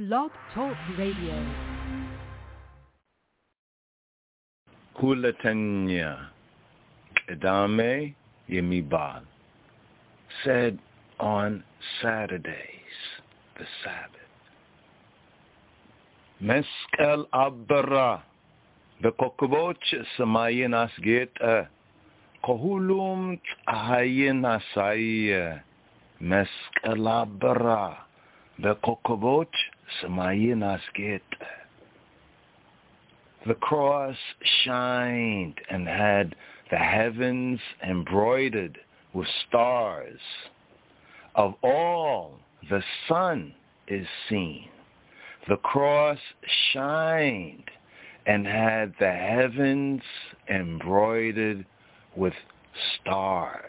Blog Talk Radio. Hulatanya Edame Yemibal said on Saturdays, the Sabbath, Meskel Abra Bekokboch Samayin Asget Kohulum Ahayin Asai Meskel Abra Bekokboch Samayin Asget. The cross shined and had the heavens embroidered with stars. Of all the sun is seen. The cross shined and had the heavens embroidered with stars.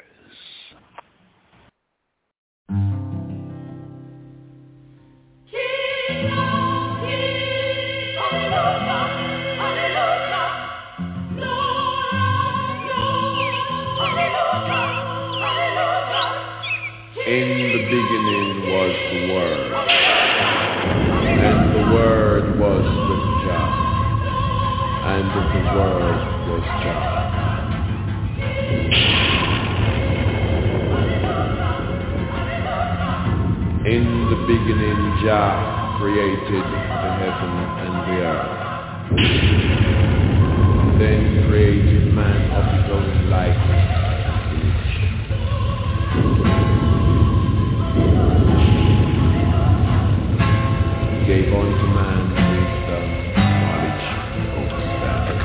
In the beginning was the Word, and the Word was with God, and the Word was God. In the beginning Jah created the heaven and the earth, then created man of his own likeness and image. Gave unto man wisdom, knowledge, and understanding.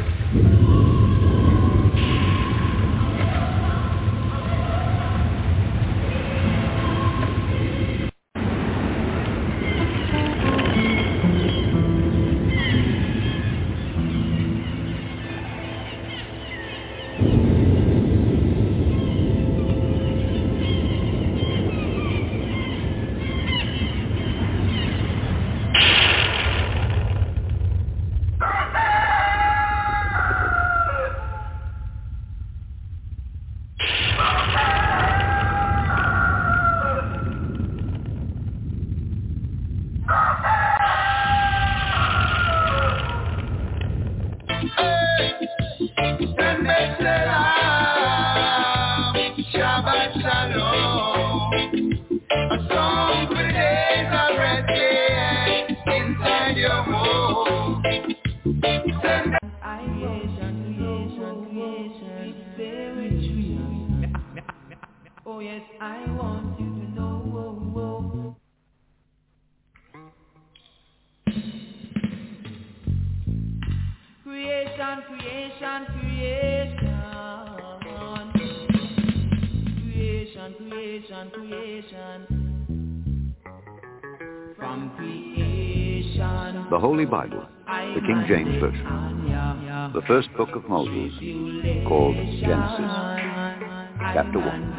The Holy Bible, the King James Version, the first book of Moses, called Genesis, chapter 1.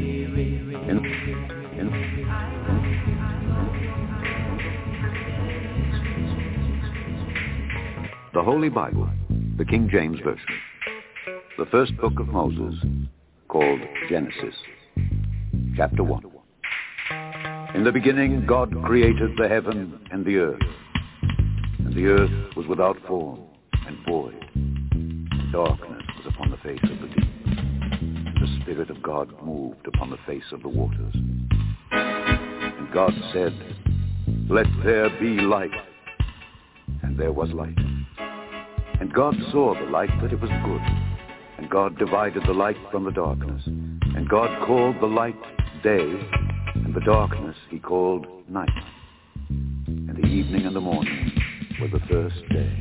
The Holy Bible, the King James Version, the first book of Moses, called Genesis, chapter 1. In the beginning God created the heaven and the earth. And the earth was without form and void, and darkness was upon the face of the deep. And the Spirit of God moved upon the face of the waters. And God said, "Let there be light." And there was light. And God saw the light that it was good. And God divided the light from the darkness. And God called the light day, and the darkness he called night. And the evening and the morning were the first day.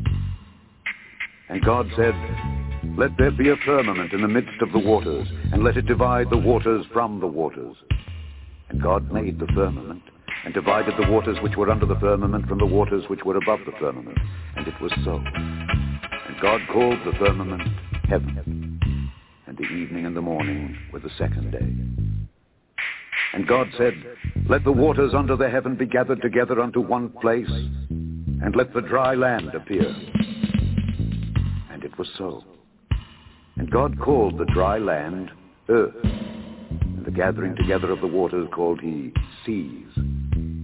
And God said, "Let there be a firmament in the midst of the waters, and let it divide the waters from the waters." And God made the firmament, and divided the waters which were under the firmament from the waters which were above the firmament. And it was so. And God called the firmament heaven. And the evening and the morning were the second day. And God said, "Let the waters under the heaven be gathered together unto one place, and let the dry land appear." And it was so. And God called the dry land earth, and the gathering together of the waters called he seas. And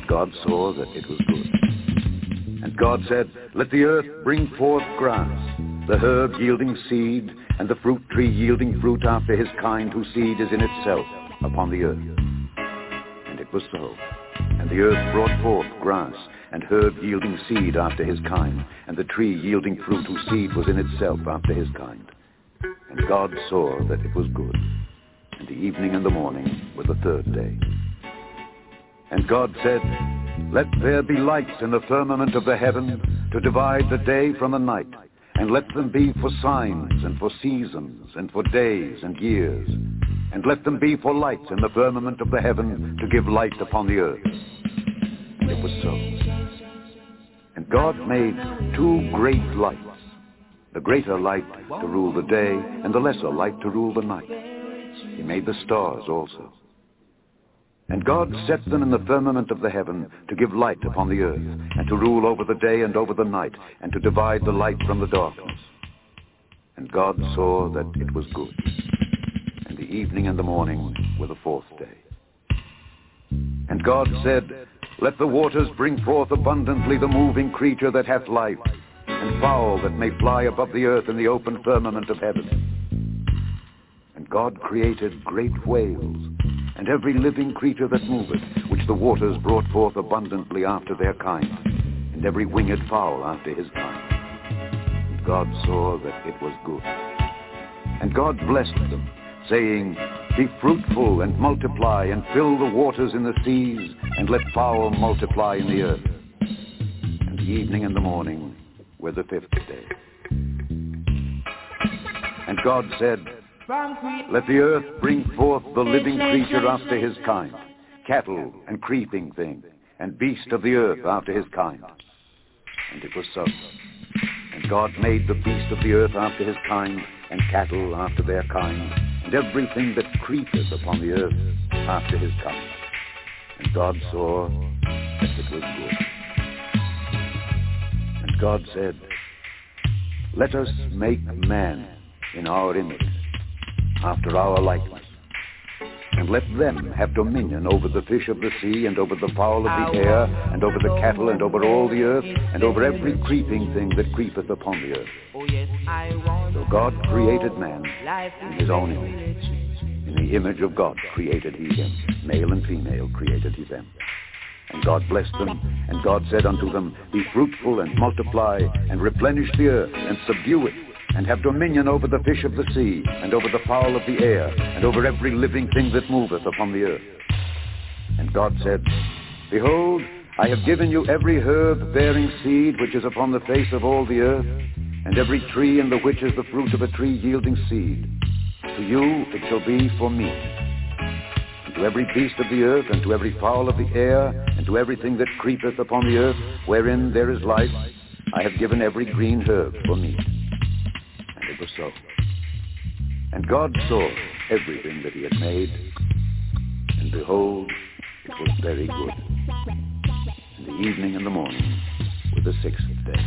God saw that it was good. And God said, "Let the earth bring forth grass, the herb yielding seed, and the fruit tree yielding fruit after his kind, whose seed is in itself upon the earth." And it was so. And the earth brought forth grass, and herb yielding seed after his kind, and the tree yielding fruit whose seed was in itself after his kind. And God saw that it was good. And the evening and the morning were the third day. And God said, "Let there be lights in the firmament of the heaven to divide the day from the night, and let them be for signs and for seasons and for days and years, and let them be for lights in the firmament of the heaven to give light upon the earth." And it was so. And God made two great lights, the greater light to rule the day, and the lesser light to rule the night. He made the stars also. And God set them in the firmament of the heaven to give light upon the earth, and to rule over the day and over the night, and to divide the light from the darkness. And God saw that it was good. And the evening and the morning were the fourth day. And God said, "Let the waters bring forth abundantly the moving creature that hath life, and fowl that may fly above the earth in the open firmament of heaven." And God created great whales, and every living creature that moveth, which the waters brought forth abundantly after their kind, and every winged fowl after his kind. And God saw that it was good. And God blessed them, saying, "Be fruitful and multiply, and fill the waters in the seas, and let fowl multiply in the earth." And the evening and the morning were the fifth day. And God said, "Let the earth bring forth the living creature after his kind, cattle and creeping thing, and beast of the earth after his kind." And it was so. And God made the beast of the earth after his kind, and cattle after their kind, and everything that creepeth upon the earth after his kind. And God saw that it was good. And God said, "Let us make man in our image, after our likeness, and let them have dominion over the fish of the sea, and over the fowl of the air, and over the cattle, and over all the earth, and over every creeping thing that creepeth upon the earth." So God created man in his own image. In the image of God created he him. Male and female created he them. And God blessed them, and God said unto them, "Be fruitful and multiply, and replenish the earth, and subdue it, and have dominion over the fish of the sea, and over the fowl of the air, and over every living thing that moveth upon the earth." And God said, "Behold, I have given you every herb bearing seed which is upon the face of all the earth, and every tree in the which is the fruit of a tree yielding seed. To you it shall be for meat. And to every beast of the earth, and to every fowl of the air, and to everything that creepeth upon the earth, wherein there is life, I have given every green herb for meat." And it was so. And God saw everything that he had made, and behold, it was very good. And the evening and the morning were the sixth day.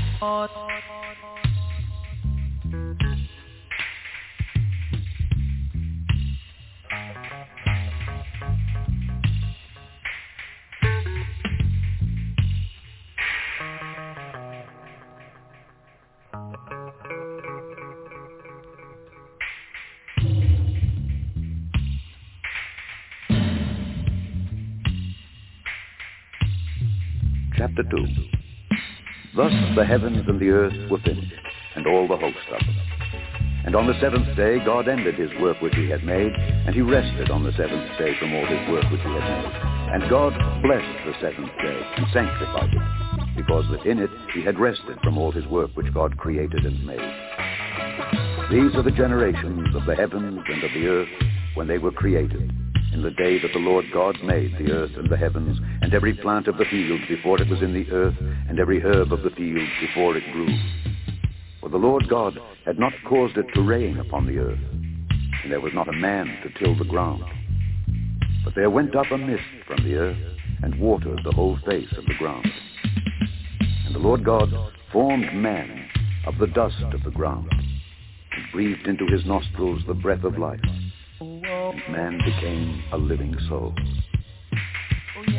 Chapter 2. Thus the heavens and the earth were finished, and all the host of them. And on the seventh day God ended his work which he had made, and he rested on the seventh day from all his work which he had made. And God blessed the seventh day, and sanctified it, because that in it he had rested from all his work which God created and made. These are the generations of the heavens and of the earth when they were created, in the day that the Lord God made the earth and the heavens, and every plant of the field before it was in the earth, and every herb of the field before it grew. For the Lord God had not caused it to rain upon the earth, and there was not a man to till the ground. But there went up a mist from the earth, and watered the whole face of the ground. And the Lord God formed man of the dust of the ground, and breathed into his nostrils the breath of life. And man became a living soul. And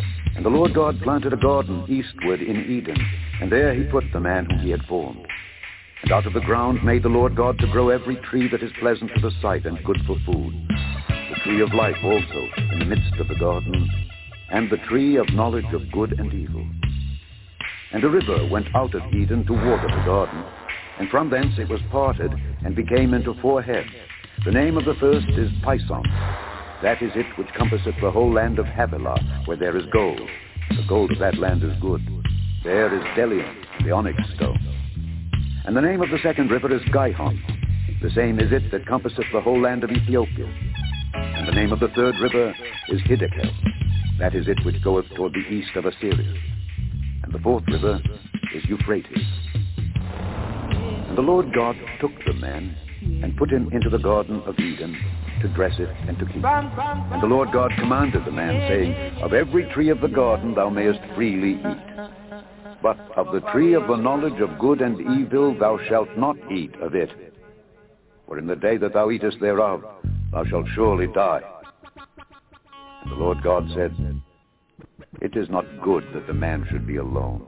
And the Lord God planted a garden eastward in Eden, and there he put the man whom he had formed. And out of the ground made the Lord God to grow every tree that is pleasant to the sight and good for food, the tree of life also in the midst of the garden, and the tree of knowledge of good and evil. And a river went out of Eden to water the garden, and from thence it was parted, and became into 4 heads. The name of the first is Pison. That is it which compasseth the whole land of Havilah, where there is gold. The gold of that land is good. There is Delium, the onyx stone. And the name of the second river is Gihon. The same is it that compasseth the whole land of Ethiopia. And the name of the third river is Hiddekel. That is it which goeth toward the east of Assyria. And the fourth river is Euphrates. And the Lord God took the man and put him into the garden of Eden to dress it and to keep it. And the Lord God commanded the man, saying, Of every tree of the garden thou mayest freely eat. But of the tree of the knowledge of good and evil thou shalt not eat of it. For in the day that thou eatest thereof, thou shalt surely die. And the Lord God said, It is not good that the man should be alone.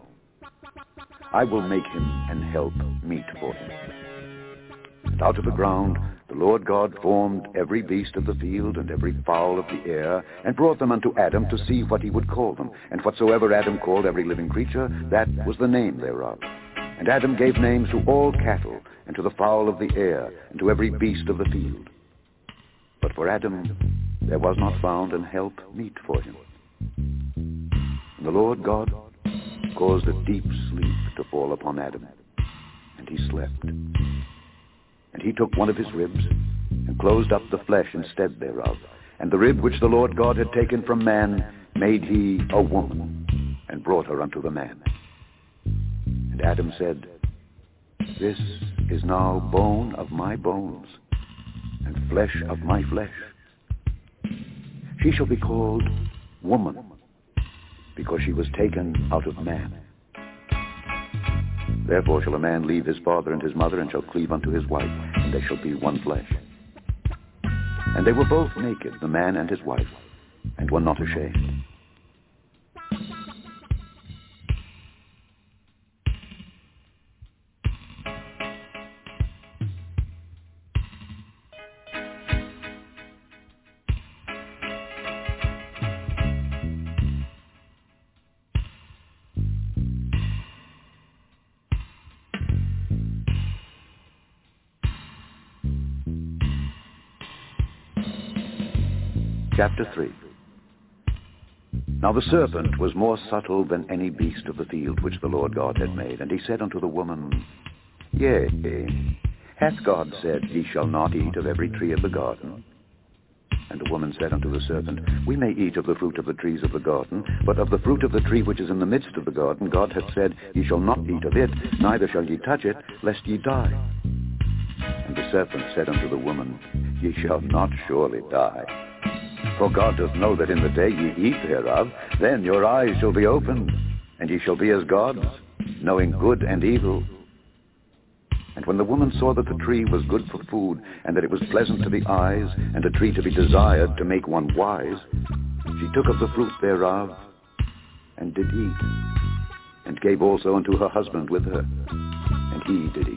I will make him an help meet for him. And out of the ground the Lord God formed every beast of the field and every fowl of the air, and brought them unto Adam to see what he would call them. And whatsoever Adam called every living creature, that was the name thereof. And Adam gave names to all cattle, and to the fowl of the air, and to every beast of the field. But for Adam there was not found an help meet for him. And the Lord God caused a deep sleep to fall upon Adam, and he slept. And he took one of his ribs, and closed up the flesh instead thereof. And the rib which the Lord God had taken from man made he a woman, and brought her unto the man. And Adam said, This is now bone of my bones, and flesh of my flesh. She shall be called woman, because she was taken out of man. Therefore shall a man leave his father and his mother, and shall cleave unto his wife, and they shall be one flesh. And they were both naked, the man and his wife, and were not ashamed. Chapter 3. Now the serpent was more subtle than any beast of the field which the Lord God had made. And he said unto the woman, Yea, hath God said, Ye shall not eat of every tree of the garden? And the woman said unto the serpent, We may eat of the fruit of the trees of the garden, but of the fruit of the tree which is in the midst of the garden, God hath said, Ye shall not eat of it, neither shall ye touch it, lest ye die. And the serpent said unto the woman, Ye shall not surely die. For God doth know that in the day ye eat thereof, then your eyes shall be opened, and ye shall be as gods, knowing good and evil. And when the woman saw that the tree was good for food, and that it was pleasant to the eyes, and a tree to be desired to make one wise, she took of the fruit thereof, and did eat, and gave also unto her husband with her, and he did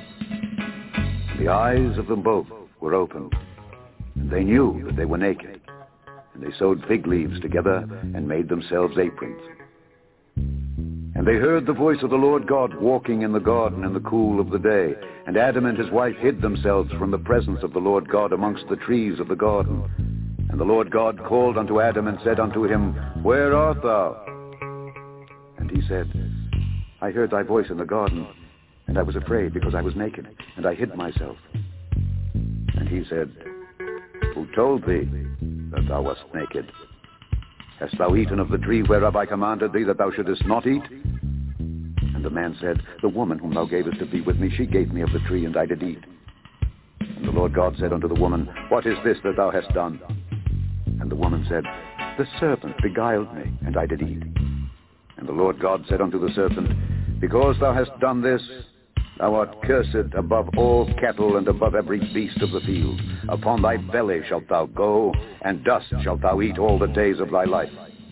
eat. The eyes of them both were opened, and they knew that they were naked. And they sewed fig leaves together, and made themselves aprons. And they heard the voice of the Lord God walking in the garden in the cool of the day. And Adam and his wife hid themselves from the presence of the Lord God amongst the trees of the garden. And the Lord God called unto Adam, and said unto him, Where art thou? And he said, I heard thy voice in the garden, and I was afraid, because I was naked, and I hid myself. And he said, Who told thee that thou wast naked? Hast thou eaten of the tree whereof I commanded thee that thou shouldest not eat? And the man said, The woman whom thou gavest to be with me, she gave me of the tree, and I did eat. And the Lord God said unto the woman, What is this that thou hast done? And the woman said, The serpent beguiled me, and I did eat. And the Lord God said unto the serpent, Because thou hast done this, thou art cursed above all cattle and above every beast of the field. Upon thy belly shalt thou go, and dust shalt thou eat all the days of thy life.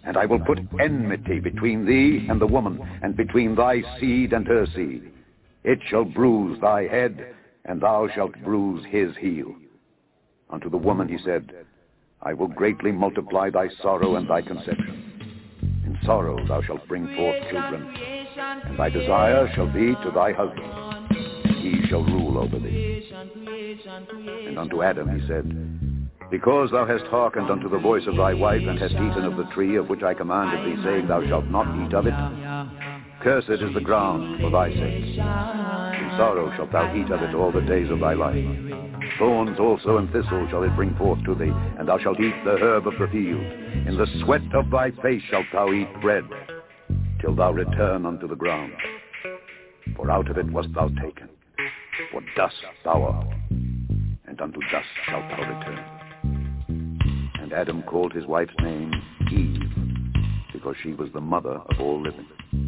And I will put enmity between thee and the woman, and between thy seed and her seed. It shall bruise thy head, and thou shalt bruise his heel. Unto the woman he said, I will greatly multiply thy sorrow and thy conception. In sorrow thou shalt bring forth children, and thy desire shall be to thy husband, and he shall rule over thee. And unto Adam he said, Because thou hast hearkened unto the voice of thy wife, and hast eaten of the tree of which I commanded thee, saying, Thou shalt not eat of it, cursed is the ground for thy sake. In sorrow shalt thou eat of it all the days of thy life. Thorns also and thistles shall it bring forth to thee, and thou shalt eat the herb of the field. In the sweat of thy face shalt thou eat bread, till thou return unto the ground. For out of it wast thou taken, for dust thou art, and unto dust shalt thou return. And Adam called his wife's name Eve, because she was the mother of all living.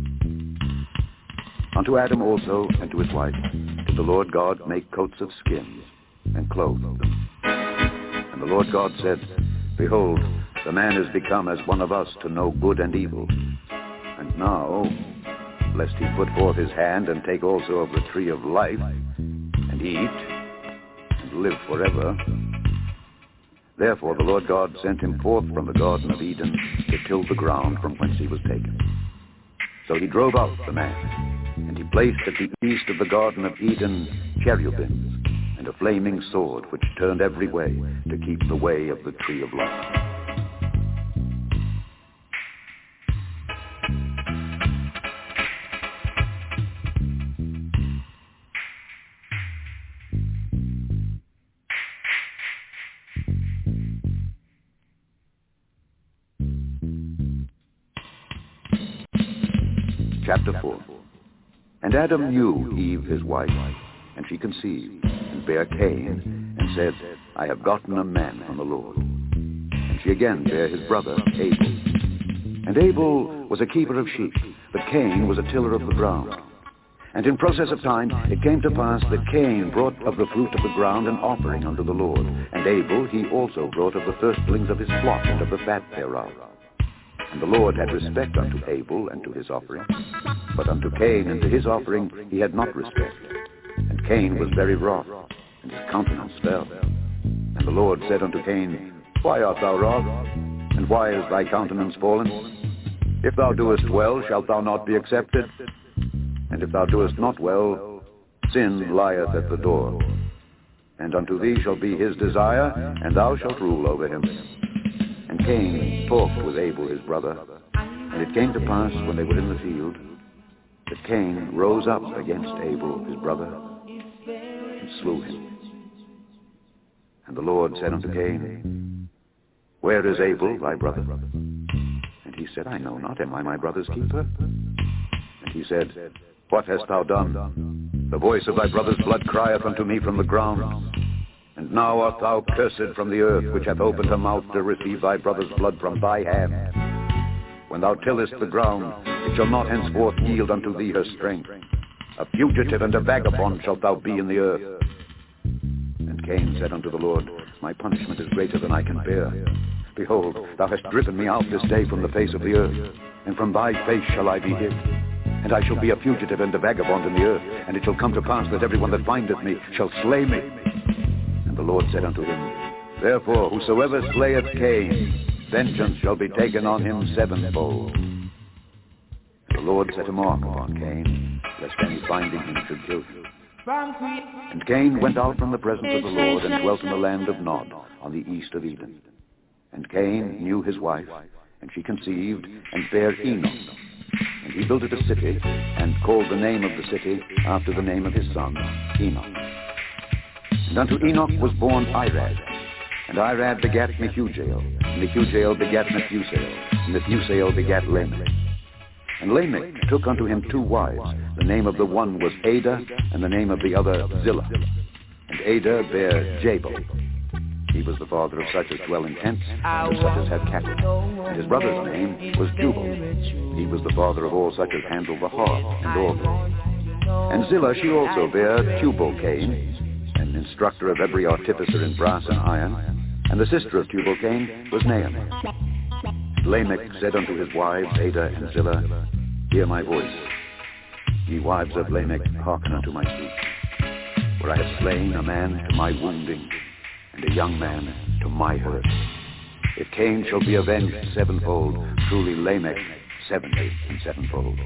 Unto Adam also and to his wife did the Lord God make coats of skins, and clothed them. And the Lord God said, Behold, the man is become as one of us to know good and evil. And now, lest he put forth his hand and take also of the tree of life, and eat, and live forever. Therefore the Lord God sent him forth from the Garden of Eden to till the ground from whence he was taken. So he drove out the man, and he placed at the east of the Garden of Eden cherubims, and a flaming sword which turned every way to keep the way of the tree of life. Chapter 4. And Adam knew Eve his wife, and she conceived, and bare Cain, and said, I have gotten a man from the Lord. And she again bare his brother Abel. And Abel was a keeper of sheep, but Cain was a tiller of the ground. And in process of time it came to pass that Cain brought of the fruit of the ground an offering unto the Lord, and Abel he also brought of the firstlings of his flock and of the fat thereof. And the Lord had respect unto Abel and to his offering, but unto Cain and to his offering he had not respect. And Cain was very wroth, and his countenance fell. And the Lord said unto Cain, Why art thou wroth? And why is thy countenance fallen? If thou doest well, shalt thou not be accepted? And if thou doest not well, sin lieth at the door. And unto thee shall be his desire, and thou shalt rule over him. And Cain talked with Abel his brother. And it came to pass, when they were in the field, that Cain rose up against Abel his brother, and slew him. And the Lord said unto Cain, Where is Abel thy brother? And he said, I know not, am I my brother's keeper? And he said, What hast thou done? The voice of thy brother's blood crieth unto me from the ground. And now art thou cursed from the earth, which hath opened her mouth to receive thy brother's blood from thy hand. When thou tillest the ground, it shall not henceforth yield unto thee her strength. A fugitive and a vagabond shalt thou be in the earth. And Cain said unto the Lord, My punishment is greater than I can bear. Behold, thou hast driven me out this day from the face of the earth, and from thy face shall I be hid. And I shall be a fugitive and a vagabond in the earth, and it shall come to pass that everyone that findeth me shall slay me. And the Lord said unto him, Therefore whosoever slayeth Cain, vengeance shall be taken on him sevenfold. And the Lord set a mark upon Cain, lest any finding him should kill him. And Cain went out from the presence of the Lord, and dwelt in the land of Nod, on the east of Eden. And Cain knew his wife, and she conceived, and bare Enoch. And he builded a city, and called the name of the city after the name of his son, Enoch. And unto Enoch was born Irad, and Irad begat Mehujael, and Mehujael begat Methusael, and Methusael begat Lamech. And Lamech took unto him two wives. The name of the one was Ada, and the name of the other Zillah. And Ada bare Jabal. He was the father of such as dwell in tents, and of such as have cattle. And his brother's name was Jubal. He was the father of all such as handle the harp and organ. And Zillah she also bare Tubal-Cain, an instructor of every artificer in brass and iron. And the sister of Tubal-Cain was Naomi. And Lamech said unto his wives, Adah and Zillah, Hear my voice. Ye wives of Lamech, hearken unto my speech. For I have slain a man to my wounding, and a young man to my hurt. If Cain shall be avenged sevenfold, truly Lamech 70 and sevenfold.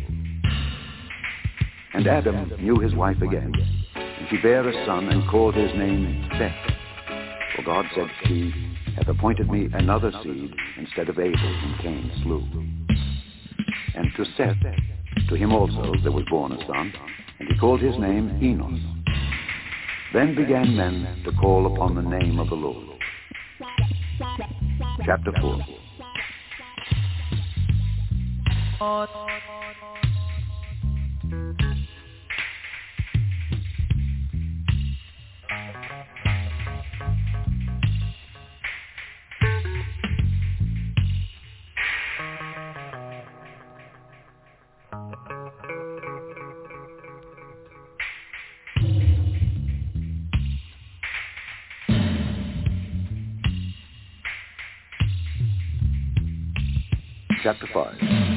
And Adam knew his wife again, and she bare a son, and called his name Seth. For God said, She hath appointed me another seed instead of Abel, whom Cain slew. And to Seth, to him also there was born a son, and he called his name Enos. Then began men to call upon the name of the Lord. Chapter 4. Chapter 5.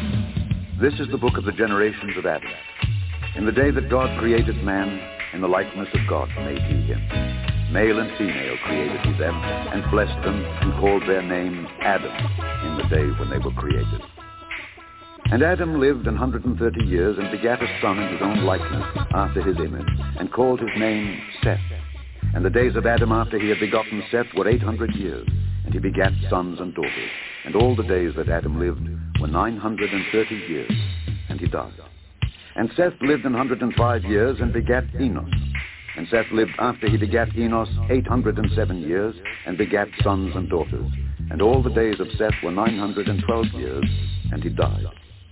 This is the book of the generations of Adam. In the day that God created man, in the likeness of God made he him. Male and female created he them, and blessed them, and called their name Adam, in the day when they were created. And Adam lived 130 years, and begat a son in his own likeness, after his image, and called his name Seth. And the days of Adam after he had begotten Seth were 800 years, and he begat sons and daughters. And all the days that Adam lived were 930 years, and he died. And Seth lived 105 years, and begat Enos. And Seth lived after he begat Enos 807 years, and begat sons and daughters. And all the days of Seth were 912 years, and he died.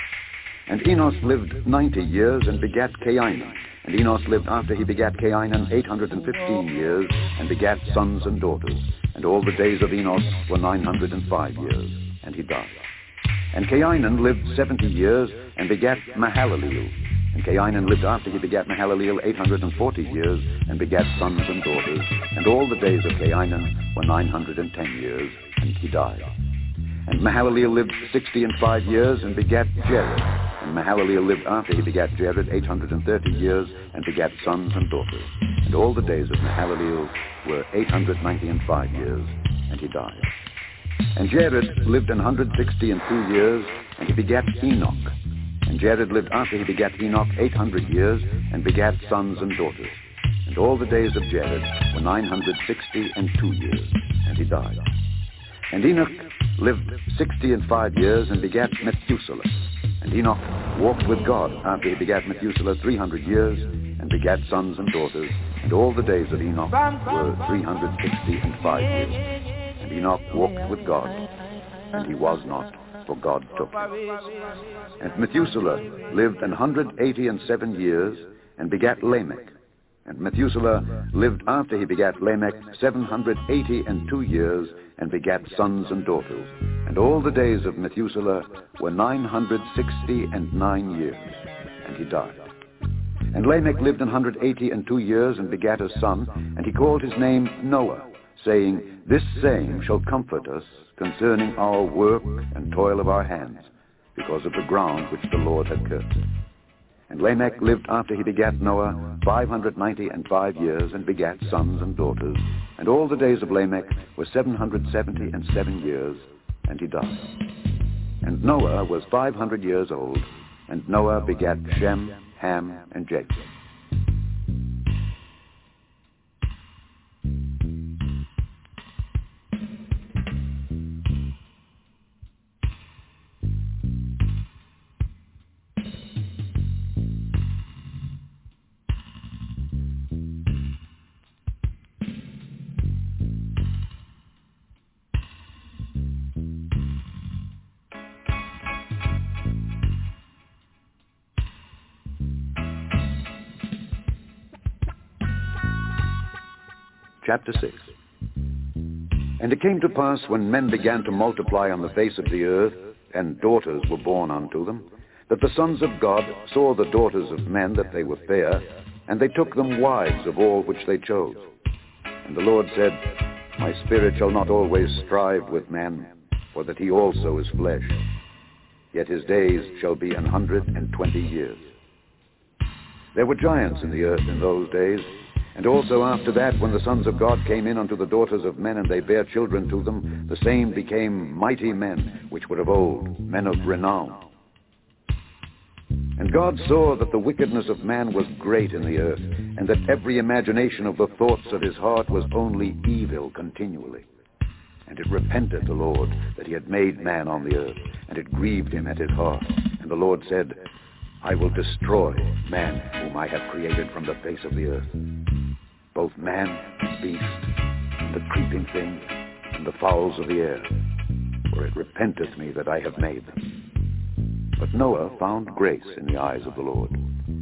And Enos lived 90 years, and begat Cainan. And Enos lived after he begat Cainan 815 years, and begat sons and daughters. And all the days of Enos were 905 years, and he died. And Cainan lived 70 years, and begat Mahalaleel. And Cainan lived after he begat Mahalaleel 840 years, and begat sons and daughters. And all the days of Cainan were 910 years, and he died. And Mahalaleel lived 65 years, and begat Jared. And Mahalaleel lived after he begat Jared 830 years, and begat sons and daughters. And all the days of Mahalaleel were 895 years, and he died. And Jared lived 162 years, and he begat Enoch. And Jared lived after he begat Enoch 800 years, and begat sons and daughters. And all the days of Jared were 962 years, and he died. And Enoch lived 65 years, and begat Methuselah. And Enoch walked with God after he begat Methuselah 300 years, and begat sons and daughters. And all the days of Enoch were 365 years. And Enoch walked with God, and he was not, for God took him. And Methuselah lived 187 years, and begat Lamech. And Methuselah lived after he begat Lamech 782 years, and begat sons and daughters. And all the days of Methuselah were 969 years, and he died. And Lamech lived 182 years, and begat a son, and he called his name Noah, saying, This same shall comfort us concerning our work and toil of our hands, because of the ground which the Lord had cursed. And Lamech lived after he begat Noah 595 years, and begat sons and daughters. And all the days of Lamech were 777 years, and he died. And Noah was 500 years old, and Noah begat Shem, Ham, and Japheth. Chapter 6. And it came to pass, when men began to multiply on the face of the earth, and daughters were born unto them, that the sons of God saw the daughters of men that they were fair, and they took them wives of all which they chose. And the Lord said, My spirit shall not always strive with men, for that he also is flesh. Yet his days shall be 120 years. There were giants in the earth in those days, and also after that, when the sons of God came in unto the daughters of men, and they bare children to them, the same became mighty men, which were of old, men of renown. And God saw that the wickedness of man was great in the earth, and that every imagination of the thoughts of his heart was only evil continually. And it repented the Lord that he had made man on the earth, and it grieved him at his heart. And the Lord said, I will destroy man whom I have created from the face of the earth, both man and beast, and the creeping thing, and the fowls of the air, for it repenteth me that I have made them. But Noah found grace in the eyes of the Lord.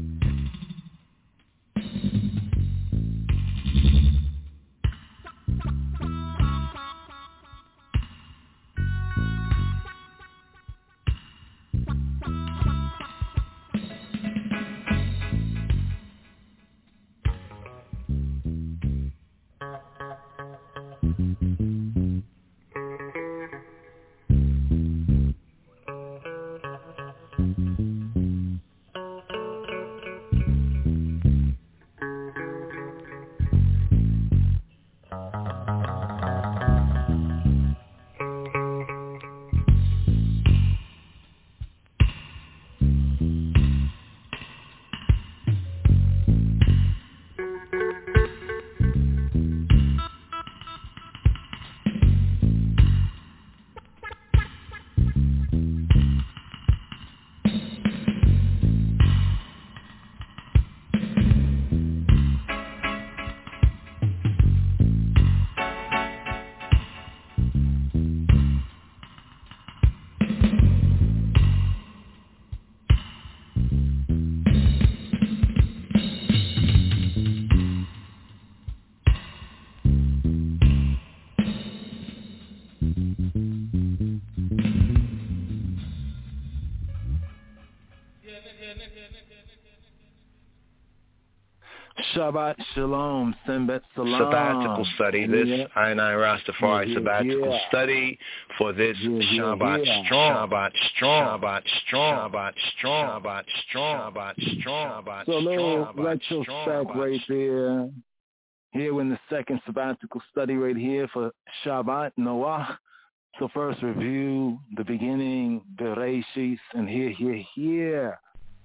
Shabbat Shalom, Sembet Salam. Sabbatical study. This I Rastafari sabbatical study for this Shabbat Strong. Shabbat Strong. Shabbat Strong. Shabbat Strong. Shabbat Strong. Shabbat Strong. Shabbat Strong. So a little retrospect right there. Here in the second sabbatical study right here for Shabbat Noah. So first review the beginning, Bereshis, and here.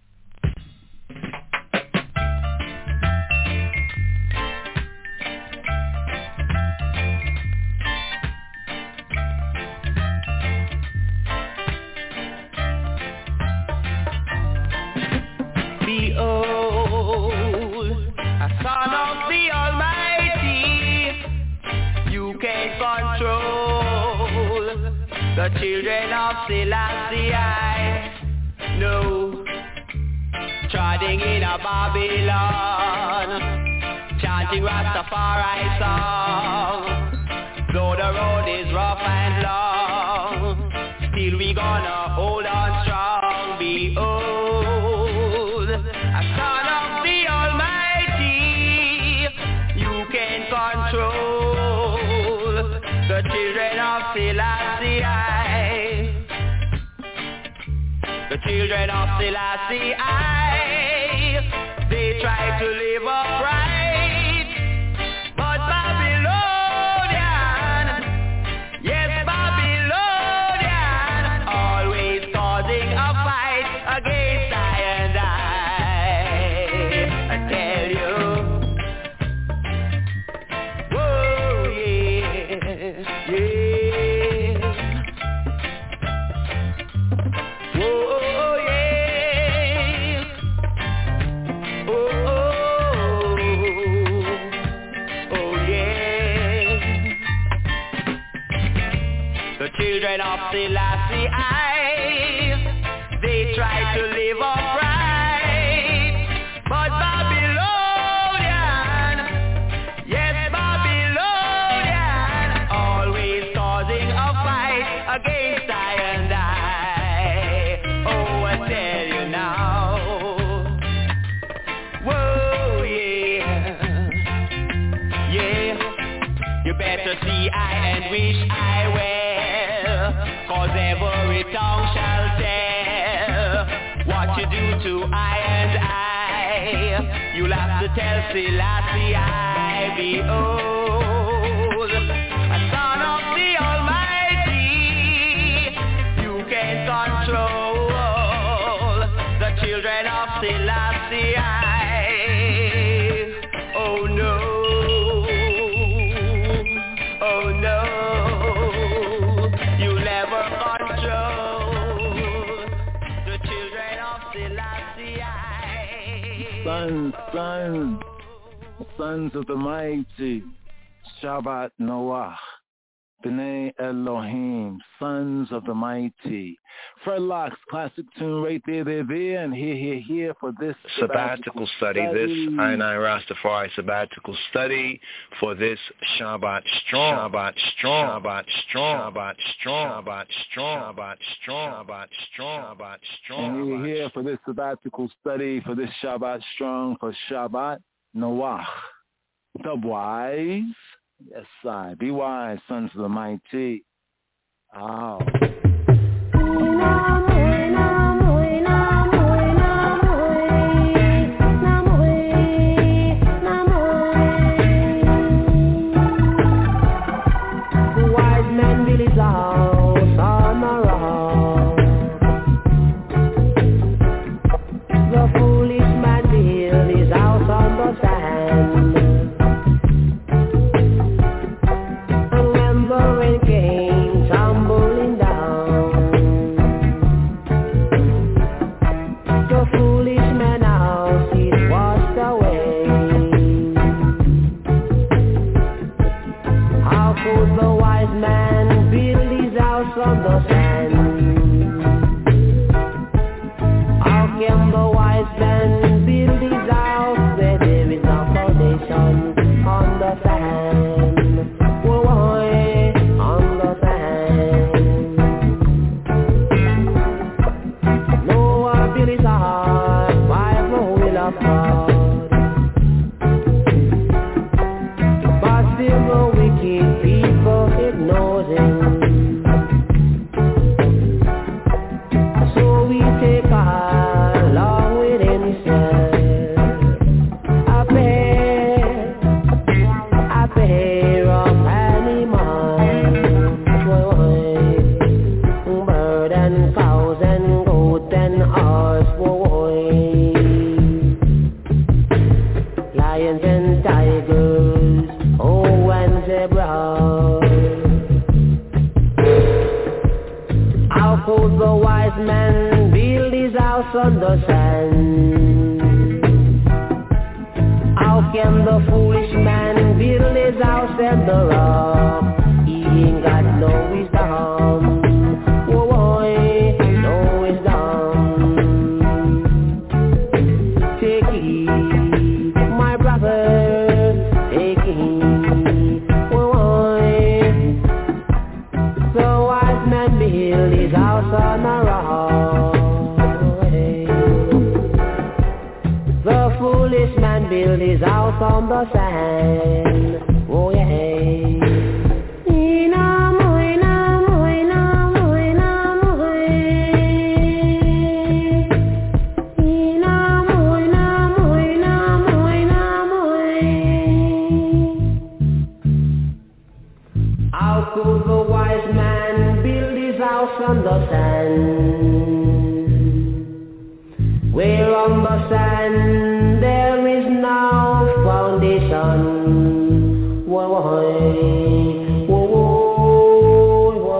Behold, a son of the Almighty, you can control the children of Selassie. No, treading in a Babylon, chanting Rastafari song. Though the road is rough and long, still we gonna hold on strong. Behold, a son of the Almighty, you can control the children of Selassie. The children of Selassie, they try to live upright, but Babylonian, yes Babylonian, always causing a fight against I and I tell you, whoa, yeah, yeah, whoa, yeah, oh, yeah. The children of Selassie, they try to live upright, but Babylonian, yes Babylonian, always causing a fight against I and I. Oh, I tell you now, whoa, yeah, yeah, you better see I and wish I well. to I and I. You'll have to tell Selassie I behold, a son of the Almighty. You can control the children of Selassie I. Oh no, oh no, you'll never control the children of Selassie I. Sons of the mighty, Shabbat Noah, B'nai Elohim, sons of the mighty. Fred Locke's classic tune right there, and here for this sabbatical study. This I and I Rastafari sabbatical study for this Shabbat strong, Shabbat strong, Shabbat strong, Shabbat strong, Shabbat strong, Shabbat strong, Shabbat strong, Shabbat strong. And we're here for this sabbatical study for this Shabbat strong for Shabbat Noah, the wise. Yes, I. Be wise, sons of the mighty. Oh. The wise man built his house on a rock. The foolish man built his house on the sand. When came tumbling down, the foolish man house it washed away. How could the wise man build his house on the sand? How can the wise man build his house where there is no foundation on the sand? On the sand. How can the foolish man build his house on the rock? He ain't got no wisdom. Oh boy, no wisdom. Take heed, my brother, take heed. Oh boy, the wise man built his house on a rock. Build his house on the sand. Oh yeah. How could the wise man build his house on the sand? Where on the sand there is no foundation. Whoa, whoa, whoa, whoa,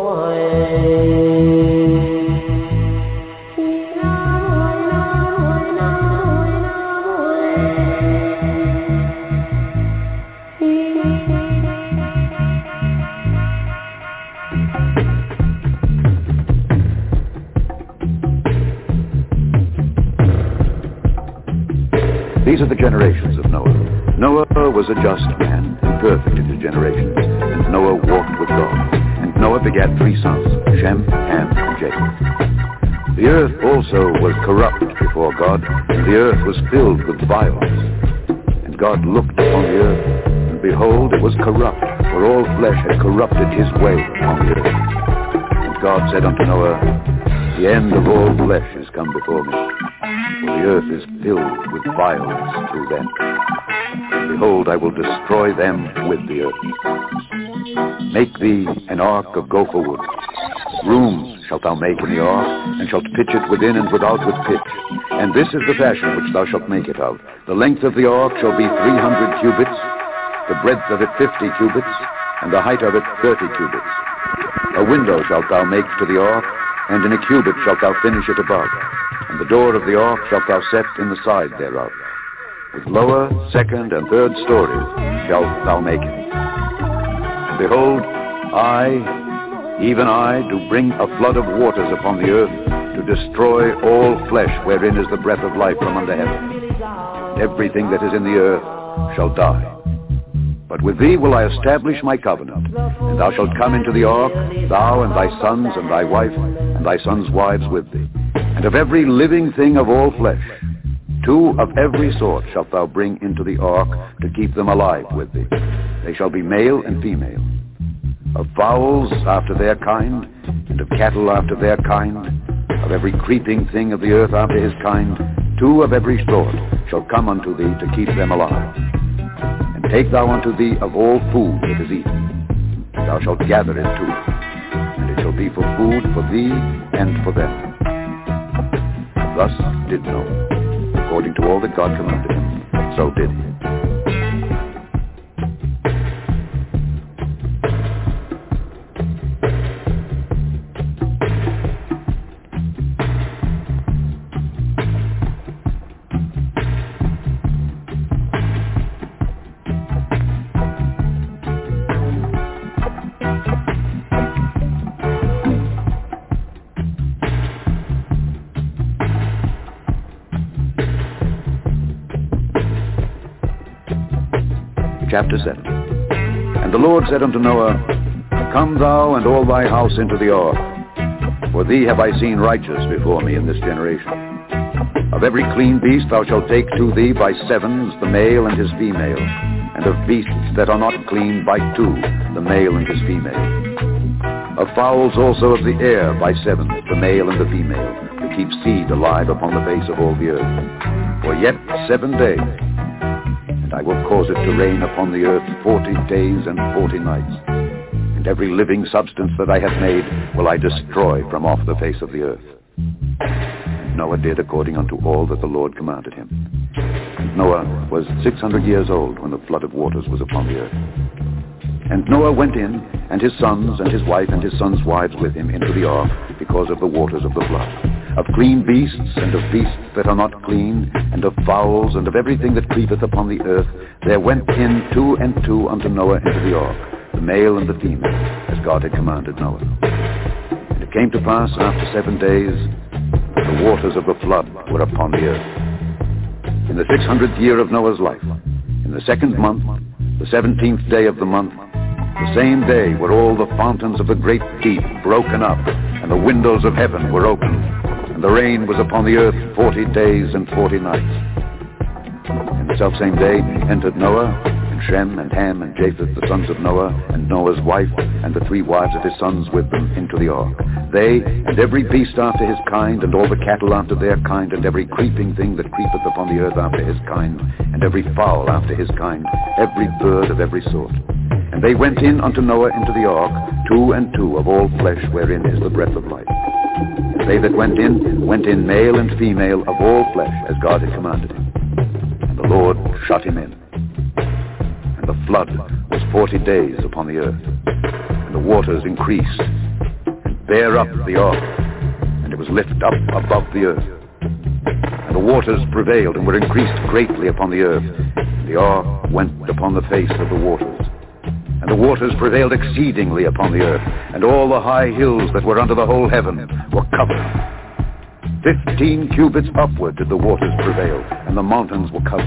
These are the generations of Noah. Noah was a just man and perfect in his generations, and Noah walked with God. And Noah begat 3 sons, Shem, Ham, and Japheth. The earth also was corrupt before God, and the earth was filled with violence. And God looked upon the earth, and behold, it was corrupt, for all flesh had corrupted his way upon the earth. And God said unto Noah, the end of all flesh is come before me. for the earth is filled with violence through them. Behold, I will destroy them with the earth. Make thee an ark of gopher wood. Rooms shalt thou make in the ark, and shalt pitch it within and without with pitch. And this is the fashion which thou shalt make it of. The length of the ark shall be 300 cubits, the breadth of it 50 cubits, and the height of it 30 cubits. A window shalt thou make to the ark, and in a cubit shalt thou finish it above. And the door of the ark shalt thou set in the side thereof. With lower, second, and third stories shalt thou make it. And behold, I, even I, do bring a flood of waters upon the earth, to destroy all flesh wherein is the breath of life from under heaven. Everything that is in the earth shall die. But with thee will I establish my covenant, and thou shalt come into the ark, thou and thy sons and thy wife, and thy sons' wives with thee. And of every living thing of all flesh, 2 of every sort shalt thou bring into the ark, to keep them alive with thee. They shall be male and female. Of fowls after their kind, and of cattle after their kind, of every creeping thing of the earth after his kind, 2 of every sort shall come unto thee, to keep them alive. And take thou unto thee of all food that is eaten. Thou shalt gather it too, and it shall be for food for thee and for them. Thus did Noah, according to all that God commanded him, so did he. Chapter 7. And the Lord said unto Noah, Come thou and all thy house into the ark, for thee have I seen righteous before me in this generation. Of every clean beast thou shalt take to thee by 7s the male and his female, and of beasts that are not clean by 2 the male and his female. Of fowls also of the air by 7s the male and the female, to keep seed alive upon the face of all the earth. For yet 7 days, I will cause it to rain upon the earth 40 days and 40 nights. And every living substance that I have made will I destroy from off the face of the earth. And Noah did according unto all that the Lord commanded him. And Noah was 600 years old when the flood of waters was upon the earth. And Noah went in, and his sons and his wife and his sons' wives with him into the ark, because of the waters of the flood. Of clean beasts, and of beasts that are not clean, and of fowls, and of everything that creepeth upon the earth, there went in 2 and 2 unto Noah into the ark, the male and the female, as God had commanded Noah. And it came to pass after 7 days, that the waters of the flood were upon the earth. In the 600th year of Noah's life, in the 2nd month, the 17th day of the month, the same day were all the fountains of the great deep broken up, and the windows of heaven were opened, and the rain was upon the earth 40 days and 40 nights. And the selfsame day entered Noah, and Shem, and Ham, and Japheth, the sons of Noah, and Noah's wife, and the 3 wives of his sons with them, into the ark. They, and every beast after his kind, and all the cattle after their kind, and every creeping thing that creepeth upon the earth after his kind, and every fowl after his kind, every bird of every sort. And they went in unto Noah into the ark, 2 and 2 of all flesh wherein is the breath of life. And they that went in male and female of all flesh, as God had commanded him. And the Lord shut him in. And the flood was 40 days upon the earth. And the waters increased, and bare up the ark, and it was lifted up above the earth. And the waters prevailed, and were increased greatly upon the earth. And the ark went upon the face of the waters. And the waters prevailed exceedingly upon the earth, and all the high hills that were under the whole heaven were covered. 15 cubits upward did the waters prevail, and the mountains were covered.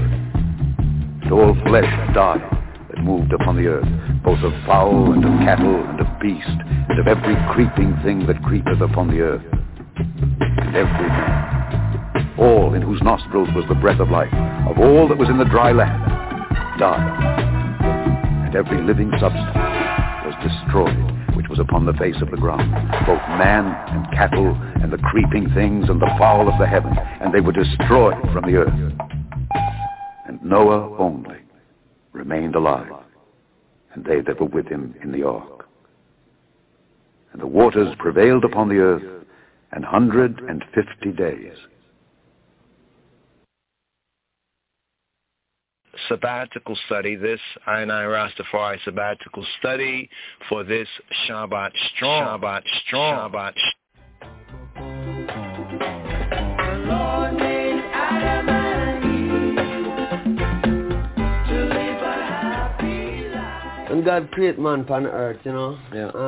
And all flesh died that moved upon the earth, both of fowl and of cattle and of beast, and of every creeping thing that creepeth upon the earth. And every man, all in whose nostrils was the breath of life, of all that was in the dry land, died. And every living substance was destroyed, which was was upon the face of the ground, both man and cattle, and the creeping things, and the fowl of the heaven, and they were destroyed from the earth. And Noah only remained alive, and they that were with him in the ark. And the waters prevailed upon the earth 150 days. Sabbatical study, this I Rastafari sabbatical study for this Shabbat Strong. Shabbat Strong. Shabbat When God created man upon earth, you know,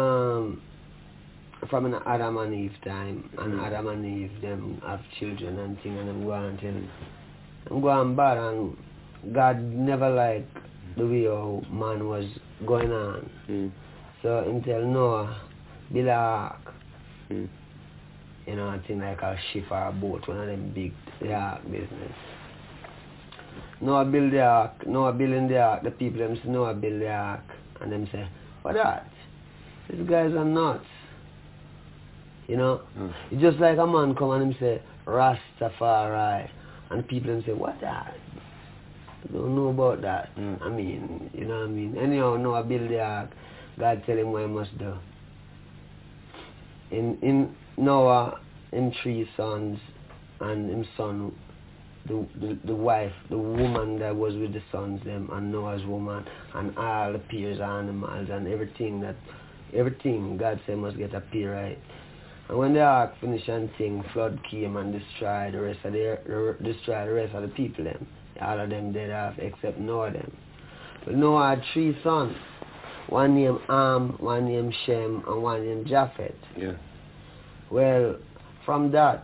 from an Adam and Eve time, and Adam and Eve, them have children and things, and them go on till them go on bad, and God never liked the way how man was going on. So him tell Noah, build a ark. You know, a thing like a ship or a boat, one of them big ark business. Noah build the ark, Noah building the ark, the people them say Noah build the ark, and them say, what that? These guys are nuts. You know? It's just like a man come and him say, Rastafari, and people them say, what that? I don't know about that. I mean, you know what I mean? Anyhow, Noah build the ark, God tell him what he must do. In Noah, him 3 sons, and him son, the wife, the woman that was with the sons, them, and Noah's woman, and all the peers, animals, and everything, God said must get a peer right. And when the ark finished and thing, flood came and destroyed the rest of the people, them. All of them dead off except Noah them. But Noah had 3 sons. One named Ham, one named Shem, and one named Japheth. Yeah. Well, from that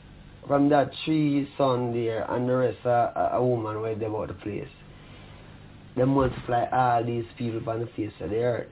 3 sons there and the rest a woman were there about the place. They multiply all these people on the face of the earth.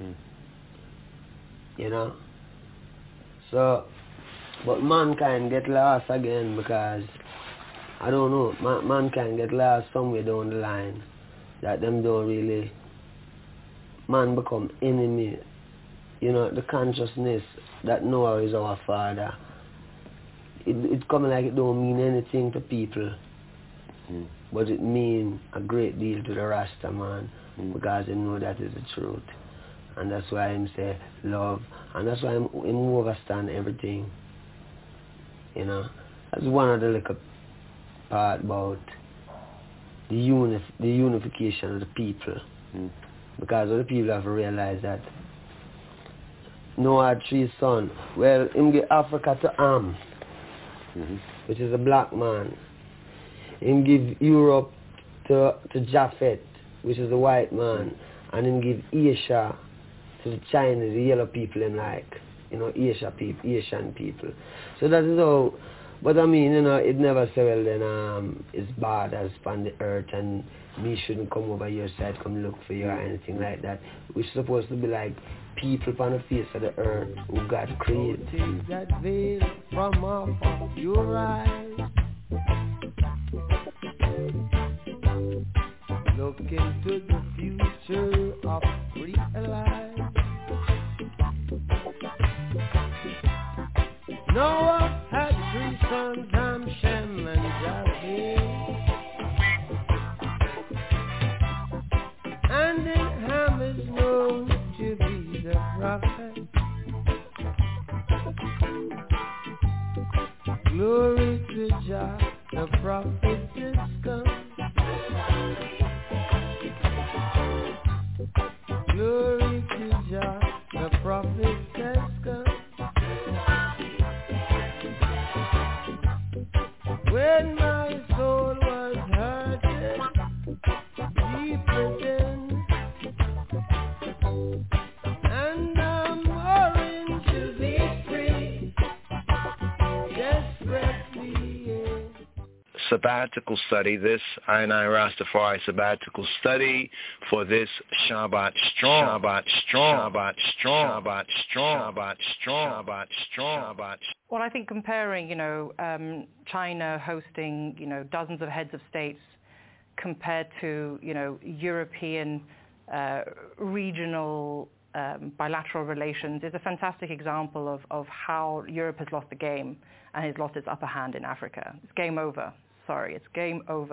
You know? So, but mankind get lost again because, I don't know, mankind get lost somewhere down the line that them don't really, man become enemy. You know, the consciousness that Noah is our father, it come like it don't mean anything to people, but it mean a great deal to the Rasta man because they know that is the truth. And that's why him say love, and that's why him understand everything. You know, that's one of the little part about the unification of the people. Because the people have realized that Noah had 3 sons. Well, him give Africa to Ham, which is a black man. Him give Europe to Japheth, which is a white man. And him give Asia to the Chinese, the yellow people, them like, you know, Asian people. So that is how, but I mean, you know, it never say, well then, it's bad as on the earth and me shouldn't come over your side, come look for you or anything like that. We're supposed to be like people on the face of the earth who God created. Take that veil from off of your eyes. Look into the future of realize. Noah had 3 sons, Ham, Shem, and Japheth. And then Ham is known to be the prophet. Glory to Jah, the prophet is come. Glory to Jah, the prophet has come. When my soul was hurted deep within, and I'm warring to be free, desperately. Sabbatical study, this I Rastafari sabbatical study for this Shabbat Strong. Shabbat Strong. Shabbat Strong. Shabbat Strong. Shabbat Strong. Shabbat Strong. Shabbat. Well, I think comparing, you know, China hosting, you know, dozens of heads of states compared to, you know, European regional bilateral relations is a fantastic example of how Europe has lost the game and has lost its upper hand in Africa. It's game over. Sorry, it's game over.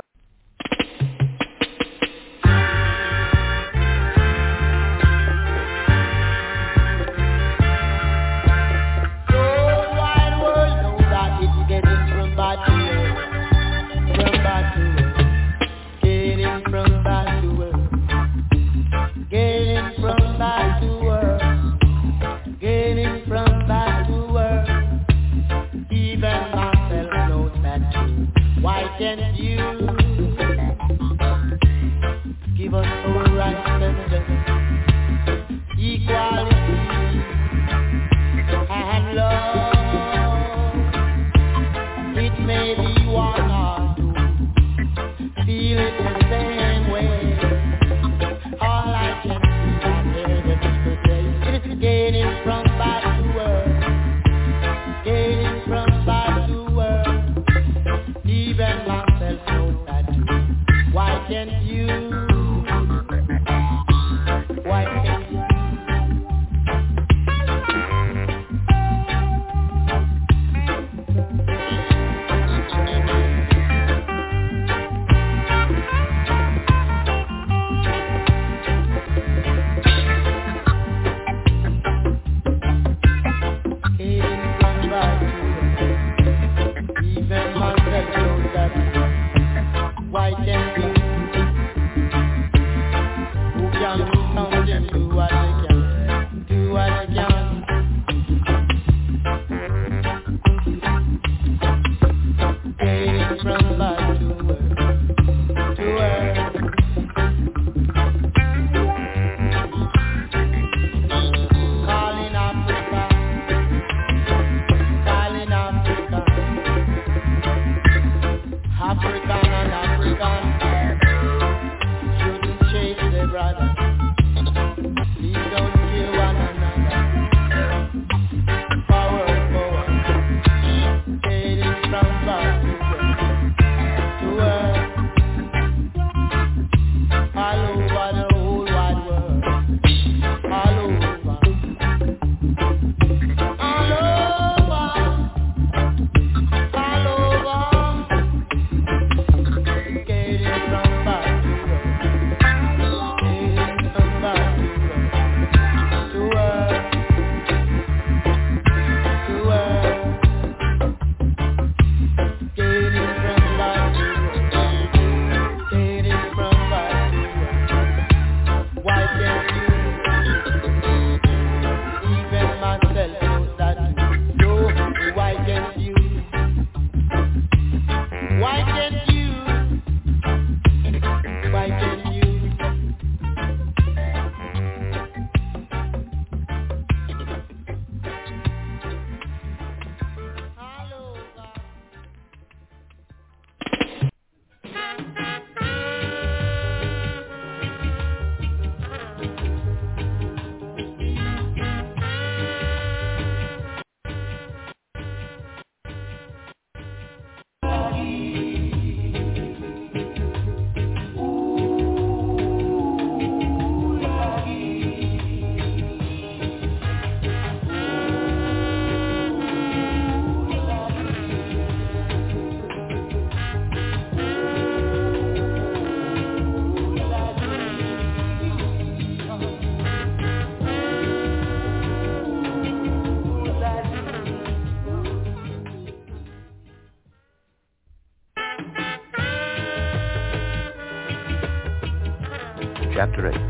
Chapter 8.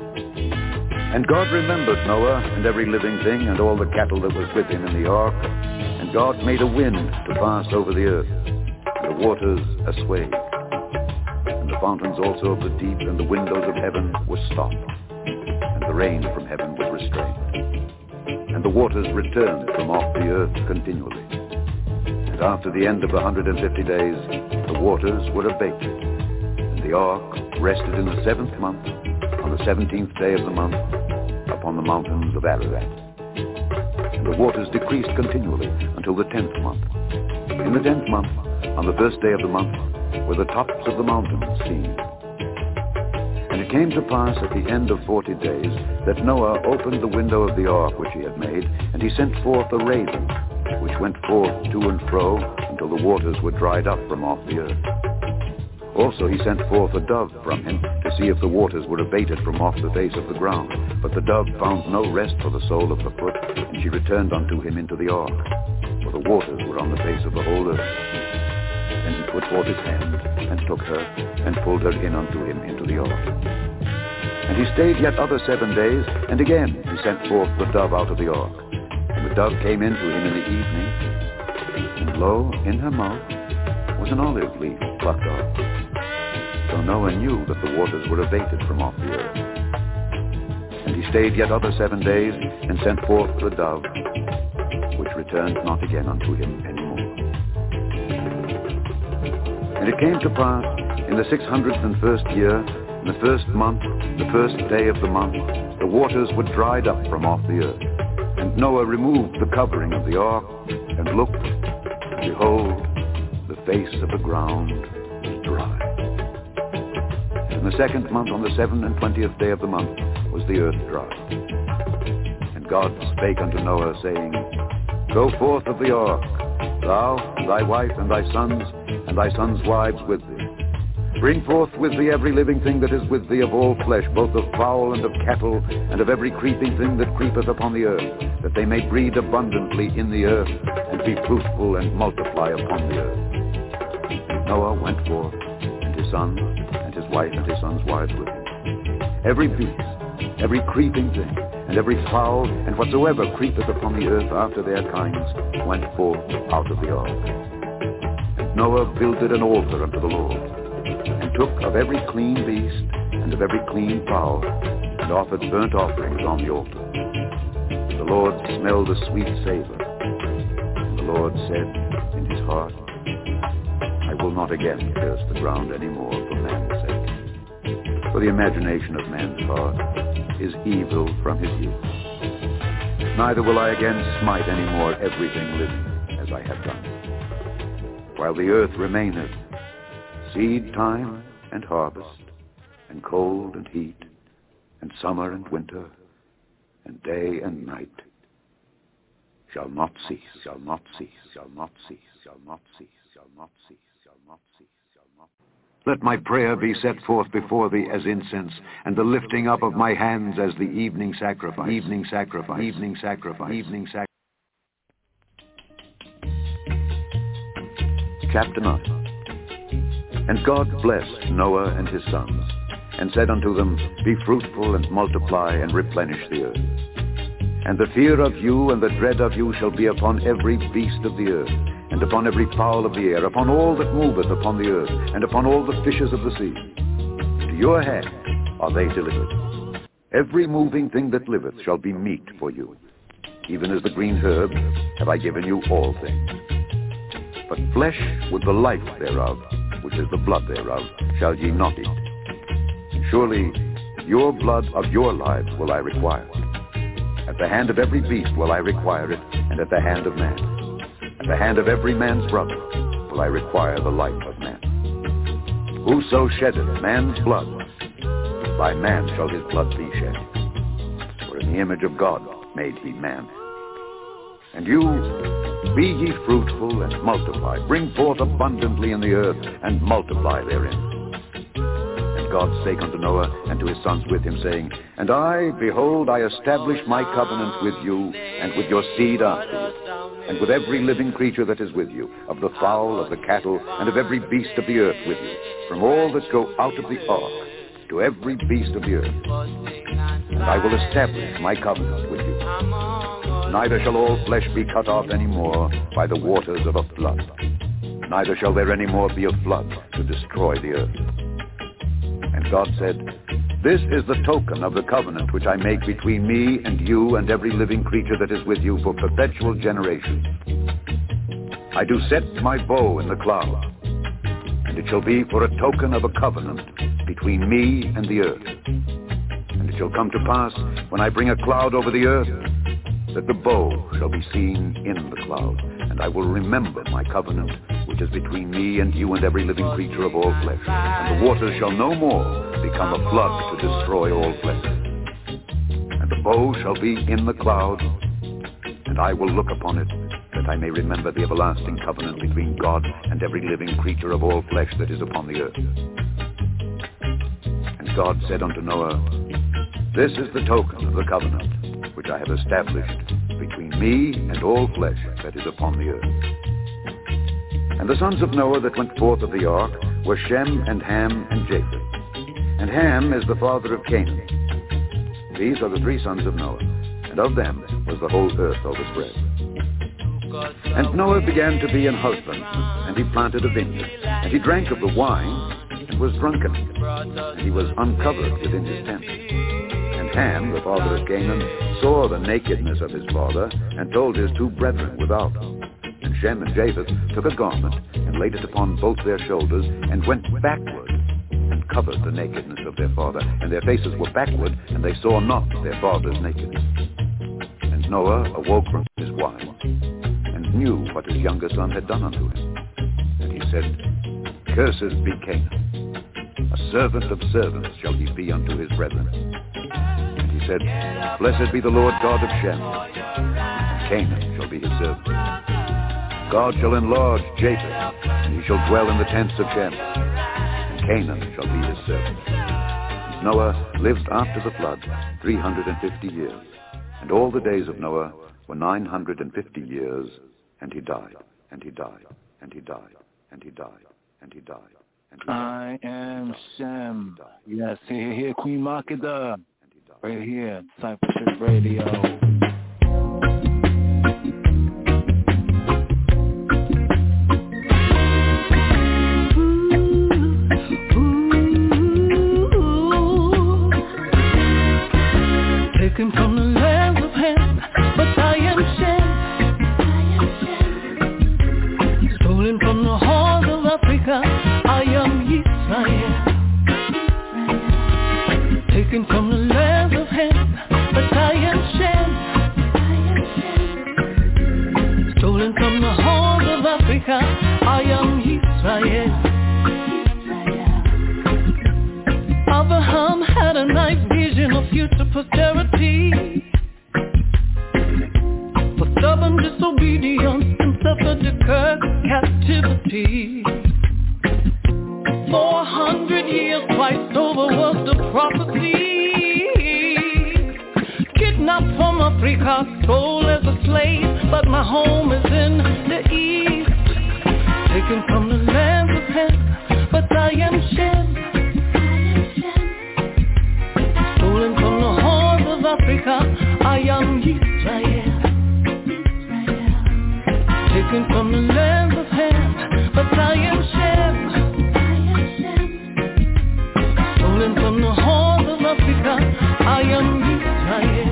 And God remembered Noah and every living thing and all the cattle that was with him in the ark. And God made a wind to pass over the earth, and the waters assuaged. And the fountains also of the deep and the windows of heaven were stopped, and the rain from heaven was restrained. And the waters returned from off the earth continually. And after the end of 150 days, the waters were abated. And the ark rested in the 7th month, on the 17th day of the month, upon the mountains of Ararat. And the waters decreased continually until the 10th month. In the 10th month, on the 1st day of the month, were the tops of the mountains seen. And it came to pass at the end of 40 days that Noah opened the window of the ark which he had made, and he sent forth a raven, which went forth to and fro until the waters were dried up from off the earth. Also he sent forth a dove from him to see if the waters were abated from off the face of the ground. But the dove found no rest for the sole of her foot, and she returned unto him into the ark, for the waters were on the face of the whole earth. Then he put forth his hand, and took her, and pulled her in unto him into the ark. And he stayed yet other 7 days, and again he sent forth the dove out of the ark. And the dove came in to him in the evening, and lo, in her mouth was an olive leaf plucked off. So Noah knew that the waters were abated from off the earth. And he stayed yet other 7 days, and sent forth the dove, which returned not again unto him any more. And it came to pass, in the 601st year, in the first month, the first day of the month, the waters were dried up from off the earth. And Noah removed the covering of the ark, and looked, and behold, the face of the ground was dry. In the second month, on the 27th day of the month, was the earth dry. And God spake unto Noah, saying, Go forth of the ark, thou, and thy wife, and thy sons' wives with thee. Bring forth with thee every living thing that is with thee of all flesh, both of fowl and of cattle, and of every creeping thing that creepeth upon the earth, that they may breed abundantly in the earth, and be fruitful and multiply upon the earth. And Noah went forth, and his son, and his wife, and his sons' wives with him. Every beast, every creeping thing, and every fowl, and whatsoever creepeth upon the earth after their kinds, went forth out of the ark. And Noah builded an altar unto the Lord, and took of every clean beast, and of every clean fowl, and offered burnt offerings on the altar. The Lord smelled a sweet savor. And the Lord said in his heart, I will not again curse the ground any more for man's sake. For the imagination of man's heart is evil from his youth. Neither will I again smite any more everything living as I have done. While the earth remaineth, seed time and harvest, and cold and heat, and summer and winter, and day and night shall not cease, shall not cease, shall not cease, shall not cease, shall not cease, shall not cease, shall not cease. Let my prayer be set forth before thee as incense, and the lifting up of my hands as the evening sacrifice, evening sacrifice, evening sacrifice, evening sacrifice. Chapter 9. And God blessed Noah and his sons, and said unto them, Be fruitful and multiply and replenish the earth. And the fear of you and the dread of you shall be upon every beast of the earth, and upon every fowl of the air, upon all that moveth upon the earth, and upon all the fishes of the sea. To your hand are they delivered. Every moving thing that liveth shall be meat for you. Even as the green herb have I given you all things. But flesh with the life thereof, which is the blood thereof, shall ye not eat. And surely your blood of your lives will I require. At the hand of every beast will I require it, and at the hand of man. At the hand of every man's brother will I require the life of man. Whoso sheddeth man's blood, by man shall his blood be shed. For in the image of God made he man. And you, be ye fruitful and multiply, bring forth abundantly in the earth, and multiply therein. And God spake unto Noah and to his sons with him, saying, And I, behold, I establish my covenant with you, and with your seed after you, and with every living creature that is with you, of the fowl, of the cattle, and of every beast of the earth with you, from all that go out of the ark, to every beast of the earth. And I will establish my covenant with you. Neither shall all flesh be cut off any more by the waters of a flood. Neither shall there any more be a flood to destroy the earth. And God said, This is the token of the covenant which I make between me and you and every living creature that is with you for perpetual generations. I do set my bow in the cloud, and it shall be for a token of a covenant between me and the earth. And it shall come to pass, when I bring a cloud over the earth, that the bow shall be seen in the cloud, and I will remember my covenant which is between me and you and every living creature of all flesh. And the waters shall no more become a flood to destroy all flesh. And the bow shall be in the cloud, and I will look upon it, that I may remember the everlasting covenant between God and every living creature of all flesh that is upon the earth. And God said unto Noah, This is the token of the covenant which I have established between me and all flesh that is upon the earth. And the sons of Noah that went forth of the ark were Shem and Ham and Japheth. And Ham is the father of Canaan. These are the three sons of Noah, and of them was the whole earth overspread. And Noah began to be an husbandman, and he planted a vineyard, and he drank of the wine, and was drunken, and he was uncovered within his tent. And Ham, the father of Canaan, saw the nakedness of his father, and told his two brethren without. And Shem and Japheth took a garment, and laid it upon both their shoulders, and went backward, and covered the nakedness of their father. And their faces were backward, and they saw not their father's nakedness. And Noah awoke from his wine, and knew what his younger son had done unto him. And he said, Cursed be Canaan. A servant of servants shall he be unto his brethren. And he said, Blessed be the Lord God of Shem, and Canaan shall be his servant. God shall enlarge Japheth, and he shall dwell in the tents of Shem, and Canaan shall be his servant. And Noah lived after the flood 350 years, and all the days of Noah were 950 years, and he died, and he died, and he died, and he died, and he died. I am Shem. Yes, here, Queen Makeda. Right here, Discipleship Radio. Taken from the lands of Ham, but I am Shem. Stolen from the horns of Africa, I am Israel. Taken from the lands of Ham, but I am Shem. Stolen from the horns of Africa, I am Israel. Abraham had a nice vision of future posterity, but stubborn disobedience and suffered the curse captivity. 400 years twice over was the prophecy. Kidnapped from Africa, sold as a slave, but my home is in the east. Taken from the lands of Ham, but I am Shem. Stolen from the horns of Africa, I am Israel. Taken from the lands of Ham, but I am Shem. Stolen from the horns of Africa, I am Israel.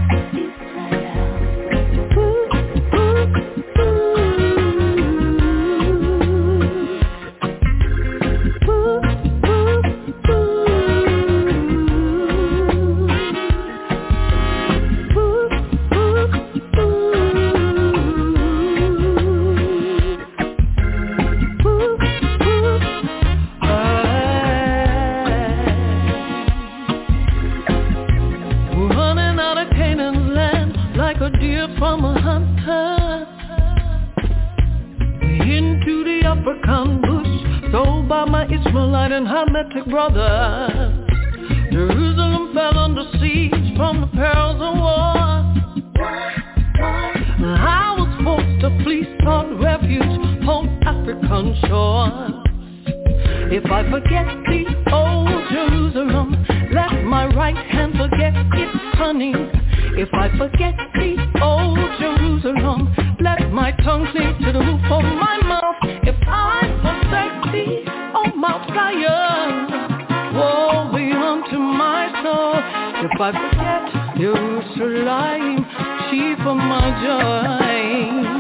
From a hunter, into the African bush, sold by my Ishmaelite and Hamitic brothers. Jerusalem fell under siege from the perils of war. I was forced to flee, sought refuge on African shores. If I forget the old Jerusalem, let my right hand forget its cunning. If I forget the old Jerusalem, let my tongue cling to the roof of my mouth. If I forsake thee, O Mount Zion, woe be unto my soul. If I forget Jerusalem, chief of my joy.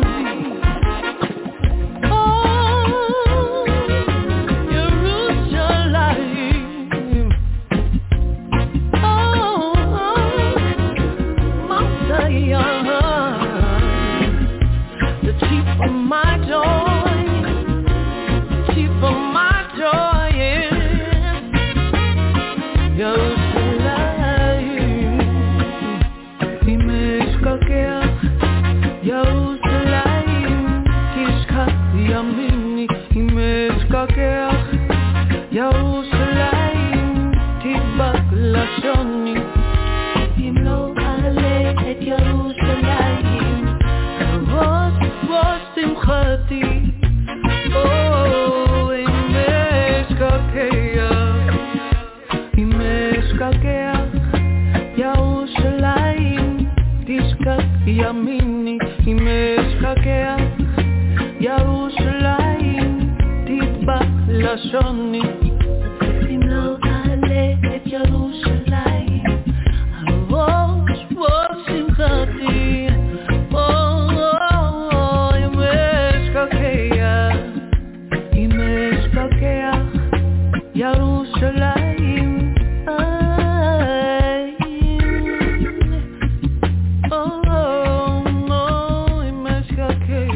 ירושלים תדבק לשוני אם לא אעלה את ירושלים ראש שמחתי אם אשכחך ירושלים תשכח ימיני אם אשכחך ירושלים תדבק לשוני אם לא אעלה את ירושלים הראש שמחתי אם אשכחך ירושלים אם אשכחך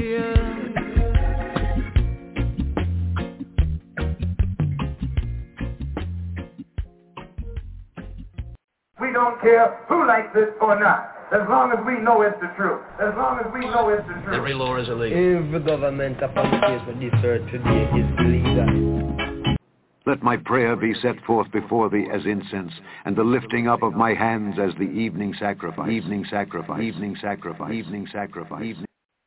We don't care who likes it or not, as long as we know it's the truth. As long as we know it's the truth. Every law is illegal. If the government upon the face of this earth today is illegal. Let my prayer be set forth before thee as incense, and the lifting up of my hands as the evening sacrifice. Evening sacrifice. Evening sacrifice. Evening sacrifice. Evening.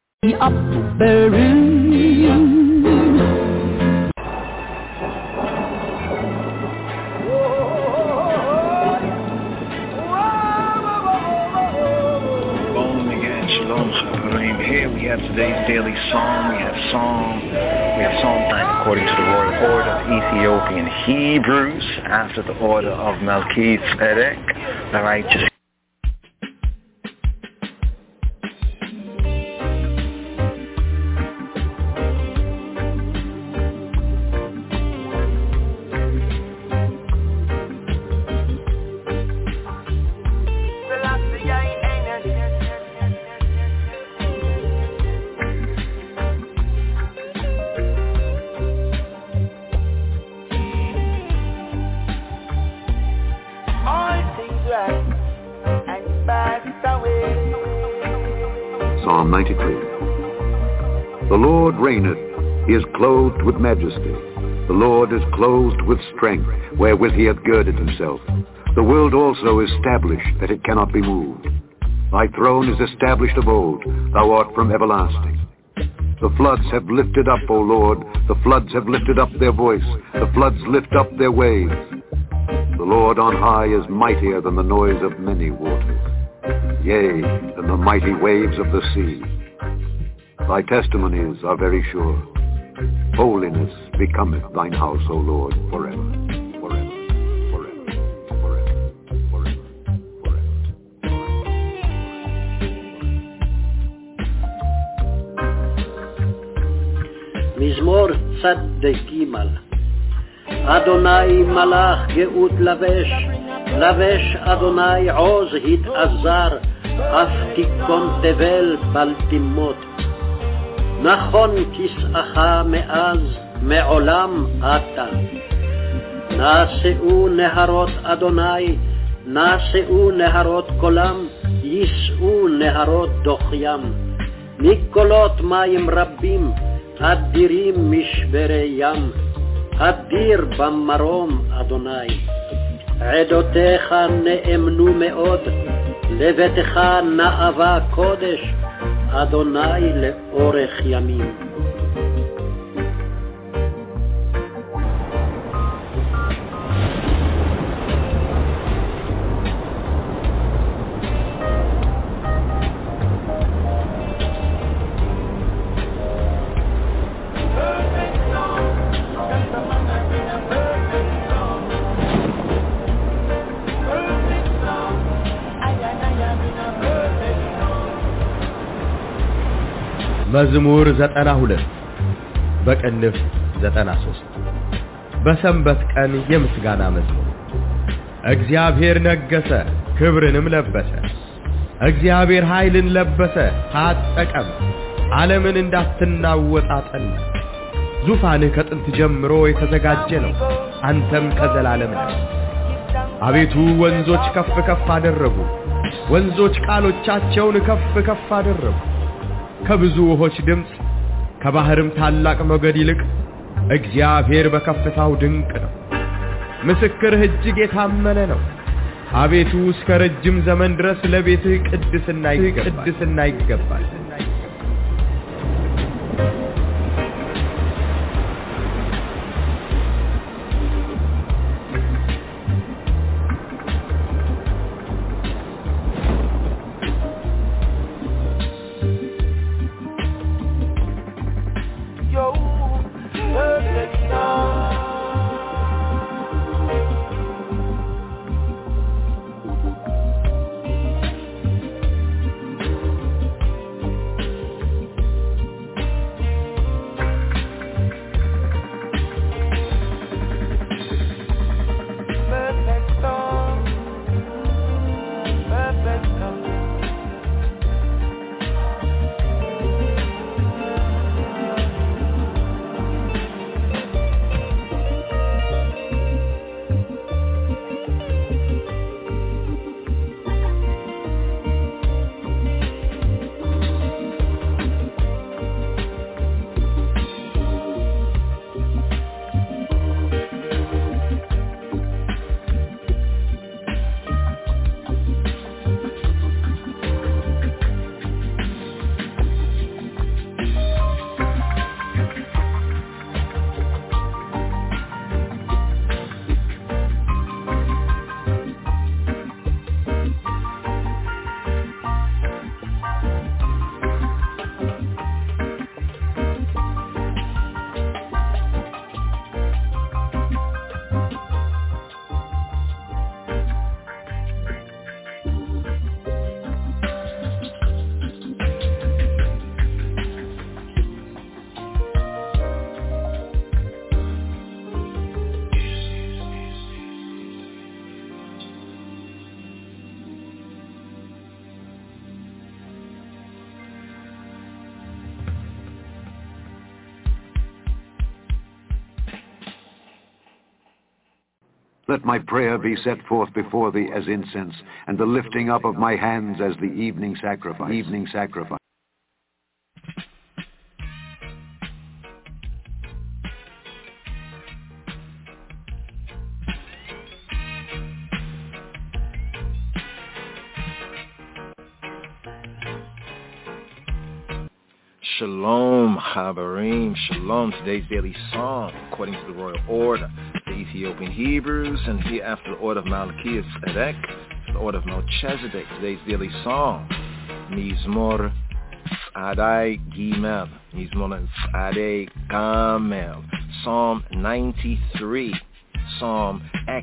Here we have today's daily psalm. We have Psalm 9 according to the royal order of Ethiopian Hebrews after the order of Melchizedek, the righteous. Psalm 93. The Lord reigneth, he is clothed with majesty. The Lord is clothed with strength, wherewith he hath girded himself. The world also is established, that it cannot be moved. Thy throne is established of old, thou art from everlasting. The floods have lifted up, O Lord, the floods have lifted up their voice, the floods lift up their waves. The Lord on high is mightier than the noise of many waters, yea, than the mighty waves of the sea. Thy testimonies are very sure. Holiness becometh thine house, O Lord, forever. Forever, forever, forever, forever, forever. מזמור צדק ג' אדוני מלאך גאות לבש, לבש אדוני עוז התעזר, אף תיכון תבל בל תימות. נכון כסאך מאז מעולם אתה. נעשאו נהרות אדוני, נעשאו נהרות קולם, יישאו נהרות דוחיים. מקולות מים רבים, אדירים משברי ים. אדיר במרום אדוני. עדותיך נאמנו מאוד, לביתך נאווה קודש, אדוני לאורך ימים. መዝሙር 92 በቅንፍ 93 በሰንበት ቀን የምስጋና መዝሙር። እግዚአብሔር ነገሰ ክብርንም ለበሰ። እግዚአብሔር ኃይልን ለበሰ ታጠቀም። ዓለምን እንዳትናወጥ አጠና። ዙፋንህ ከጥንት ጀምሮ የተዘጋጀ ነው፣ አንተም ከዘላለም ነህ። አቤቱ ወንዞች ከፍ ከፍ አደረጉ፣ ወንዞች ቃሎቻቸውን ከፍ ከፍ አደረጉ። ከብዙ ውሆች ድምጽ ከባህርም ታላቅ ሞገድ ይልቅ እግዚአብሔር በከፍታው ድንቅ ነው። ምስክርህ እጅግ የታመነ ነው። አቤቱ እስከ ረጅም ዘመን ድረስ ለቤትህ ቅድስና ይገባል። Let my prayer be set forth before thee as incense, and the lifting up of my hands as the evening sacrifice. Shalom, Habarim, Shalom. Today's daily psalm, according to the royal order, the Ethiopian Hebrews, and hereafter the order of Malachi Tzedek, the order of Melchizedek. Today's daily psalm, Mizmor Tzadai Gimel, Mizmor Tzadai Gamel, Psalm 93, Psalm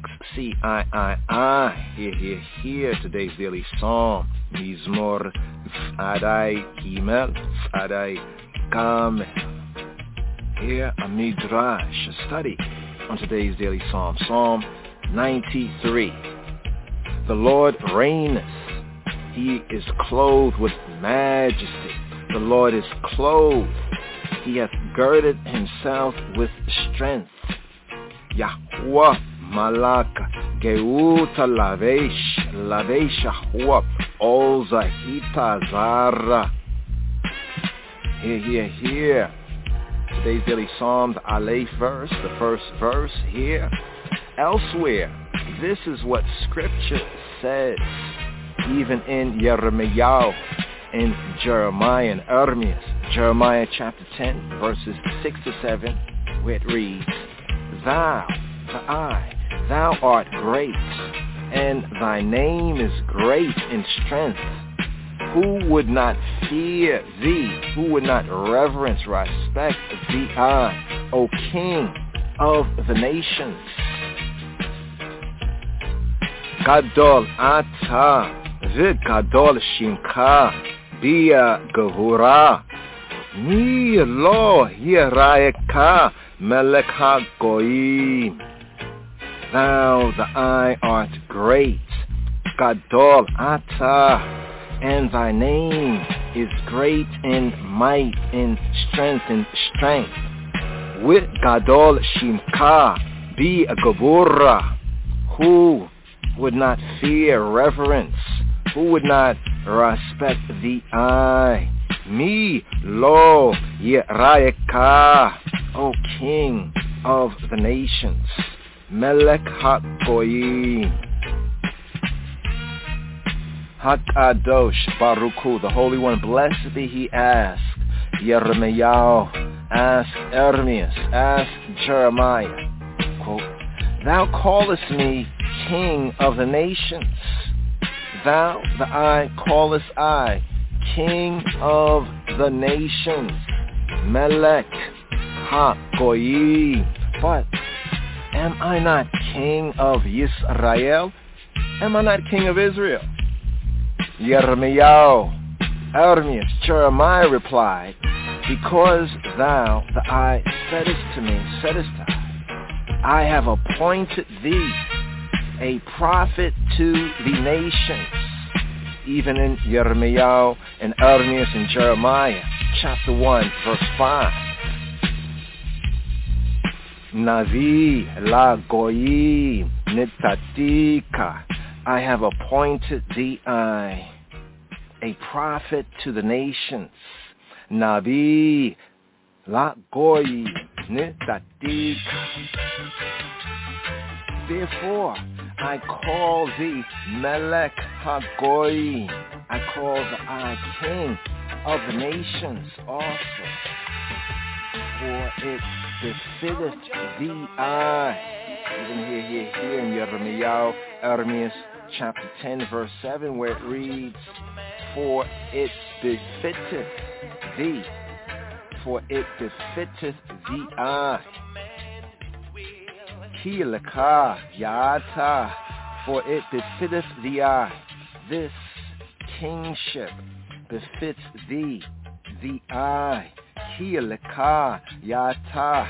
XCIII. Here, today's daily psalm, Mizmor Tzadai Gimel, Tzadai Gamel. Here, a midrash, a study on today's daily psalm, Psalm 93. The Lord reigneth. He is clothed with majesty. The Lord is clothed. He hath girded himself with strength. Yahweh Malaka Geuta Lavesh Yahweh Olzahita Zara. Here. Today's daily psalm, the Aleph verse, the first verse here. Elsewhere, this is what Scripture says, even in Yirmiyahu, in Jeremiah and Ermias. Jeremiah chapter 10, verses 6 to 7, where it reads, Thou art great, and thy name is great in strength. Who would not fear thee? Who would not reverence, respect thee, O King of the nations? Gadol ata v'gadol shimcha bia gevura mi lo yirayeka melech hagoyim. Thou, the I, art great. Gadol ata, and thy name is great in might, in strength, With Gadol Shimka, be a Gabura. Who would not fear reverence? Who would not respect the I? Me lo Yerayeka, O King of the nations. Melech HaGoyim. HaKadosh Baruch Hu, the Holy One, blessed be He, asked Yirmiyahu, asked Ermias, asked Jeremiah, quote, Thou callest me King of the nations. Thou, the I, callest I, King of the nations. Melech HaGoyim. But am I not King of Yisrael? Am I not King of Israel? Yirmiyahu, Ermias, Jeremiah replied, Because thou, the I, saidest to I have appointed thee a prophet to the nations. Even in Yirmiyahu and Ermias and Jeremiah, chapter 1, verse 5. Navi la goyim nitatika. I have appointed thee I, a prophet to the nations. Navi la goyim nitatika. Therefore, I call thee Melech HaGoyim. I call the I King of the nations also. For it befitteth thee I. Even here in Yirmiyahu, Ermias, chapter 10, verse 7, where it reads, For it befitteth thee. For it befitteth thee I. Ki leka yata, for it befitteth thee I. This kingship befits thee, the I. Ki leka yata.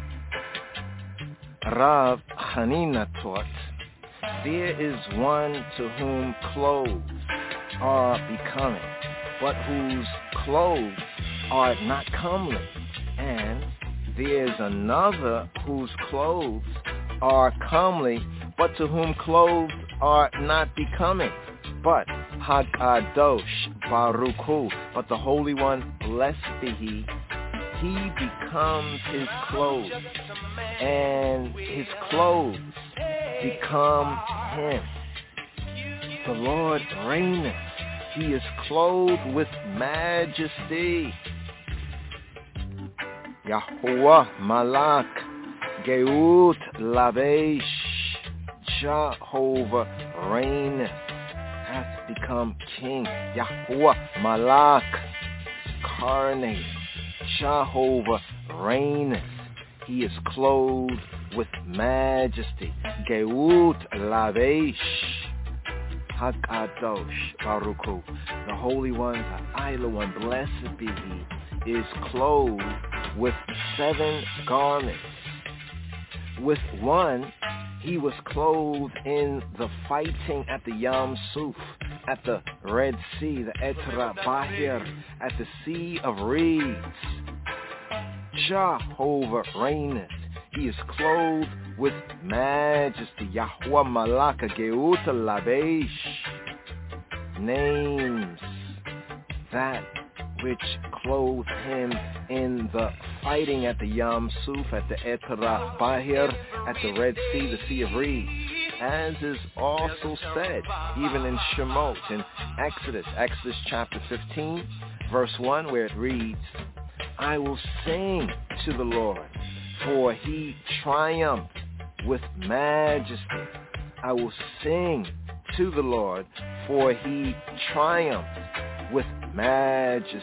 Rav Hanina taught, There is one to whom clothes are becoming, but whose clothes are not comely, and there's another whose clothes are comely, but to whom clothes are not becoming. But HaKadosh Baruch Hu, but the Holy One, blessed be He, He becomes His clothes, and His clothes become Him. The Lord reigneth. He is clothed with majesty. Yahuwah Malak Geut Lavesh. Jehovah reigneth, hath become king. Yahuwah Malak incarnate. Jehovah reigneth. He is clothed with majesty. Geut Lavesh. HaKadosh Baruch Hu, the Holy One, the Idle One, blessed be He, is clothed with 7 garments. With one, He was clothed in the fighting at the Yam Suf, at the Red Sea, the Etra Bahir, at the Sea of Reeds. Jehovah reigneth. He is clothed with majesty. Yahuwah Malaka Geuta Lavesh. Names that which clothed Him in the fighting at the Yam Suf, at the Etra Bahir, at the Red Sea, the Sea of Reeds. As is also said, even in Shemot, in Exodus chapter 15, verse 1, where it reads, I will sing to the Lord, for He triumphed with majesty. I will sing to the Lord, for He triumphed with majesty.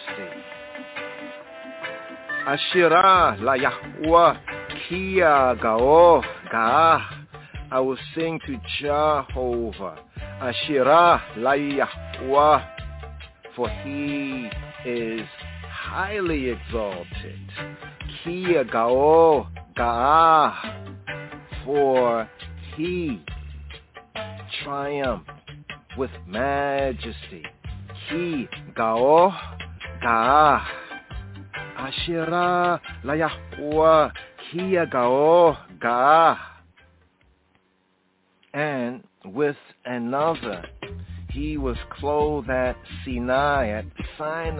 Ashirah la Yahuwah kia gao ga'ah. I will sing to Jehovah. Ashirah la Yahuwah, for He is highly exalted. Kia gao ga'ah, for He triumphed with majesty. Ki gao ga'ah. Ashirah la Yahuwah kia gao ga'ah. And with another, He was clothed at Sinai,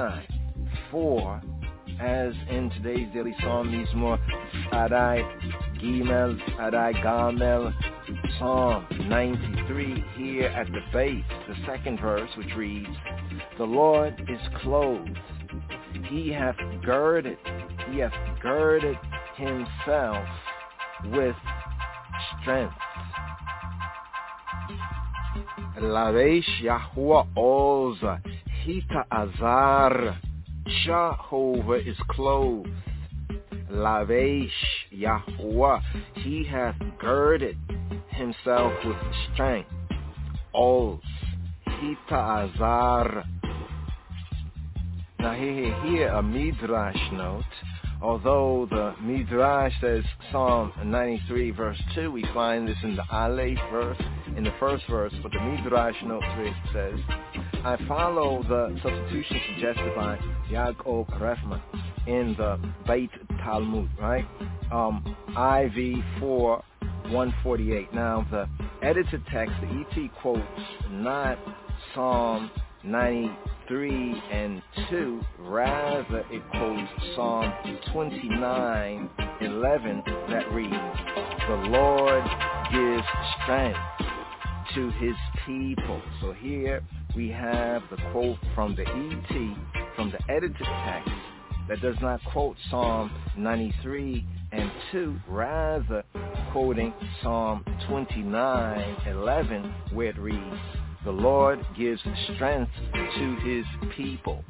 for, as in today's daily psalm, Mizmor Adai Gimel, Adai, Gamel, Psalm 93 here at the base, the second verse, which reads, the Lord is clothed. He hath girded himself with strength. Lavesh Yahuwah Oz, Hita Azar, Jehovah is clothed. Lavesh Yahuwah, he hath girded himself with strength. Oz, Hita Azar. Now here a Midrash note. Although the Midrash says Psalm 93 verse 2, we find this in the Aleph verse, in the first verse, but the Midrash note 3 says, I follow the substitution suggested by Yaakov Refman in the Beit Talmud, right? IV 4:148. Now the edited text, the ET quotes not Psalm 93 and 2, rather it quotes Psalm 29:11 that reads, the Lord gives strength to his people. So here we have the quote from the ET, from the edited text, that does not quote Psalm 93 and 2, rather quoting Psalm 29:11, where it reads, the Lord gives strength to his people.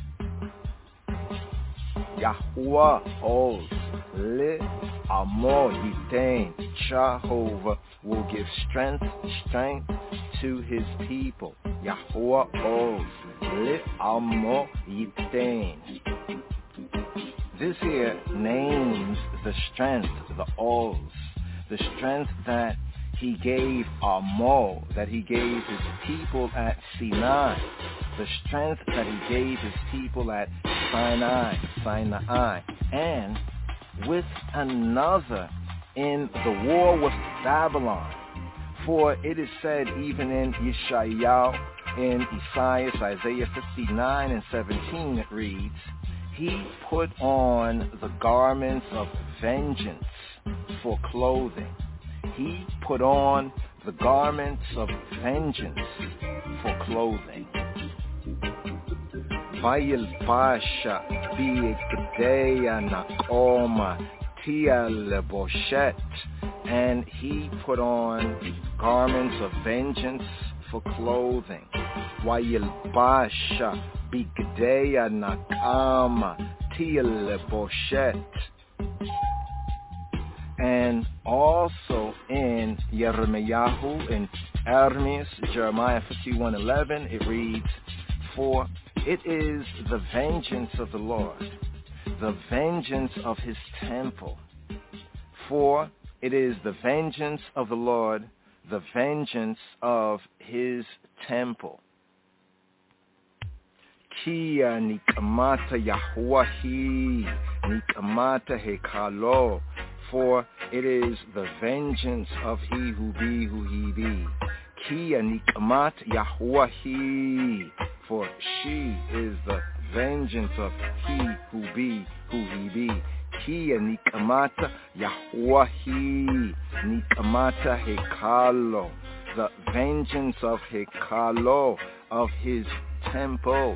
Yahuwah Oz Le Amo Yitain. Jehovah will give strength to his people. Yahuwah Oz Le Amo Yitain. This here names the strength, the Oz, the strength that he gave Amo, that he gave his people at Sinai, the strength that he gave his people at Sinai, and with another in the war with Babylon. For it is said even in Yeshayahu, in Isaiah 59:17, it reads, he put on the garments of vengeance for clothing. He put on the garments of vengeance for clothing. Vayil Pasha Bi'ikdeya Nakoma Tia Leboshet, and he put on garments of vengeance for clothing. Vayil Pasha Bi'ikdeya Nakama Tia Leboshet. And also in Yirmiyahu, in Jeremiah 51:11, it reads, for it is the vengeance of the Lord, the vengeance of his temple. For it is the vengeance of the Lord, the vengeance of his temple. Kia nikmata Yahuwahi, nikmata hekalo. For it is the vengeance of he who be who he be. Kia nikmat Yahuwahi. For she is the vengeance of he who be who he be. Kia nikmata Yahuwahi. Nikmata hekalo. The vengeance of hekalo, of his temple.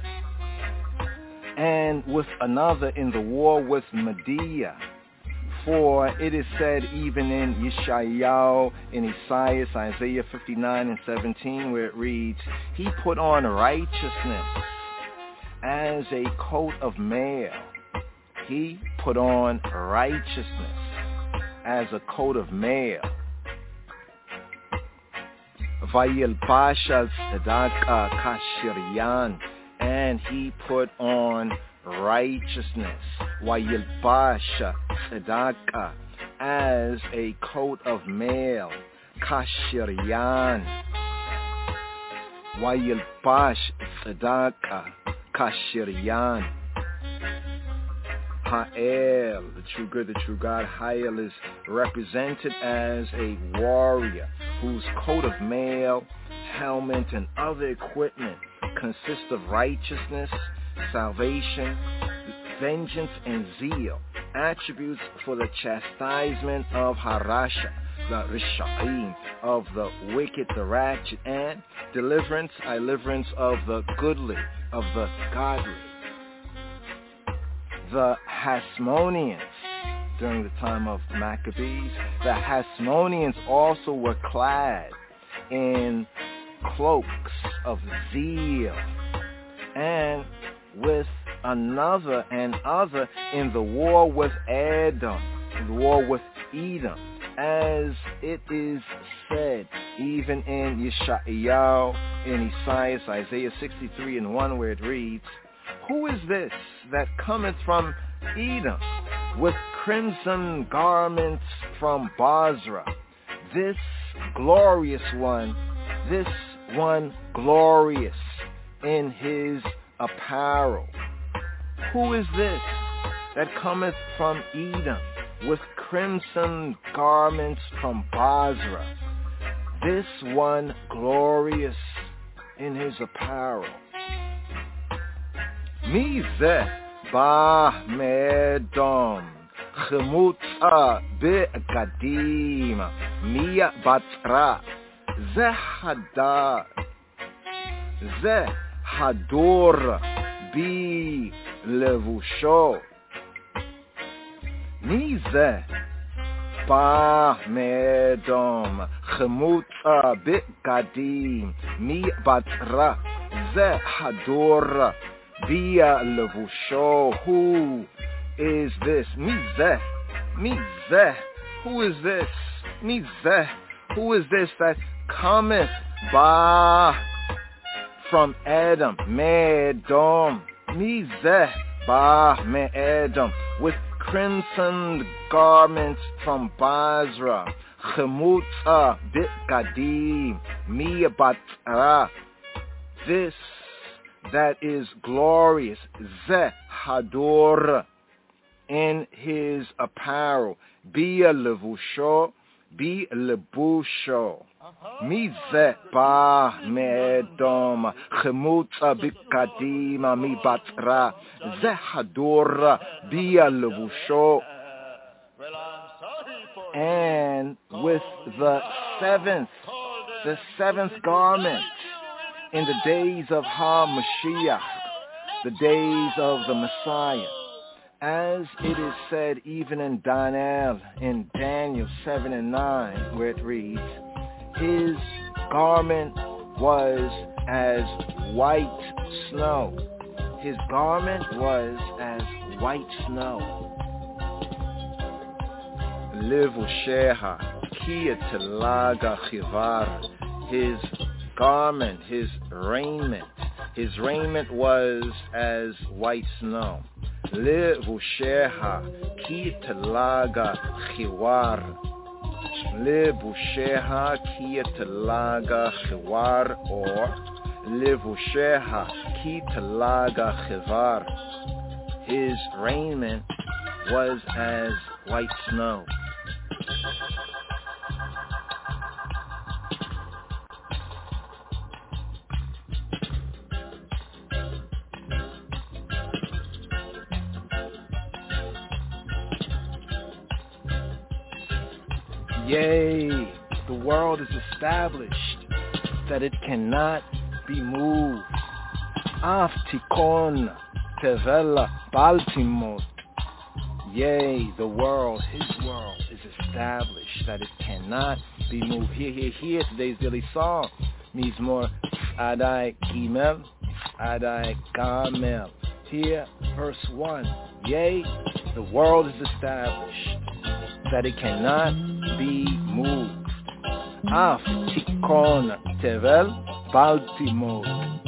And with another in the war with Media. For it is said even in Yeshayahu, in Isaiah 59:17, where it reads, he put on righteousness as a coat of mail. He put on righteousness as a coat of mail. Vayil Pasha Tzedakah Kashiryan, and he put on righteousness, Wayilbash Tzedakah, as a coat of mail, Kashiryan, Wayilbash Tzedakah, Kashiryan. Ha'el, the true good, the true God, Ha'el is represented as a warrior whose coat of mail, helmet, and other equipment consist of righteousness, salvation, vengeance, and zeal. attributes for the chastisement of Harasha, the Risha'im, of the wicked, the ratchet, and deliverance of the goodly, of the godly. The Hasmoneans, during the time of Maccabees, the Hasmoneans also were clad in cloaks of zeal, and with another and other in the war with Edom, in the war with Edom, as it is said even in Yeshayahu, in Isaiah 63:1, where it reads, "Who is this that cometh from Edom with crimson garments from Basra? This glorious one glorious in his apparel. Who is this that cometh from Edom with crimson garments from Basra? This one glorious in his apparel. Mizeh ba medom chemutza be'gadim miya batra zeh hador bi levusho. Mizeh ba medom chemutza be'gadim miya batra zeh hador Via levusho. Who is this? Mizeh. Who is this? Mizeh. Who is this that cometh ba from Edom? Medom. Mizeh ba me'edom, with crimson garments from Basra. Chemutza b'gadim miya batra. This that is glorious, Zeh Hador, in his apparel, Bia Levusho, Bi Lebusho, Mizeh Ba Medom, Chemutza Bikadima Mi Batra, Zeh Hador, Bia Levusho. And with the seventh garment, in the days of HaMashiach, the days of the Messiah, as it is said even in Daniel 7:9, where it reads, his garment was as white snow. His garment was as white snow. Levusheha kiyatalaga chivar. His garment, his raiment was as white snow. Levusheha kitalaga chiwar. Levusheha kitalaga chiwar, or Levusheha kitalaga chivar. His raiment was as white snow. Yea, the world is established that it cannot be moved. Af tikon tevela baltimot. Yea, the world, his world, is established that it cannot be moved. Here, today's daily song. Mizmor Adai Gimel, Adai Gamel. Here, verse 1. Yea, the world is established that it cannot be moved. Af tikon tevel baltimore.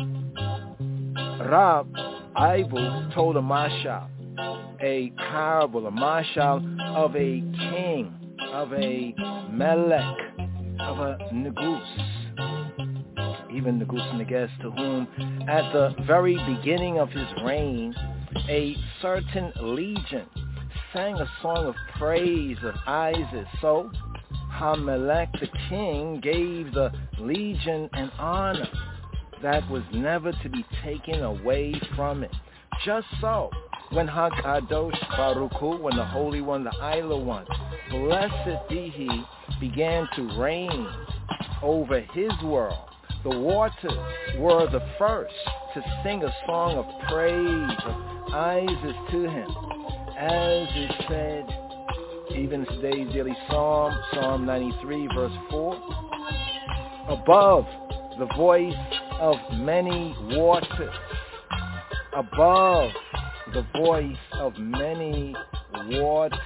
Rab Eibull told a mashal, a parable, a mashal of a king, of a melech, of a negus, even negus neges, to whom at the very beginning of his reign a certain legion sang a song of praise of Isis. So Hamelech the king gave the legion an honor that was never to be taken away from it. Just so when HaKadosh Baruch Hu, when the Holy One, the Isla One, blessed be He, began to reign over His world, the waters were the first to sing a song of praise, of Isis to Him, as is said even in today's daily psalm, Psalm 93, verse 4. Above the voice of many waters, above the voice of many waters,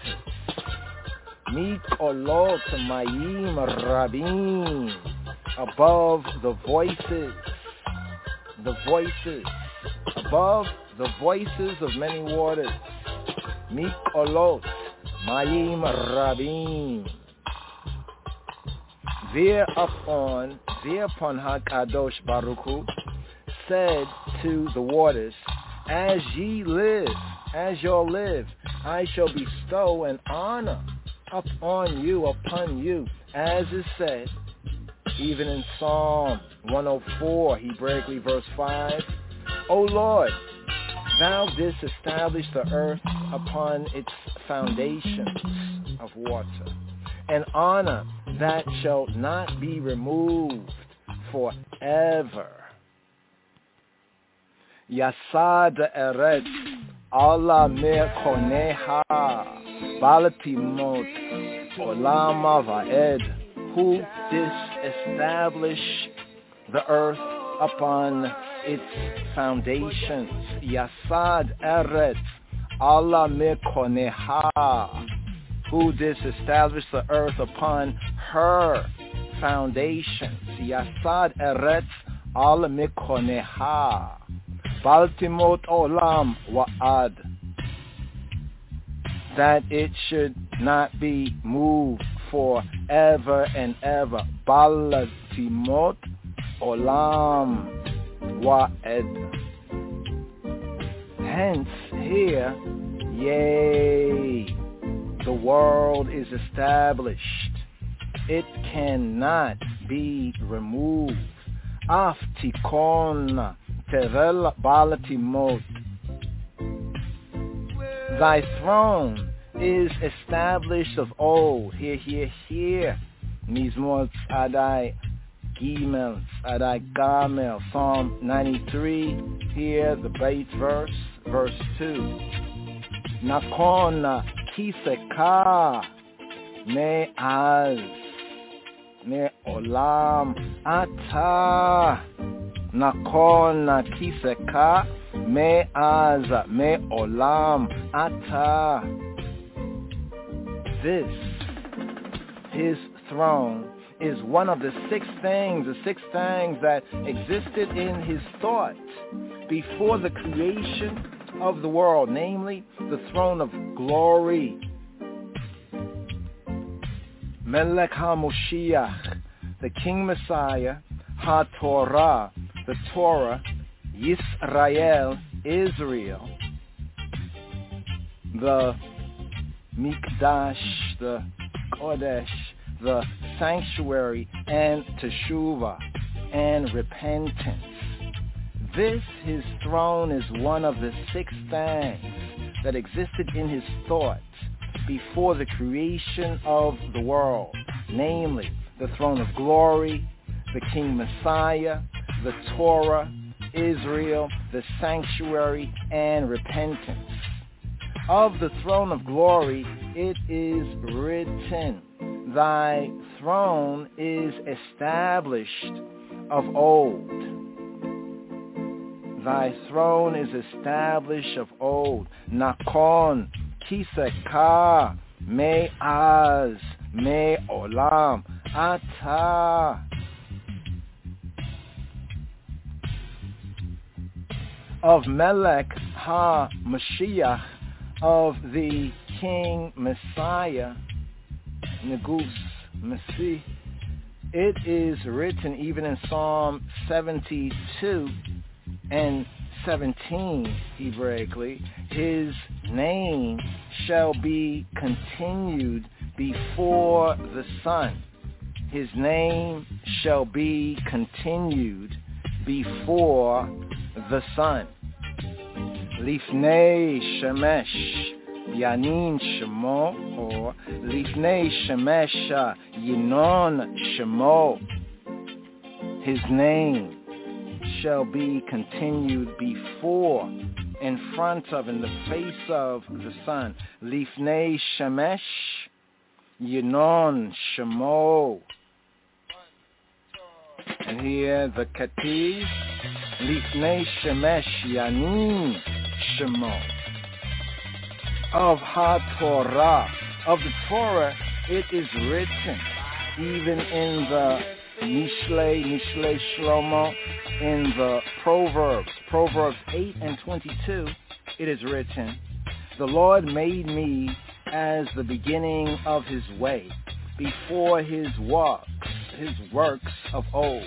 Mikolot Mayim Rabim, above the voices, above the voices of many waters, Mikolot Mayim Rabim. Thereupon HaKadosh Baruch Hu said to the waters, as ye live, as y'all live, I shall bestow an honor upon you, as is said, even in Psalm 104, Hebraically verse 5, O Lord, thou didst establish the earth upon its foundations of water, an honor that shall not be removed forever. Yasad Eretz Allah Me'koneha Balatimot Olama Va'ed, who disestablish the earth upon its foundations. Yasad Eretz Allah Me'koneha, who disestablished the earth upon her foundations. Yasad Eretz Allah Me'koneha Baltimot Olam Wa'ad, that it should not be moved forever and ever. Baltimot Olam Wa'ad. Hence here, yea, the world is established. It cannot be removed. Aftikon Tevel Balatimot. Thy throne is established of old. Here. Mizmor Adai Gimel, Adai Gamel, Psalm 93. Here, the base verse 2. Nakon Kiseka Me'az Me'olam Ata. Nakon Kiseka Me'az Me'olam Ata. This, His throne, is one of the six things that existed in His thought before the creation of the world, namely the throne of glory. Melech HaMoshiach, the King Messiah, HaTorah, the Torah, Yisrael, Israel, the Mikdash, the Kodesh, the sanctuary, and Teshuvah, and repentance. This, His throne, is one of the six things that existed in His thoughts before the creation of the world, namely the throne of glory, the King Messiah, the Torah, Israel, the sanctuary, and repentance. Of the throne of glory, it is written, Thy throne is established of old. Thy throne is established of old. Nakon Kiseka Me'az Me'olam Ata. Of Melech HaMashiach, of the King Messiah, Negus Messi, it is written even in Psalm 72 and 17, Hebraically, His name shall be continued before the sun. His name shall be continued before the sun. Lifnei Shemesh Yanin Shemo, or Lifnei Shemesha Yinon Shemo. His name shall be continued before, in front of, in the face of the sun. Lifnei Shemesh Yinon Shemo. And here the Kativ, Lifnei Shemesh Yanin Shemo. Of HaTorah, of the Torah, it is written, even in the Mishlei Shlomo, in the Proverbs 8 and 22, it is written, the Lord made me as the beginning of his way, before his works of old.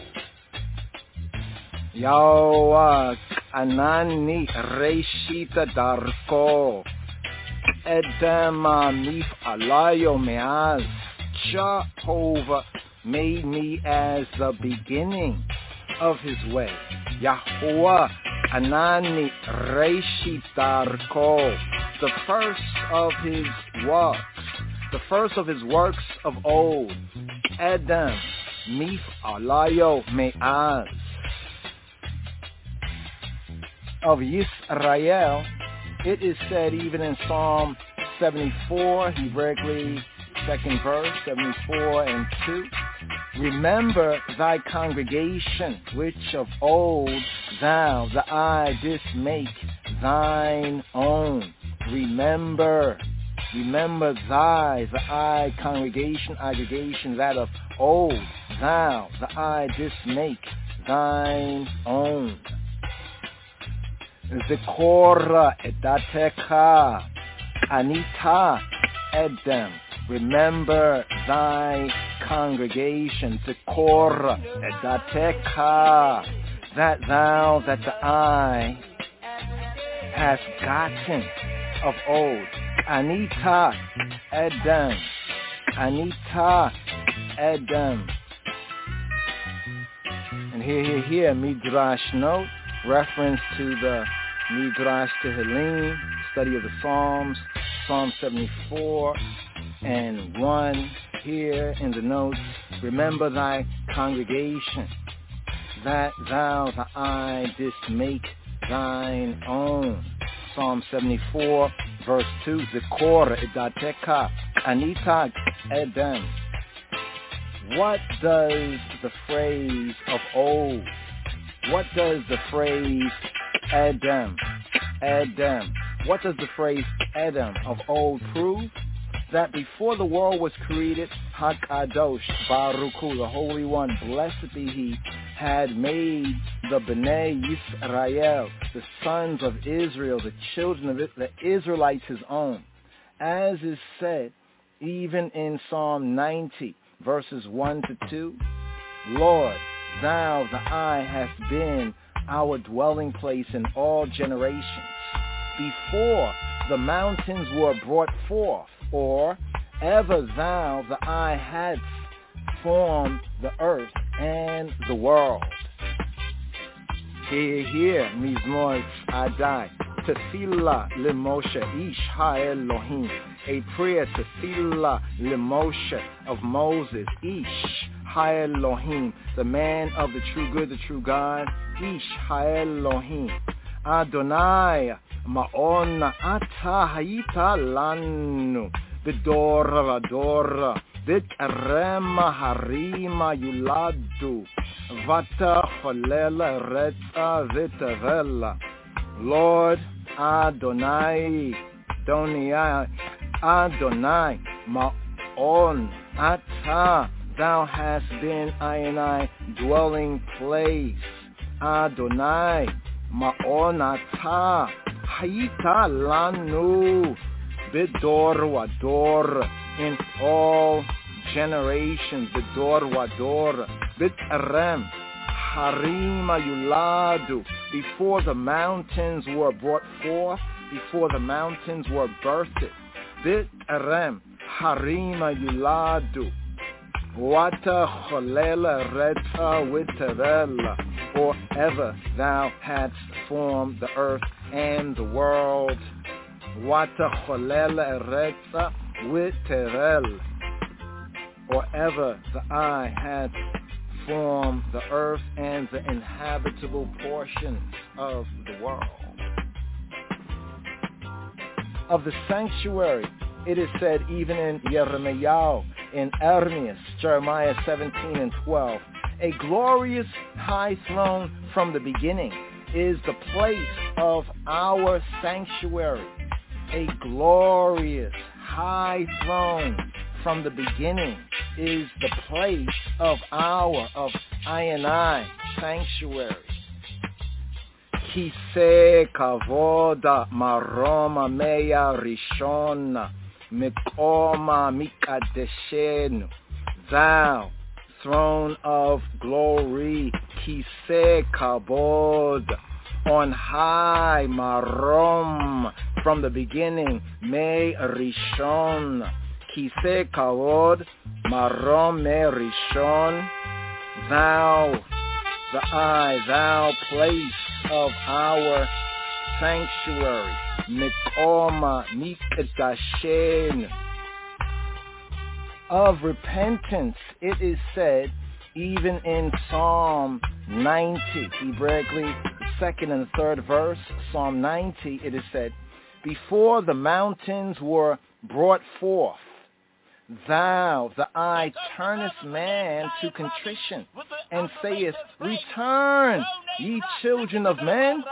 Yahweh Anani Reshita Darko Edema Mif Alayo Meaz. Jehovah made me as the beginning of his way. Yahweh Anani Reshit Darko. The first of his works of old. Edem Mif Alayo Meaz. Of Yisrael, it is said even in Psalm 74, Hebraically, 2nd verse, 74 and 2, remember thy congregation, which of old thou, the eye, didst make thine own. Remember thy, the eye, congregation, aggregation, that of old thou, the eye, didst make thine own. Zikora edatecha anita edem. Remember thy congregation. Zikora edatecha. That thou, that the eye hast gotten of old. Anita edem. Anita edem. And here, Midrash note, reference to the Midrash Tehillim, study of the Psalms, Psalm 74 and 1. Here in the notes, remember thy congregation, that thou, the eye, didst make thine own. Psalm 74, verse 2, Zikor edateka anita edem. What does the phrase of old, what does the phrase Edom, what does the phrase Edom of old prove? That before the world was created, HaKadosh Baruch Hu, the Holy One, blessed be He, had made the Bnei Yisrael, the sons of Israel, the children of the Israelites, his own. As is said, even in Psalm 90, verses 1 to 2, Lord, thou, the eye, hast been our dwelling place in all generations. Before the mountains were brought forth, or ever thou, the eye, hadst formed the earth and the world. Here, Mizmor Adai, Tefillah LeMoshe, Ish HaElohim, a prayer Tefillah LeMoshe of Moses, Ish HaElohim, the man of the true good, the true God, Ish HaElohim, Adonai, Ma'on Ata Hayita Lanu, Bidora Vadora, Bitrema Harima Yuladu, Vata Cholela Reta Vitavella. Lord Adonai, Adonai, Ma'on Ata, thou hast been I dwelling place. Adonai, Ma'on Ata, Hayita Lanu, Bidor Wador, in all generations, Bidor Wador, Bitrem, Harima Yuladu, before the mountains were brought forth, before the mountains were birthed. Bitrem, Harima Yuladu, Wata cholela reta witerel, or ever thou hadst formed the earth and the world. Wata cholela reta witerel, or ever the eye had formed the earth and the inhabitable portions of the world. Of the sanctuary, it is said even in Jeremiah, in Ermias, Jeremiah 17:12, a glorious high throne from the beginning is the place of our sanctuary. A glorious high throne from the beginning is the place of I and I sanctuary. Kiseh kavoda maroma meya rishona mikoma mikadeshenu. Thou, throne of glory, kiseh kavod, on high, marom, from the beginning, me rishon, kiseh kavod, marom me rishon. Thou, the eye, thou place of our sanctuary, mikoma mikdashen. Of repentance, it is said, even in Psalm 90, Hebraically, the second and third verse, Psalm 90, it is said, before the mountains were brought forth, thou, the eye, turnest man to contrition, and sayest, return, ye children of men.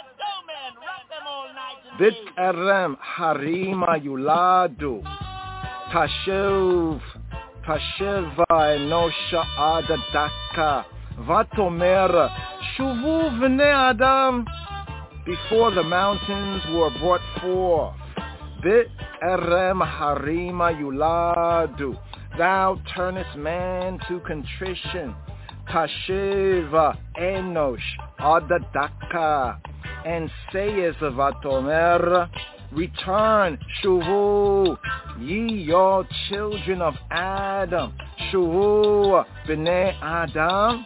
Bit arem harima yuladu, tashev tasheva enosha adadaka, vatomer shuvu v'nei adam. Before the mountains were brought forth, bit erem harima yuladu, thou turnest man to contrition, tasheva enosh adadaka, and sayest vatomer, return, shuvu, ye your children of Adam, shuvu b'nei Adam.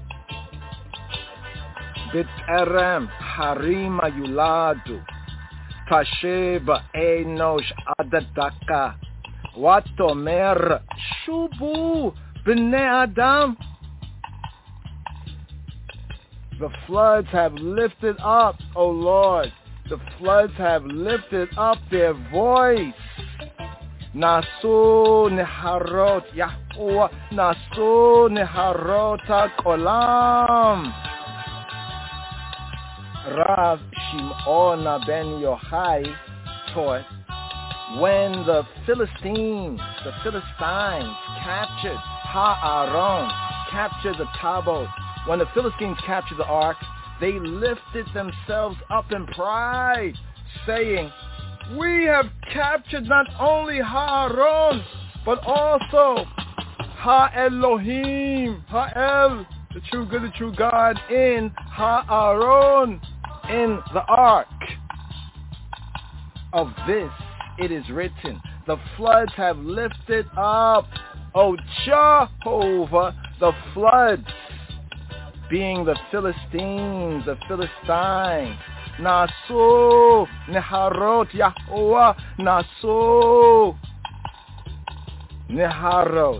B'terem harima yuladu, tasheba enosh adadaka, vatomer shuvu b'nei Adam. The floods have lifted up, O Lord, the floods have lifted up their voice. Nasu neharot Yahuwah, nasu neharot hakolam. Rav Shimon ben Yochai taught, when the Philistines captured Ha'aron, captured the Tabot, when the Philistines captured the ark, they lifted themselves up in pride, saying, we have captured not only Ha'aron, but also Ha-Elohim, Ha'el, the true good, the true God, in Ha'aron, in the ark. Of this it is written, the floods have lifted up, O Jehovah, the floods, being the Philistines, the Philistines. Nasu neharot Yahuwah, nasu neharot,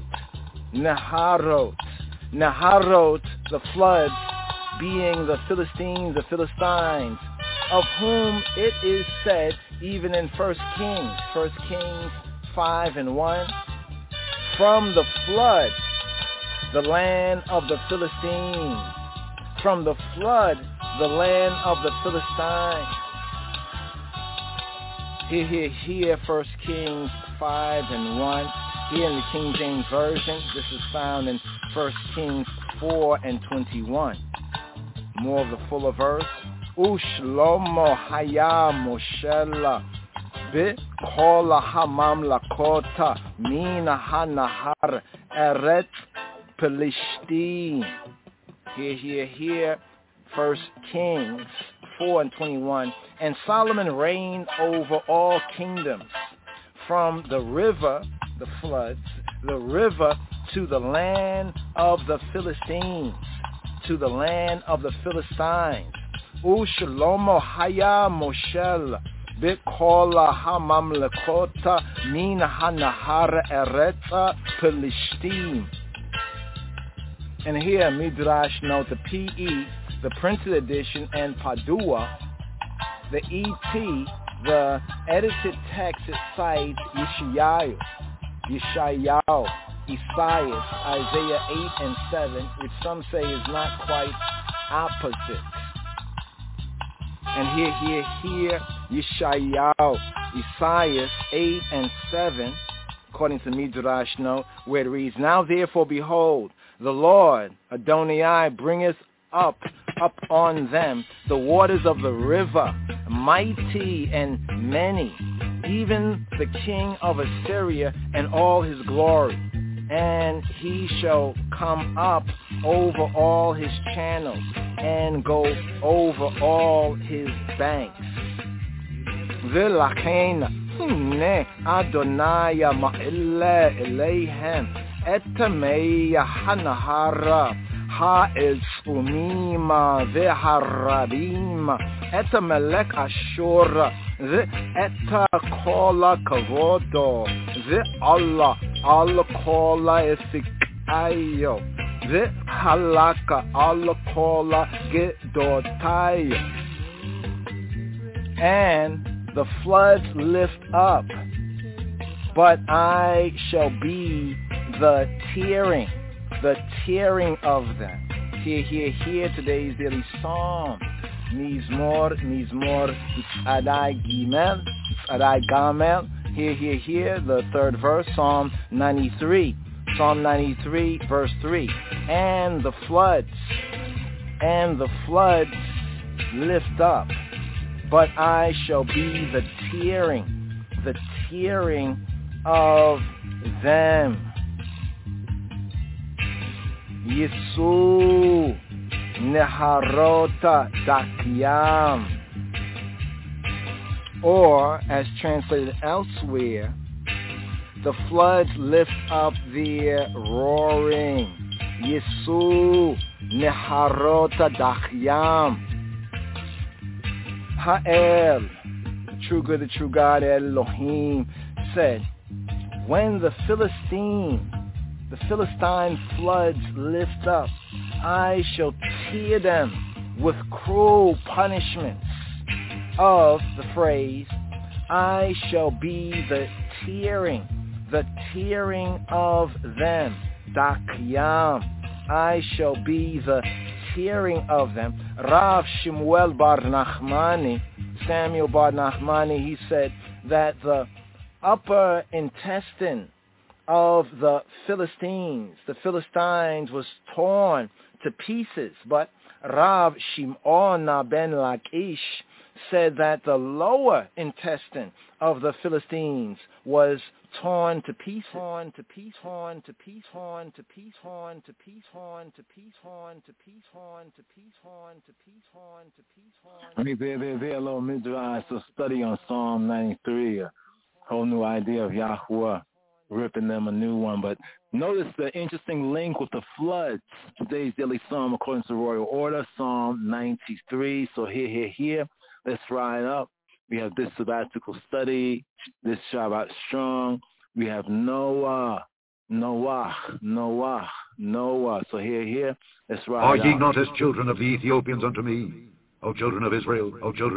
the floods, being the Philistines, the Philistines, of whom it is said, even in 1 Kings 5:1, from the flood, the land of the Philistines, from the flood, the land of the Philistines. Here, 1 Kings 5:1. Here in the King James Version, this is found in 1 Kings 4:21. More of the fuller verse. Ushlomo haya moshela b'kol hamamlakota mina hanahar eret Pelishtim. Here, 1 Kings 4:21. And Solomon reigned over all kingdoms, from the river, the floods, the river to the land of the Philistines, to the land of the Philistines. Ushlomo haya moshel bikola hamamlekota min hanahar eretza Philistine. And here Midrash note the PE, the printed edition, and Padua, the ET, the edited text, it cites Yeshayahu, Isaiah, Isaiah 8 and 7, which some say is not quite opposite. And here, Yeshayahu, Isaiah 8 and 7, according to Midrash note, where it reads, Now therefore, behold, the Lord, Adonai, bringeth up on them the waters of the river, mighty and many, even the king of Assyria and all his glory. And he shall come up over all his channels and go over all his banks. V'lachen hine Adonai ma'ile eleihem etamei hanahara ha'ez umima ve'harabim etamelek ashur ve'eta kola kavodo ve'Allah al-kola esikayo ve'halaka al-kola gedotayo. And the floods lift up, but I shall be the tearing of them. Here, today's daily psalm. Mizmor, Adai Gamel. Here, the third verse, Psalm 93, verse 3. And the floods lift up, but I shall be the tearing of them. Yisu neharota dakyam. Or, as translated elsewhere, the floods lift up their roaring. Yisu neharota dakyam. Ha'el, the true good, the true God, Elohim, said, when the Philistine floods lift up, I shall tear them with cruel punishments. Of the phrase, I shall be the tearing of them. Dakyam, I shall be the tearing of them. Rav Samuel Bar Nachmani, he said that the upper intestine of the Philistines was torn to pieces, but Rav Shimon ben Lakish said that the lower intestine of the Philistines was torn to pieces. I mean, they're a little midrash, so study on Psalm 93, a whole new idea of Yahweh, ripping them a new one. But notice the interesting link with the floods. Today's daily psalm, according to royal order, Psalm 93. So here. Let's ride up. We have this sabbatical study, this Shabbat strong. We have Noah. So here. Let's ride Are ye up. not as children of the Ethiopians unto me, O children of Israel?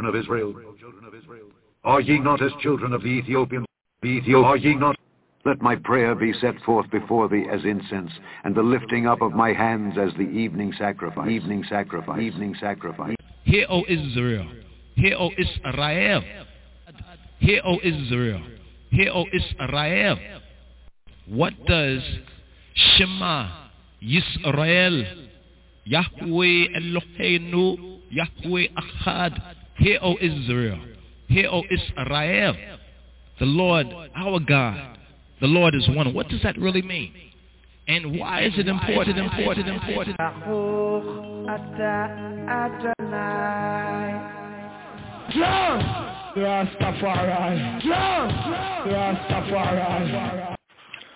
Are ye not as children of the Ethiopians? Are ye not? Let my prayer be set forth before thee as incense, and the lifting up of my hands as the evening sacrifice. Hear, O Israel. Hear, O Israel. Hear, O Israel. Hear, O Israel. What does Shema Yisrael, Yahweh Eloheinu, Yahweh Achad? Hear, O Israel. Hear, O Israel. The Lord, our God, the Lord is one. What does that really mean? And why is it important?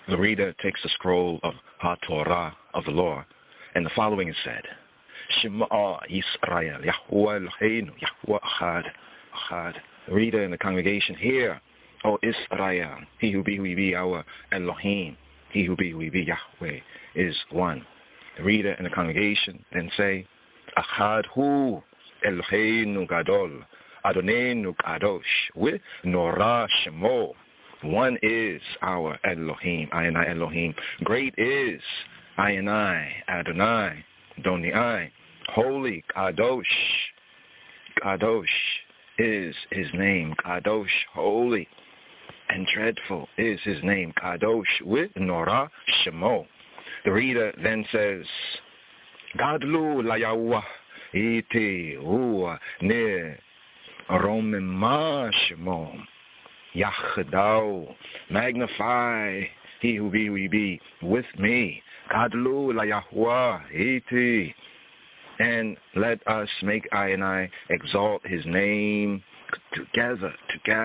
The reader takes the scroll of HaTorah of the law, and the following is said: Shema Yisrael, Yahweh Eloheinu, Yahweh Echad. The reader in the congregation, hear, O Israel, he who be, our Elohim, he who be, Yahweh, is one. The reader in the congregation then say, Echad hu Eloheinu Gadol, Adonenu Kadosh, with Norah Shemo. One is our Elohim, Ayanai Elohim. Great is Ayanai, Adonai, Doniai. Holy, Kadosh. Kadosh is his name. Kadosh, holy. And dreadful is his name. Kadosh with Norah Shemo. The reader then says, Gadlu Layawah iti huwa ne romema Shemo. Yachadao, magnify he who be with me. Gadlu la Yahweh iti, and let us make I and I exalt his name together.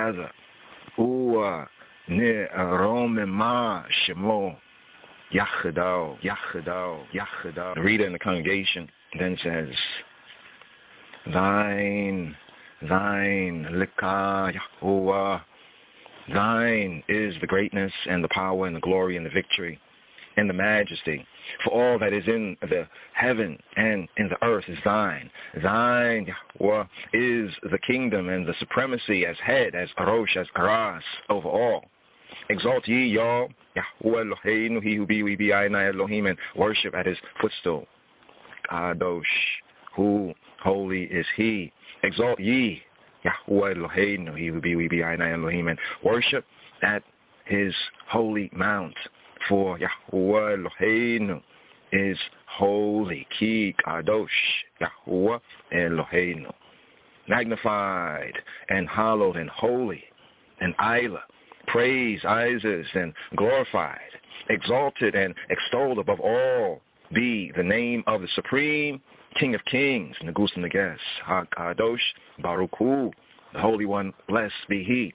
Ua ne romema shemo. Yachadao. The reader in the congregation then says, Thine lika Yahuwah. Thine is the greatness and the power and the glory and the victory and the majesty. For all that is in the heaven and in the earth is thine. Thine, Yahweh, is the kingdom and the supremacy as head, as Arosh, as Aras, over all. Exalt ye, y'all, Yahweh Eloheinu, he who be, we be, Ayanai Elohim, and worship at his footstool. Kadosh, who holy is he. Exalt ye, Yahweh Eloheinu, he who be, we be, Ayanai Elohim, and worship at his holy mount. For Yahweh Eloheinu is holy. Ki Kadosh, Yahweh Eloheinu. Magnified and hallowed and holy and Isla. Praised, Isis, and glorified. Exalted and extolled above all be the name of the Supreme King of Kings, Nagus Nages, HaKadosh, Baruch Hu, the Holy One, blessed be He.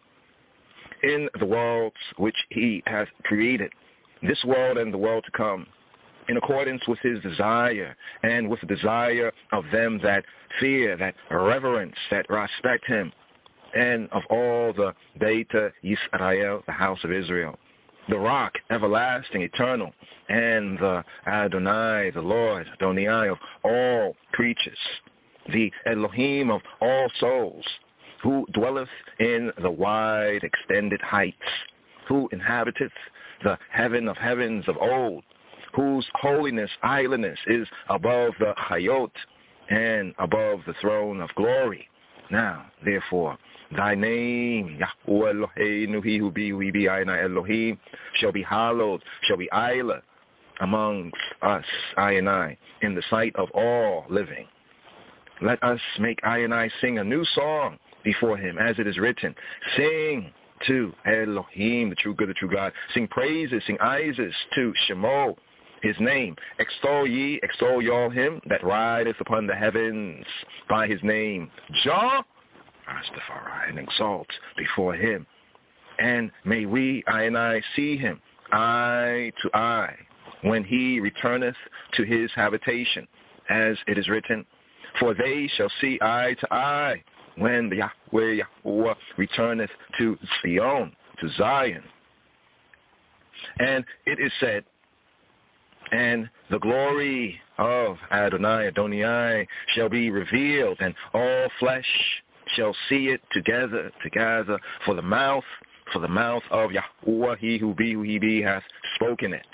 In the worlds which He hath created, this world and the world to come, in accordance with His desire and with the desire of them that fear, that reverence, that respect Him, and of all the Beta Yisrael, the house of Israel, the rock, everlasting, eternal, and the Adonai, the Lord, Adonai of all creatures, the Elohim of all souls, who dwelleth in the wide extended heights, who inhabiteth the heaven of heavens of old, whose holiness, islandness is above the Hayot and above the throne of glory. Now, therefore, thy name, Yahweh Eloheinu, he who be, we be, Ayanai Elohim, shall be hallowed, shall be Isla amongst us, Ayanai, in the sight of all living. Let us make Ayanai sing a new song before him, as it is written. Sing to Elohim, the true good, the true God. Sing praises, sing Isis to Shemo, his name. Extol ye, extol y'all him that rideth upon the heavens by his name. Jah Rastafari, and exalt before him. And may we, I and I, see him eye to eye when he returneth to his habitation, as it is written, for they shall see eye to eye when the Yahweh returneth to Zion, to Zion. And it is said, and the glory of Adonai shall be revealed, and all flesh shall see it together, for the mouth of Yahweh, he who be, hath spoken it.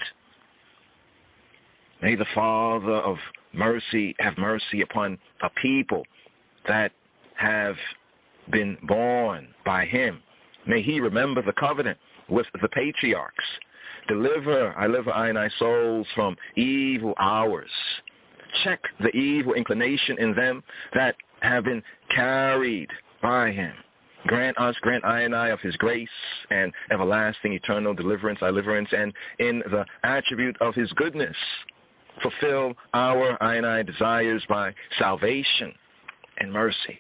May the Father of mercy have mercy upon a people that have been born by him. May he remember the covenant with the patriarchs. Deliver I and I souls from evil hours. Check the evil inclination in them that have been carried by him. Grant I and I of his grace and everlasting eternal deliverance, and in the attribute of his goodness, fulfill our I and I desires by salvation and mercy.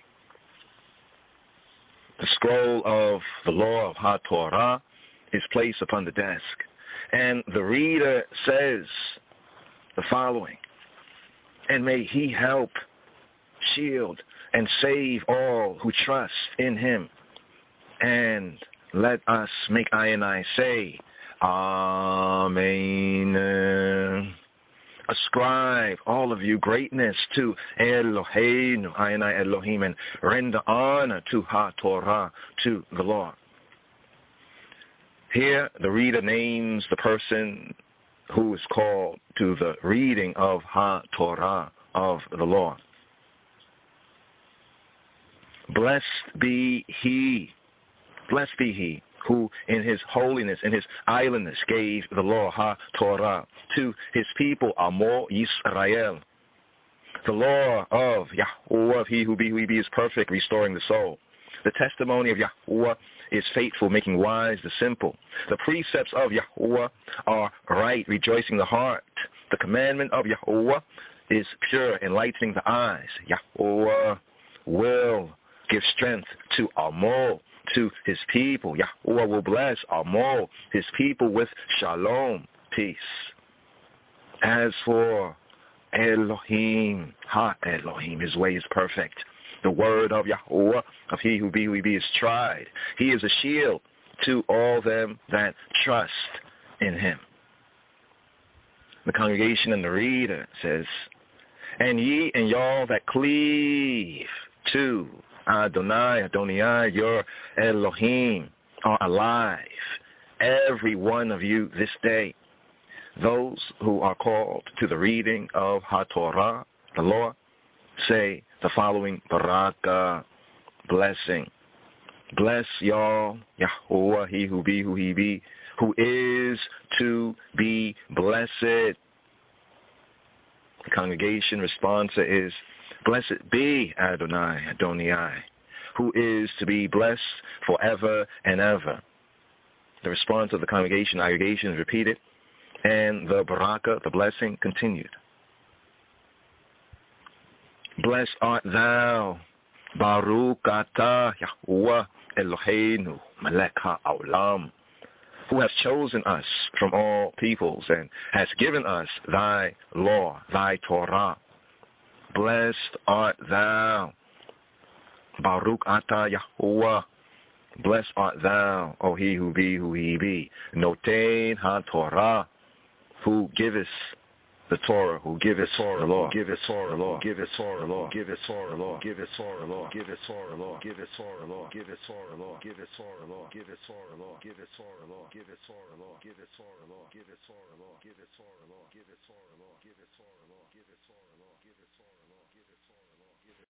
The scroll of the law of HaTorah is placed upon the desk, And the reader says the following: and may he help, shield, and save all who trust in him. And let us make I and I say, Amen. Ascribe, all of you, greatness to Eloheinu, I and I Elohim, and render honor to HaTorah, to the Lord. Here, the reader names the person who is called to the reading of HaTorah, of the Lord. Blessed be he who in his holiness, in his islandness, gave the law, HaTorah, to his people, Amo Yisrael. The law of Yahuwah, he who be is perfect, restoring the soul. The testimony of Yahuwah is faithful, making wise the simple. The precepts of Yahuwah are right, rejoicing the heart. The commandment of Yahuwah is pure, enlightening the eyes. Yahuwah will give strength to Amo, to his people. Yahuwah will bless Amo, his people, with shalom, peace. As for Elohim, Ha-Elohim, his way is perfect. The word of Yahuwah, of he who be is tried. He is a shield to all them that trust in him. The congregation and the reader says, and ye and y'all that cleave to Adonai, your Elohim, are alive, every one of you this day. Those who are called to the reading of HaTorah, the law, say the following baraka, blessing. Bless y'all, Yahuwah, he who be, who is to be blessed. The congregation response is, blessed be Adonai, who is to be blessed forever and ever. The response of the congregation is repeated, and the baraka, the blessing, continued. Blessed art thou, Baruch atah Yahuwah Eloheinu Melech HaOlam, who has chosen us from all peoples and has given us thy law, thy Torah. Blessed art thou, Baruch atah Yahuwah. Blessed art thou, O he who be, Notein HaTorah, who giveth the Torah, who giveth the law, giveth Torah, law, giveth Torah, law, giveth Torah, law, giveth Torah, law, giveth Torah, law, giveth Torah, law, giveth Torah, law, giveth Torah, law, giveth Torah, law, giveth Torah, law, giveth Torah, law, giveth Torah, law, giveth Torah, law, giveth Torah, law, giveth Torah, law, giveth Torah, law, giveth Torah, law, giveth Torah, law, giveth Torah, law, giveth.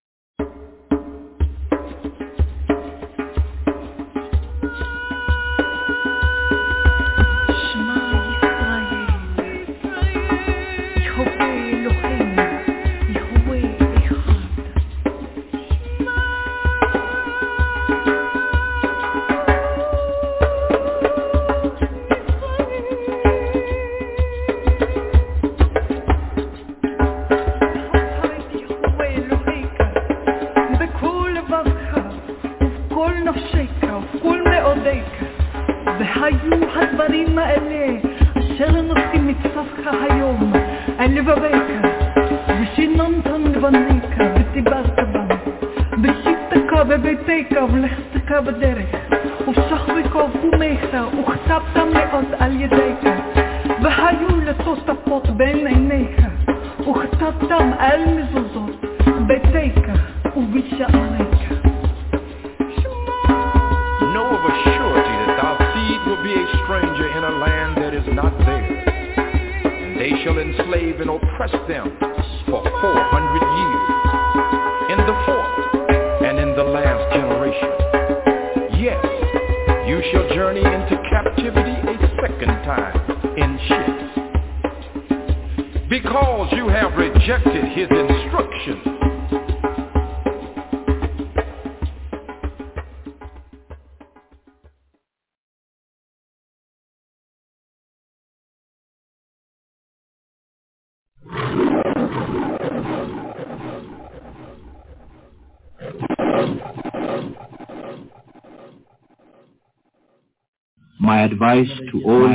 My advice to all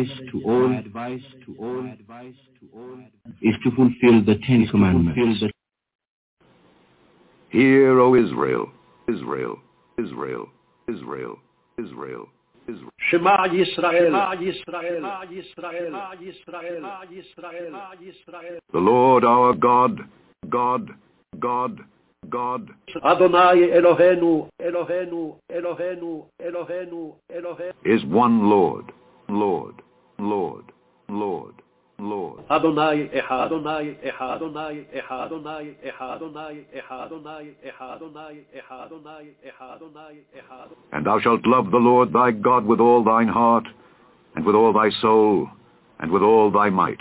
is to fulfill the 10 commandments. Hear, O Israel, Israel, Israel, Israel, Israel, Israel. Shema Yisrael. The Lord our God, God, Adonai Eloheinu, Eloheinu, Eloheinu, Eloheinu, Eloheinu. is one Lord, Lord, Lord, Lord, Lord. Adonai Echad, Adonai Echad, Adonai Echad, Adonai Echad, Adonai Echad, Adonai Echad, Adonai Echad, Adonai Echad, Adonai Echad. And thou shalt love the Lord thy God with all thine heart, and with all thy soul, and with all thy might.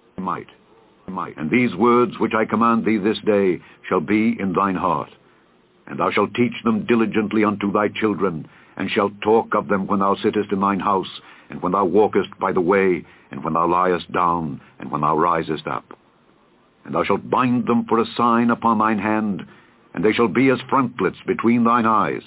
And these words which I command thee this day shall be in thine heart. And thou shalt teach them diligently unto thy children, and shalt talk of them when thou sittest in thine house, and when thou walkest by the way, and when thou liest down, and when thou risest up. And thou shalt bind them for a sign upon thine hand, and they shall be as frontlets between thine eyes.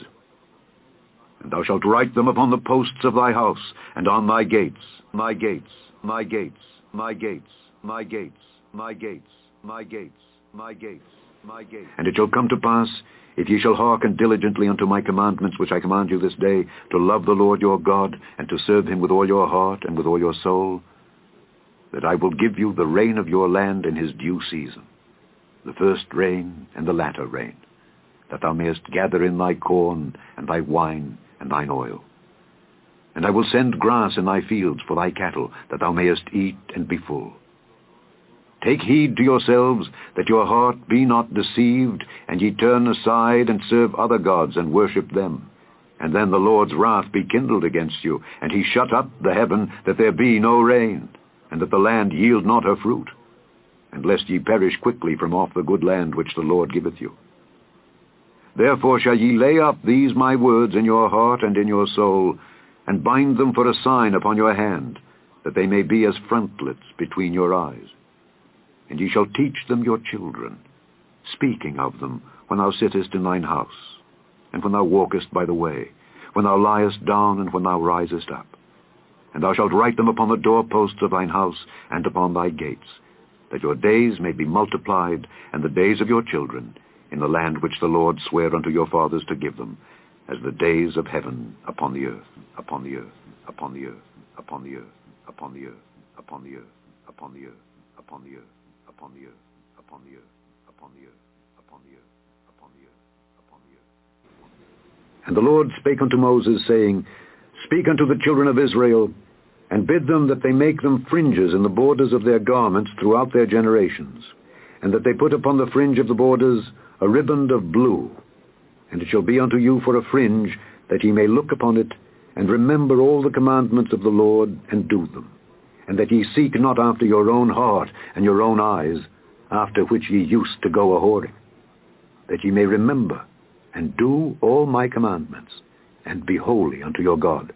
And thou shalt write them upon the posts of thy house, and on thy gates, my gates, my gates, my gates, my gates, my gates, my gates, my gates, my gates. And it shall come to pass, if ye shall hearken diligently unto my commandments which I command you this day, to love the Lord your God, and to serve him with all your heart and with all your soul, that I will give you the rain of your land in his due season, the first rain and the latter rain, that thou mayest gather in thy corn and thy wine and thine oil. And I will send grass in thy fields for thy cattle, that thou mayest eat and be full. Take heed to yourselves that your heart be not deceived, and ye turn aside and serve other gods and worship them. And then the Lord's wrath be kindled against you, and he shut up the heaven, that there be no rain, and that the land yield not her fruit, and lest ye perish quickly from off the good land which the Lord giveth you. Therefore shall ye lay up these my words in your heart and in your soul, and bind them for a sign upon your hand, that they may be as frontlets between your eyes. And ye shall teach them your children, speaking of them when thou sittest in thine house, and when thou walkest by the way, when thou liest down, and when thou risest up. And thou shalt write them upon the doorposts of thine house and upon thy gates, that your days may be multiplied, and the days of your children, in the land which the Lord sware unto your fathers to give them, as the days of heaven upon the earth, upon the earth, upon the earth, upon the earth, upon the earth, upon the earth, upon the earth, upon the earth, upon the earth, upon the earth, upon the earth, upon the earth, upon the earth, upon the earth. And the Lord spake unto Moses, saying, Speak unto the children of Israel, and bid them that they make them fringes in the borders of their garments throughout their generations, and that they put upon the fringe of the borders a riband of blue. And it shall be unto you for a fringe, that ye may look upon it, and remember all the commandments of the Lord, and do them, and that ye seek not after your own heart and your own eyes, after which ye used to go a-whoring, that ye may remember and do all my commandments, and be holy unto your God.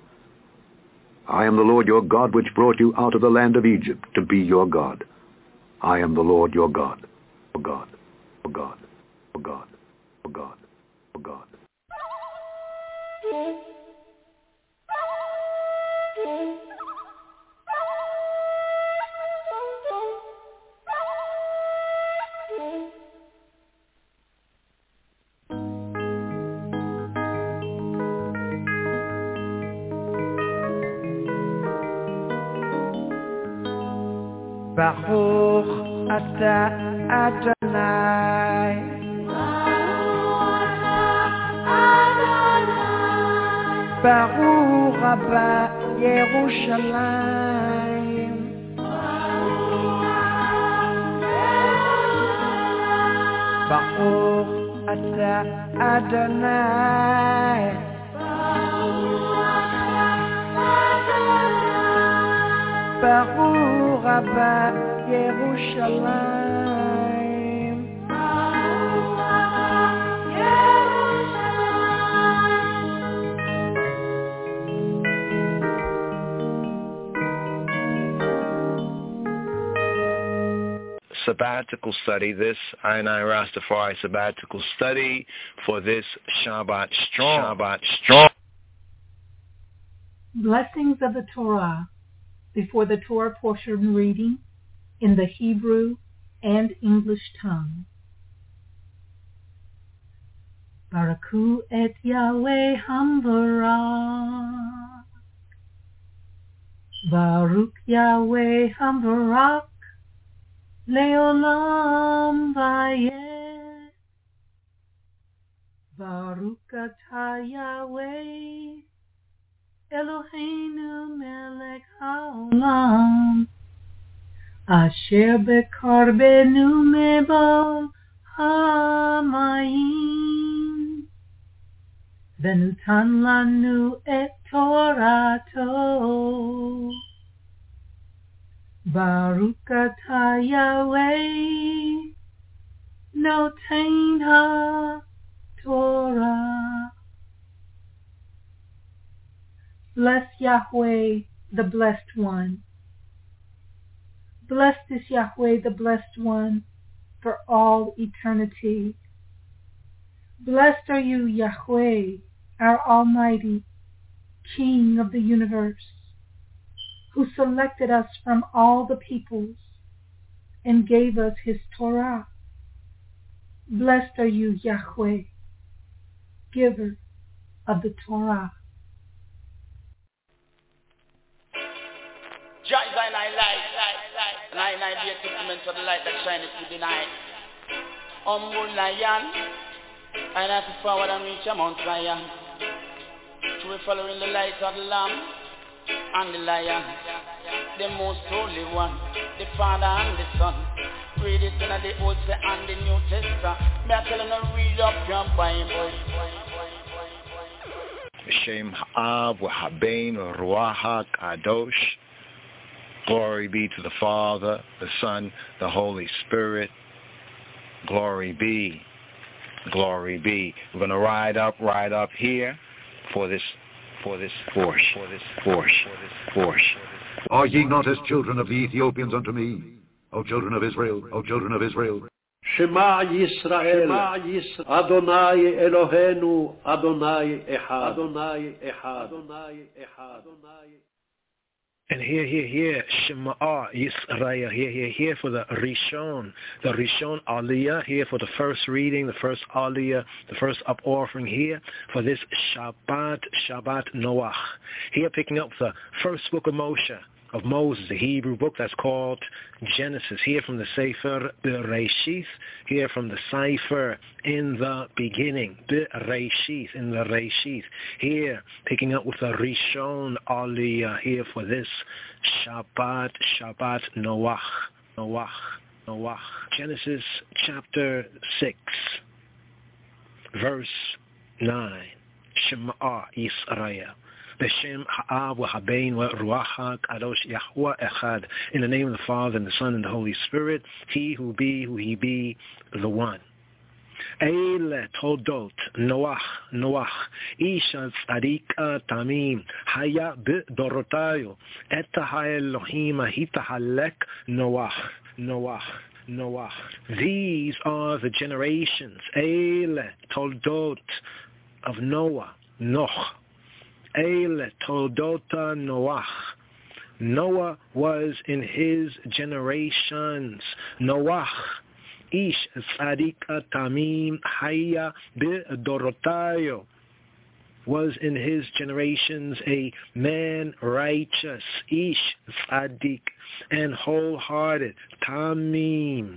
I am the Lord your God, which brought you out of the land of Egypt to be your God. I am the Lord your God, O God, O God, O God, O God, O God. Baruch Ata Adonai, Baruch Abba Yerushalayim, Baruch Ata Adonai, Baruch Abba Yerushalayim, Sabbatical study, this I Rastafari sabbatical study for this Shabbat Strong. Shabbat Strong. Blessings of the Torah before the Torah portion reading in the Hebrew and English tongue. Baraku et Yahweh Hambarak. Baruch Yahweh Hambarak. Leolam Vayeh. Baruch atah Yahweh Eloheinu melech haolam asher bekarbenu mebal hamayim v'nutan lanu et Torato. Baruch atah Yahweh noten ha-Torah. Bless Yahweh, the Blessed One. Blessed is Yahweh, the Blessed One, for all eternity. Blessed are you, Yahweh, our Almighty, King of the universe, who selected us from all the peoples and gave us his Torah. Blessed are you, Yahweh, giver of the Torah. Jah is I light, and I be a testament to the light that shineth through the night. Humble lion, I have to forward and reach a Mount Zion. To be following the light of the Lamb and the Lion, the most holy one, the Father and the Son. Read it in the Old and the New Testament. May I tell you to read up your Bible. Shem Ha'av V'Habein Ruach HaKadosh. Glory be to the Father, the Son, the Holy Spirit. Glory be. Glory be. We're going to ride up here for this portion. Are ye not as children of the Ethiopians unto me, O children of Israel, O children of Israel? Shema Yisrael, Adonai Eloheinu, Adonai Echad, Adonai Echad, Adonai Echad, Adonai. And here, Shema Yisrael, here for the Rishon Aliyah, here for the first reading, the first Aliyah, the first up offering here for this Shabbat Noach. Here picking up the first book of Moses, the Hebrew book that's called Genesis. Here from the Sefer Bereshith, here from the Sefer in the beginning, Bereshith, in the Reshith. Here picking up with the Rishon Aliyah, here for this Shabbat Noach. Genesis chapter 6, verse 9. Shema Yisrael. B'Shem Ha'av V'Habein V'Ruach HaKadosh Yahweh Echad. In the name of the Father and the Son and the Holy Spirit, He who be, the One. Eile Toldot Noach Ish Tzadik Tamim Haya B'Dorotayo Eta HaElohim Hitahalek Noach. These are the generations. Eile Toldot of Noah. Eile Toldota Noach. Noah was in his generations. Noach, Ish Tzadik Tamim Haya B'Dorotayo, was in his generations a man righteous, Ish Tzadik, and wholehearted, Tamim.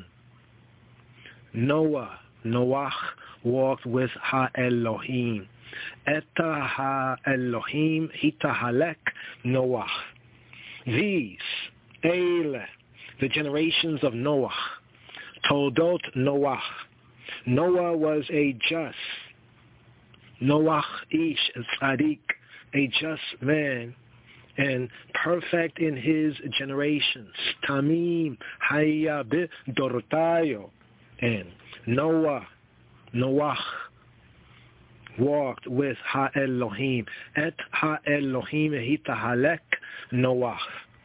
Noach walked with Ha-Elohim. Eta ha-Elohim hitahalek Noach. These, Eile, the generations of Noach, Toldot Noach. Noah was a just. Noach ish tzadik, a just man, and perfect in his generations. Tamim haya b'dorotayo. And Noach walked with Ha-Elohim. Et Ha-Elohim hitahalek Noach.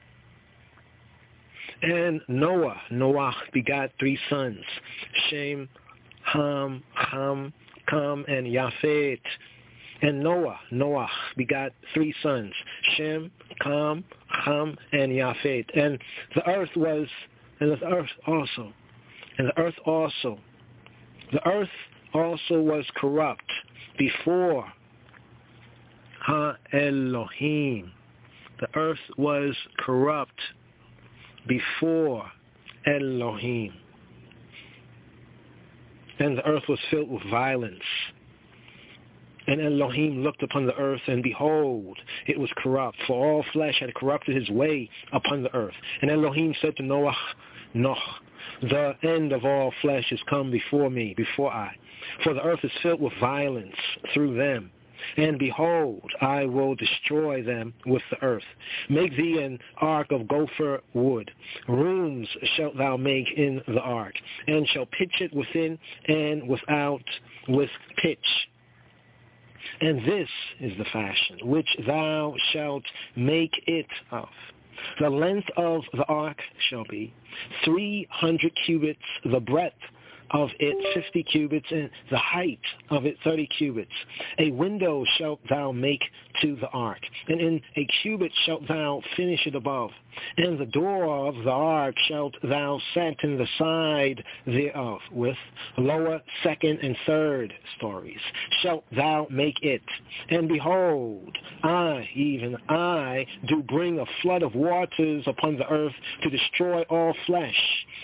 And Noach begot 3 sons, Shem, Ham, Cam, and Yafet. And Noah begot 3 sons, Shem, Ham, and Yafet. And the earth also was corrupt before Ha-Elohim. The earth was corrupt before Elohim. And the earth was filled with violence. And Elohim looked upon the earth, and behold, it was corrupt, for all flesh had corrupted his way upon the earth. And Elohim said to Noah, the end of all flesh is come before me, before I. For the earth is filled with violence through them. And behold, I will destroy them with the earth. Make thee an ark of gopher wood. Rooms shalt thou make in the ark, and shall pitch it within and without with pitch. And this is the fashion which thou shalt make it of. The length of the ark shall be 300 cubits, the breadth of it 50 cubits, and the height of it 30 cubits. A window shalt thou make to the ark, and in a cubit shalt thou finish it above. And the door of the ark shalt thou set in the side thereof, with lower, second, and third stories shalt thou make it. And behold, I, even I, do bring a flood of waters upon the earth to destroy all flesh,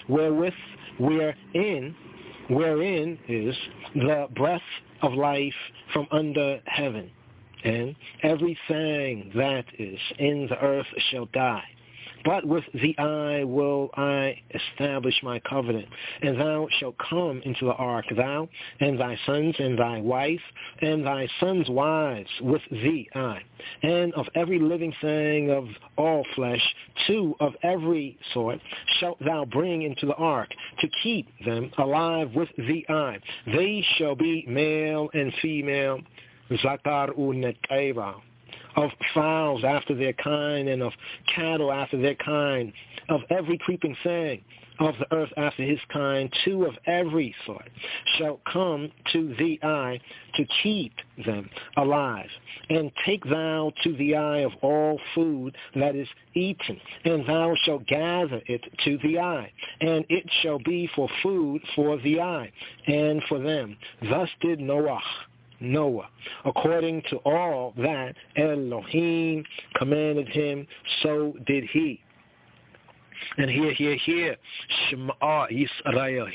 wherein is the breath of life from under heaven, and everything that is in the earth shall die. But with thee will I establish my covenant, and thou shalt come into the ark, thou and thy sons and thy wife and thy sons' wives with thee and of every living thing of all flesh, 2 of every sort shalt thou bring into the ark, to keep them alive with thee. They shall be male and female, zakar u'nekeva, of fowls after their kind, and of cattle after their kind, of every creeping thing of the earth after his kind, 2 of every sort shall come to thee to keep them alive. And take thou to thee of all food that is eaten, and thou shalt gather it to thee, and it shall be for food for thee and for them. Thus did Noah, according to all that Elohim commanded him, so did he. And here, Shema Yisrael,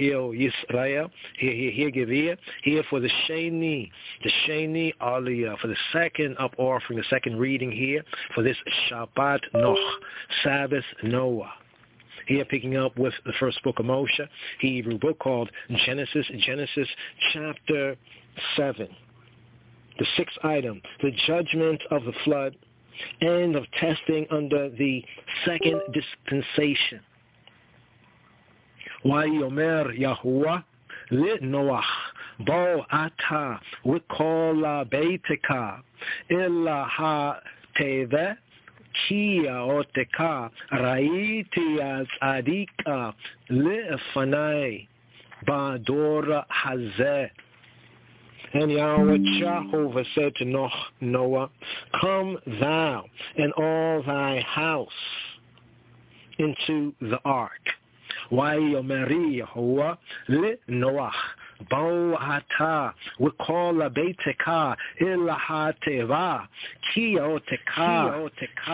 give ear for the Sheni Aliyah, for the second up offering, the second reading here, for this Shabbat Noch, Sabbath Noah. Here picking up with the first book of Moshe, Hebrew book called Genesis chapter 7. The 6th item, the judgment of the flood and of testing under the second dispensation. Vayomer Yahuwah leNoach, bo ata v'kol beiteka ela ha-teveh ki oteka raiti tzadika lefanai ba'dor hazeh. And Yahweh Jehovah said to Noah, come thou and all thy house into the ark. Vayomeri Yahuwah leNoach, bo ata v'kol beiteka ela ha-teveh ki oteka,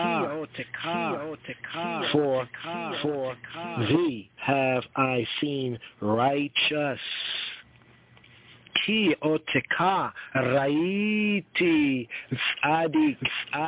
for thee have I seen righteous. Ki oteka raiti tzadik,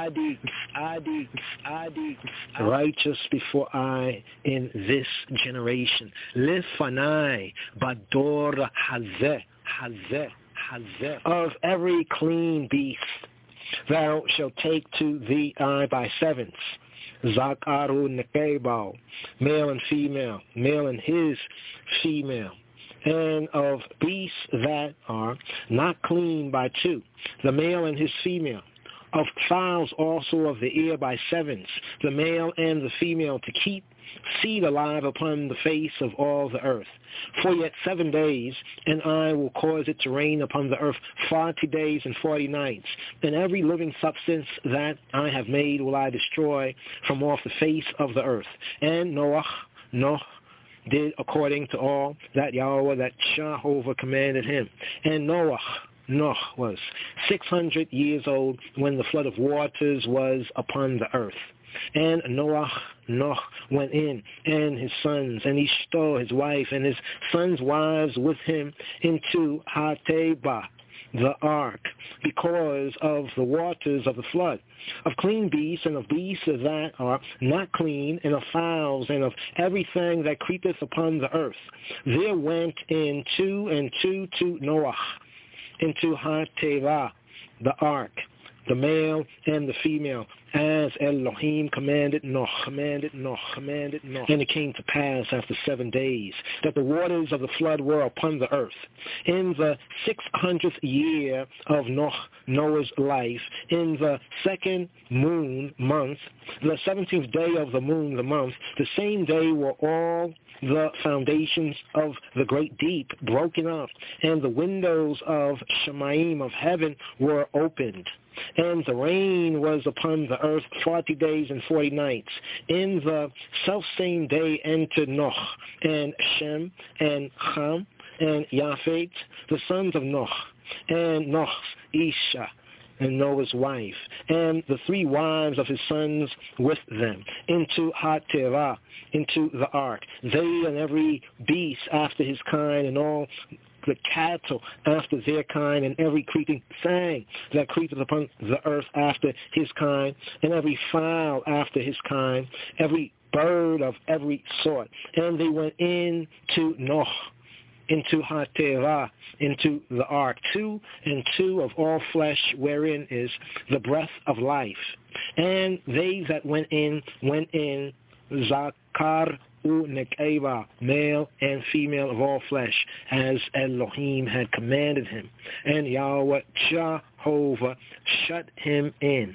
righteous before I in this generation. Lefanai bador hazeh, of every clean beast thou shalt take to thee by sevens. Zakaru nekebal, male and female, male and his female. And of beasts that are not clean by 2, the male and his female, of fowls also of the air by sevens, the male and the female, to keep seed alive upon the face of all the earth. For yet 7 days, and I will cause it to rain upon the earth 40 days and 40 nights, and every living substance that I have made will I destroy from off the face of the earth. And Noah did according to all that Yahweh, that Jehovah commanded him. And Noah was 600 years old when the flood of waters was upon the earth. And Noah went in, and his sons, and Ishto, his wife, and his sons' wives with him into Hateba, the ark, because of the waters of the flood, of clean beasts and of beasts that are not clean, and of fowls and of everything that creepeth upon the earth. There went in two and two to Noah, into Hateba, the ark, the male and the female, as Elohim commanded Noah. And it came to pass after 7 days that the waters of the flood were upon the earth. In the 600th year of Noah's life, in the second moon month, the 17th day of the moon the month, the same day were all the foundations of the great deep broken up, and the windows of Shemaim of heaven were opened. And the rain was upon the earth 40 days and 40 nights. In the selfsame day entered Noah, and Shem, and Ham, and Yafet, the sons of Noah, and Noah's Isha, and Noah's wife, and the 3 wives of his sons with them, into Hateva, into the ark, they and every beast after his kind, and all the cattle after their kind, and every creeping thing that creepeth upon the earth after his kind, and every fowl after his kind, every bird of every sort. And they went into Noah, into Hateva, into the ark, 2 and 2 of all flesh, wherein is the breath of life. And they that went in, Zakar Nekeva, male and female of all flesh, as Elohim had commanded him. And Yahweh Jehovah shut him in.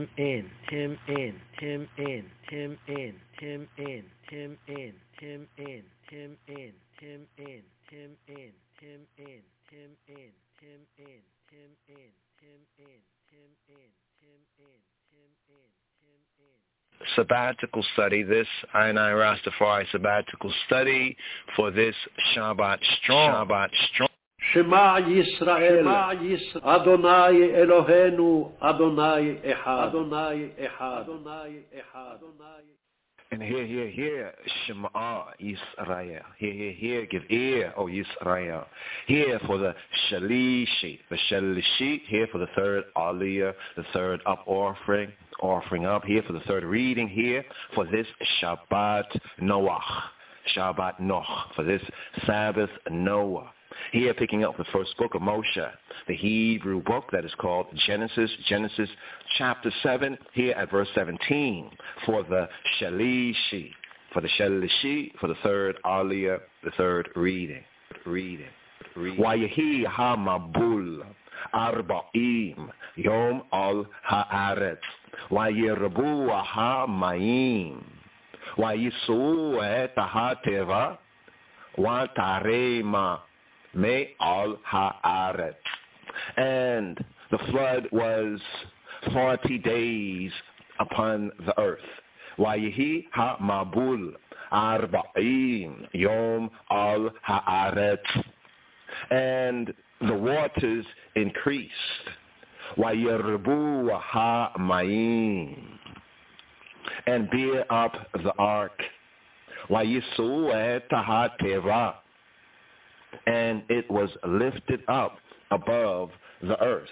Sabbatical study, this Ainai Rastafari sabbatical study for this Shabbat Strong. Shema Yisrael, Adonai Eloheinu, Adonai Echad, Adonai Echad, Adonai Echad. And hear, Shema Yisrael. Hear, give ear, O Yisrael. Hear for the Shalishi, here for the third Aliyah, the third up offering up, here for the third reading, here for this Shabbat Noah, for this Sabbath Noah. Here picking up the first book of Moshe, the Hebrew book that is called Genesis chapter 7, here at verse 17, for the Shalishi, for the third Aliyah, the third reading. Wayehi ha-mabul arba'im yom al ha'aretz wayirbu ha-mayim wayisu et ha-teva wa tarema me al ha'aretz. And the flood was 40 days upon the earth. Wayehi ha-mabul arba'im yom al ha'aretz. And the waters increased. Wayirbu ha-mayim. And bear up the ark. Wayisu et ha-teva. And it was lifted up above the earth.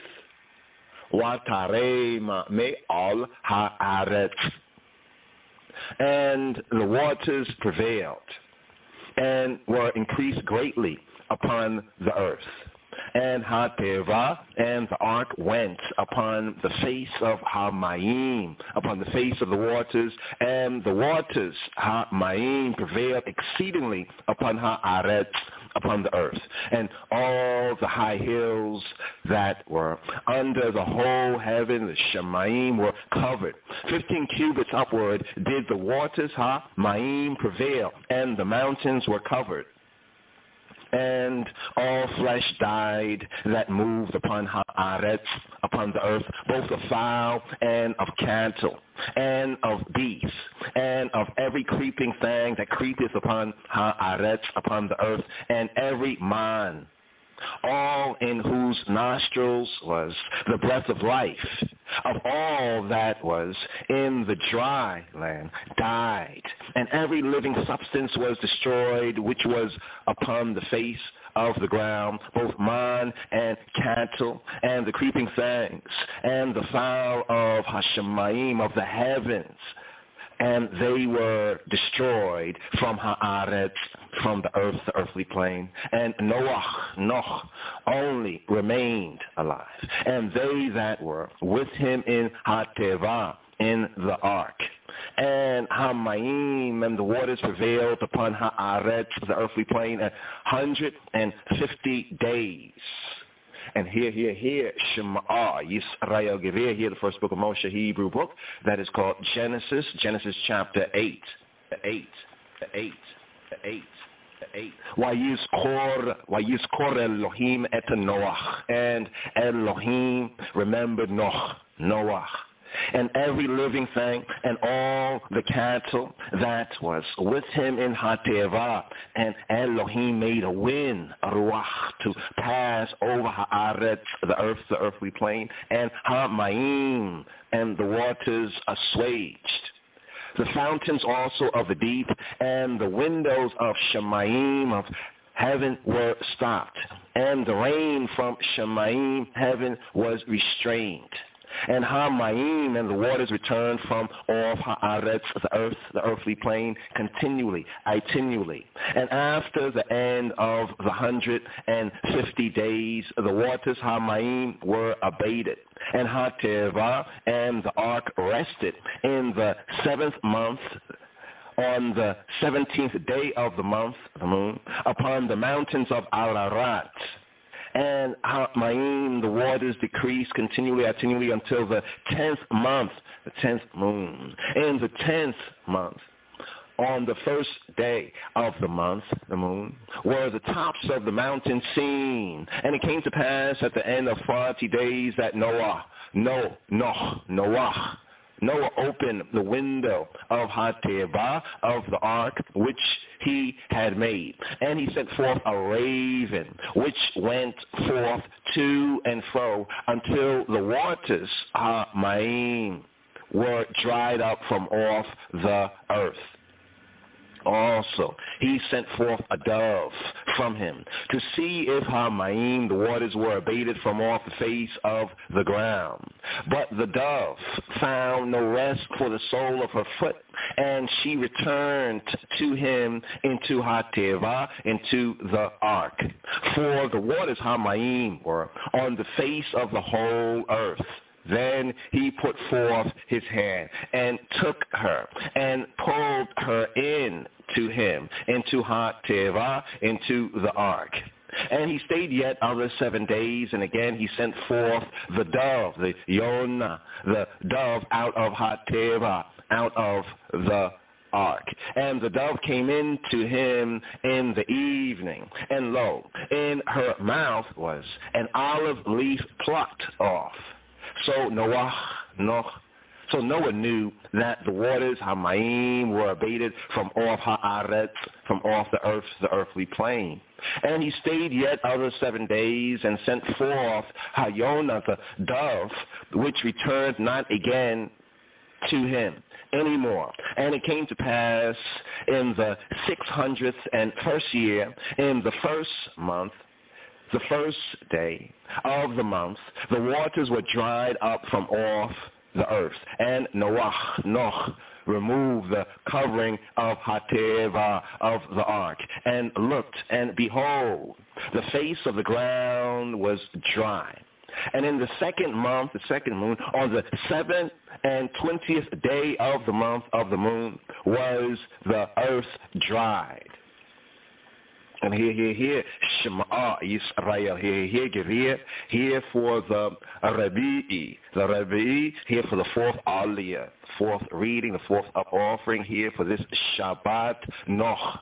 Watarema me al ha'aretz. And the waters prevailed and were increased greatly upon the earth. And Hateva and the ark went upon the face of Hamayim, upon the face of the waters, and the waters, Hamayim, prevailed exceedingly upon Haaretz, upon the earth, and all the high hills that were under the whole heaven, the Shemayim, were covered. 15 cubits upward did the waters, Ha-Mayim, prevail, and the mountains were covered. And all flesh died that moved upon haaretz, upon the earth, both of fowl and of cattle, and of beasts, and of every creeping thing that creepeth upon haaretz, upon the earth, and every man, all in whose nostrils was the breath of life, of all that was in the dry land, died. And every living substance was destroyed, which was upon the face of the ground, both man and cattle, and the creeping things, and the fowl of Hashemayim, of the heavens. And they were destroyed from haaretz, from the earth, the earthly plane. And Noach only remained alive. And they that were with him in Hateva, in the ark. And Hamayim, and the waters prevailed upon haaretz, the earthly plane, 150 days. And here, Shema Yisrael Gevir, here the first book of Moshe, Hebrew book, that is called Genesis chapter 8. Vayizkor Elohim et Noach, and Elohim remembered Noach. And every living thing, and all the cattle that was with him in Hateva, and Elohim made a wind, a ruach, to pass over haaretz, the earth, the earthly plane, and Hamayim, and the waters assuaged. The fountains also of the deep, and the windows of Shemayim, of heaven, were stopped, and the rain from Shemayim, heaven, was restrained. And Hamayim, and the waters returned from off haaretz, the earth, the earthly plane, continually. And after the end of the 150 days, the waters Hamayim were abated. And Hateva and the ark rested in the 7th month, on the 17th day of the month, the moon, upon the mountains of Ararat. And Hamayim, the waters decreased continually until the 10th month, the 10th moon. In the 10th month, on the first day of the month, the moon, were the tops of the mountains seen. And it came to pass at the end of 40 days that Noah opened the window of Hateva, of the ark, which he had made. And he sent forth a raven, which went forth to and fro until the waters, Hamayim, were dried up from off the earth. Also, he sent forth a dove from him to see if Hamayim, the waters, were abated from off the face of the ground. But the dove found no rest for the sole of her foot, and she returned to him into Hateva, into the ark. For the waters Hamayim were on the face of the whole earth. Then he put forth his hand and took her and pulled her in to him into Hateva, into the ark. And he stayed yet other 7 days, and again he sent forth the dove, the Yonah, the dove out of Hateva, out of the ark. And the dove came in to him in the evening, and lo, in her mouth was an olive leaf plucked off. So Noah knew that the waters Hamayim were abated from off haaretz, from off the earth, the earthly plane. And he stayed yet other 7 days, and sent forth Hayonah, the dove, which returned not again to him anymore. And it came to pass in the 601st year, in the first month, the first day of the month, the waters were dried up from off the earth. And Noach removed the covering of Hateva, of the ark, and looked, and behold, the face of the ground was dry. And in the 2nd month, the 2nd moon, on the 7th and 20th day of the month of the moon, was the earth dried. And here, Shema Yisrael, here for the Rabi'i, here for the fourth Aliyah, fourth reading, the fourth up offering, here for this Shabbat Noach,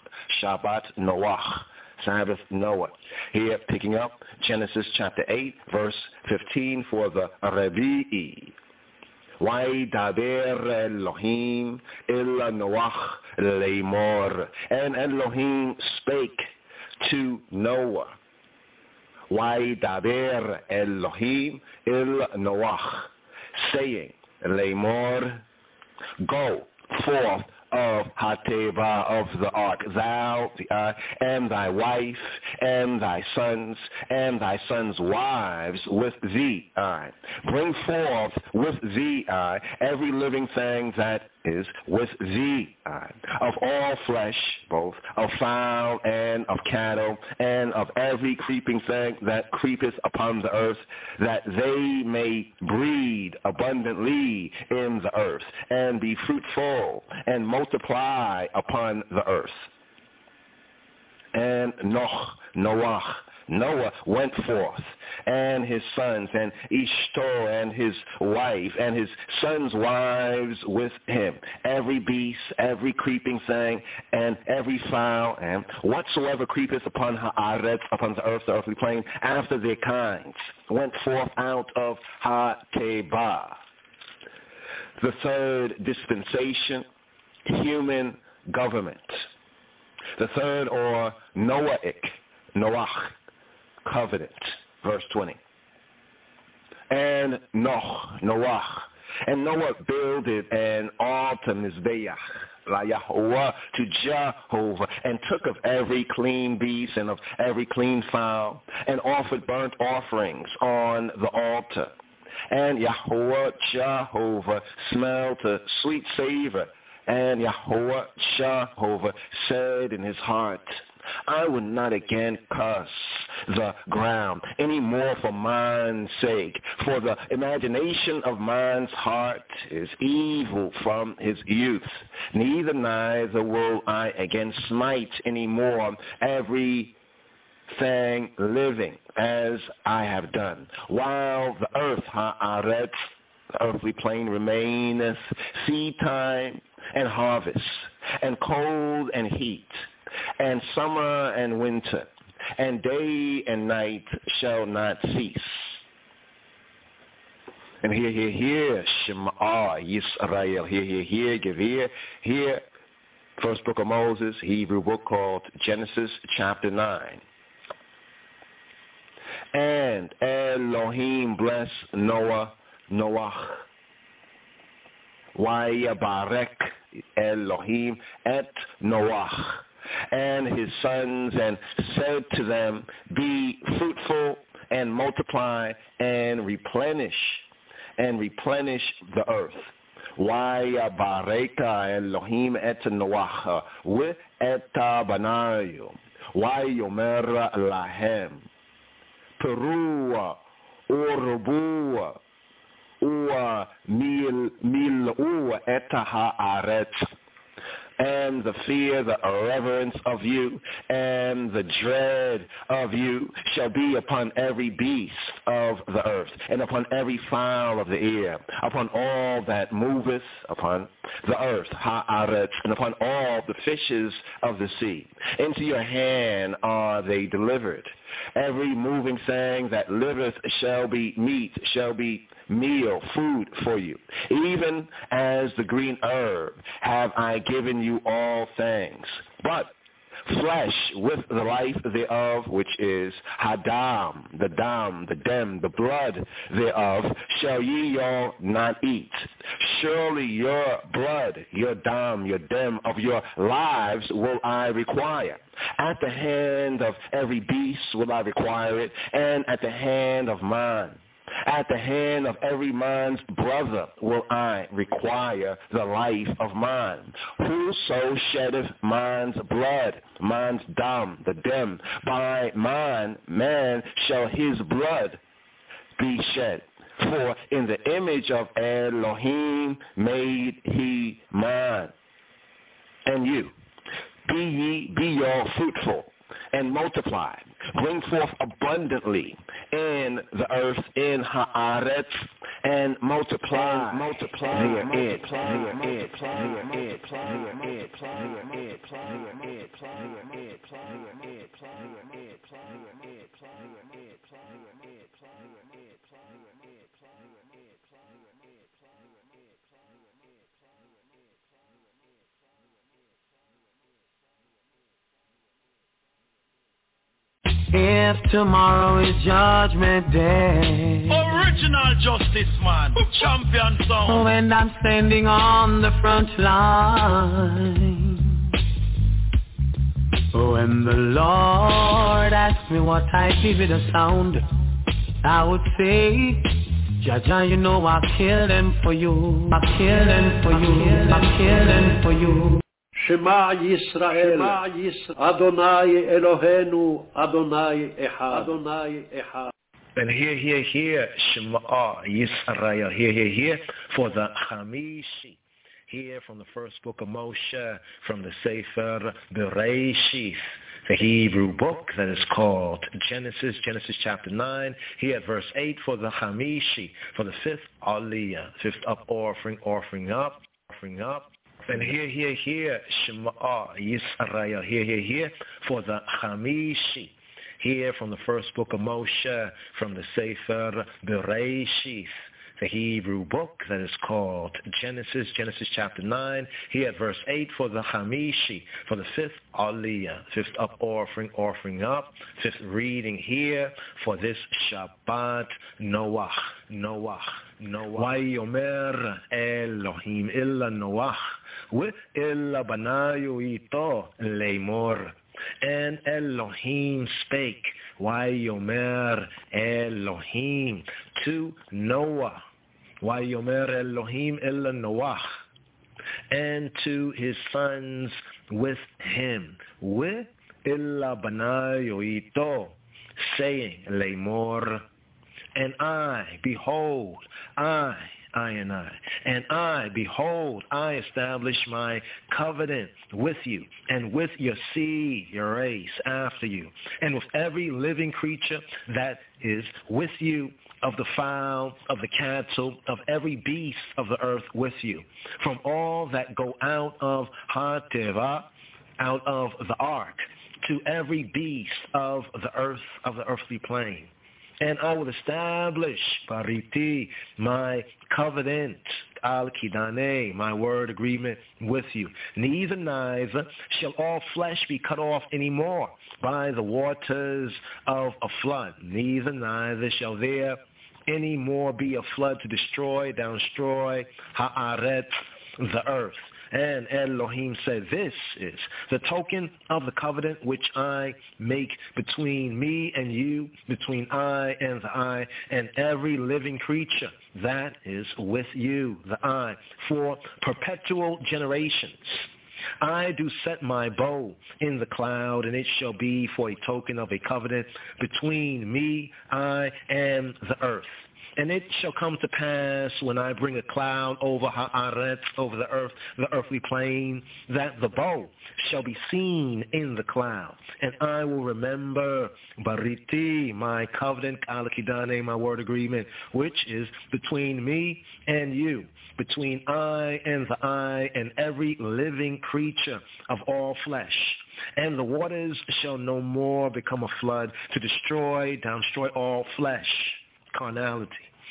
Sabbath Noah. Here picking up Genesis chapter 8, verse 15 for the Rabi'i. Vaydaber Elohim illa Noach leimor. And Elohim spake to Noah. Vaydaber Elohim illa Noach, saying, leimor, go forth of Hateva, of the ark, thou and thy wife and thy sons wives with thee. Bring forth with thee every living thing that is with thee, of all flesh, both of fowl and of cattle, and of every creeping thing that creepeth upon the earth, that they may breed abundantly in the earth, and be fruitful, and multiply upon the earth. And Noah went forth, and his sons, and Ishto, and his wife, and his sons' wives with him, every beast, every creeping thing, and every fowl, and whatsoever creepeth upon ha'aretz, upon the earth, the earthly plain, after their kinds, went forth out of Hateba. The third dispensation, human government. The third, or Noach, covenant, verse 20. And Noach, and Noah builded an altar mizbeach la Yahweh to Jehovah, and took of every clean beast and of every clean fowl, and offered burnt offerings on the altar. And Yahweh Jehovah smelled a sweet savor, and Yahweh Jehovah said in his heart, I will not again curse the ground any more for mine's sake, for the imagination of mine's heart is evil from his youth. Neither will I again smite any more every thing living as I have done, while the earth, ha'aretz, the earthly plain, remaineth, seed time and harvest, and cold and heat, and summer and winter, and day and night shall not cease. And here, Shema Yisrael, here, first book of Moses, Hebrew book called Genesis, chapter 9. And Elohim bless Noach, Vayabarek Elohim et Noach, and his sons, and said to them, be fruitful and multiply and replenish the earth. Vayabareka Elohim et Noach ve et banayu, Vayomer lahem perua urubua ua mil'ua et ha'aretz. And the fear, the reverence of you, and the dread of you shall be upon every beast of the earth, and upon every fowl of the air, upon all that moveth upon the earth, ha'aretz, and upon all the fishes of the sea. Into your hand are they delivered. Every moving thing that liveth shall be meat, shall be meal, food for you. Even as the green herb have I given you all things. But flesh with the life thereof, which is Hadam, the dam, the dem, the blood thereof, shall ye all not eat. Surely your blood, your dam, your dem of your lives will I require. At the hand of every beast will I require it, and at the hand of mine. At the hand of every man's brother will I require the life of mine. Whoso sheddeth man's blood, man's dam, the dem, by mine, man shall his blood be shed. For in the image of Elohim made he man. And you, be ye all fruitful, and multiply. Bring forth abundantly in the earth, in haaretz, and multiply. If tomorrow is Judgment Day, original justice man, champion song. When I'm standing on the front line, when the Lord asks me what I give it a sound, I would say, Jaja, you know I kill them for you. I kill them for you. I kill them for you. Shema Yisrael, Adonai Eloheinu, Adonai Echad, Adonai Echad. And hear, Shema Yisrael, hear, for the Hamishi. Hear from the first book of Moshe, from the Sefer Bereshith, the Hebrew book that is called Genesis chapter 9. Here at verse 8, for the Hamishi, for the fifth Aliyah, fifth up offering up. And hear, Shema Yisrael, hear, for the Hamishi. Hear from the first book of Moshe, from the Sefer Bereshith, the Hebrew book that is called Genesis chapter 9. Here at verse 8, for the Hamishi, for the fifth Aliyah, fifth up offering up, fifth reading here, for this Shabbat Noach. Vayomer Elohim illa Noach, illa banayu ito leimor. And Elohim spake, Vayomer Elohim to Noah, Vayomer Elohim illa Noach, and to his sons with him, illa banayu ito, saying, leimor. And I, behold, I, behold, I establish my covenant with you and with your seed, your race after you, and with every living creature that is with you, of the fowl, of the cattle, of every beast of the earth with you, from all that go out of Ha-Teva, out of the ark, to every beast of the earth, of the earthly plain. And I will establish, Bariti, my covenant, Al-Kidane, my word agreement with you. Neither shall all flesh be cut off anymore by the waters of a flood. Neither shall there any more be a flood to destroy Haaretz, the earth. And Elohim said, this is the token of the covenant which I make between me and you, between I and the I, and every living creature that is with you, the I, for perpetual generations. I do set my bow in the cloud, and it shall be for a token of a covenant between me, I, and the earth. And it shall come to pass when I bring a cloud over Haaretz, over the earth, the earthly plain, that the bow shall be seen in the cloud. And I will remember Bariti, my covenant, Al-Kidane, my word agreement, which is between me and you, between I and the I, and every living creature of all flesh. And the waters shall no more become a flood to destroy all flesh, carnality.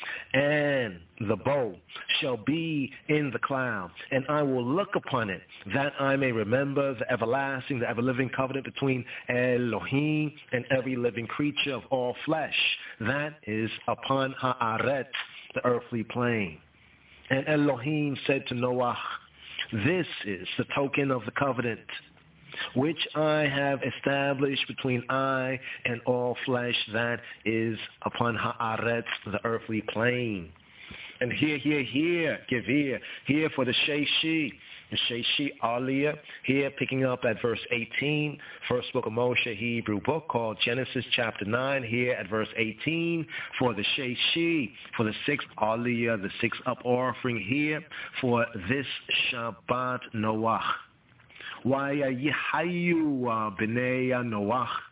And the bow shall be in the cloud, and I will look upon it, that I may remember the everlasting, the ever-living covenant between Elohim and every living creature of all flesh, that is upon Haaretz, the earthly plain. And Elohim said to Noah, this is the token of the covenant which I have established between I and all flesh that is upon Haaretz, the earthly plain. And hear, give ear. Here for the Sheishi, Aliyah, here picking up at verse 18, first book of Moshe, Hebrew book called Genesis chapter 9, here at verse 18, for the Sheishi, for the sixth Aliyah, the sixth up offering here, for this Shabbat Noach. ויחיו בני הנוח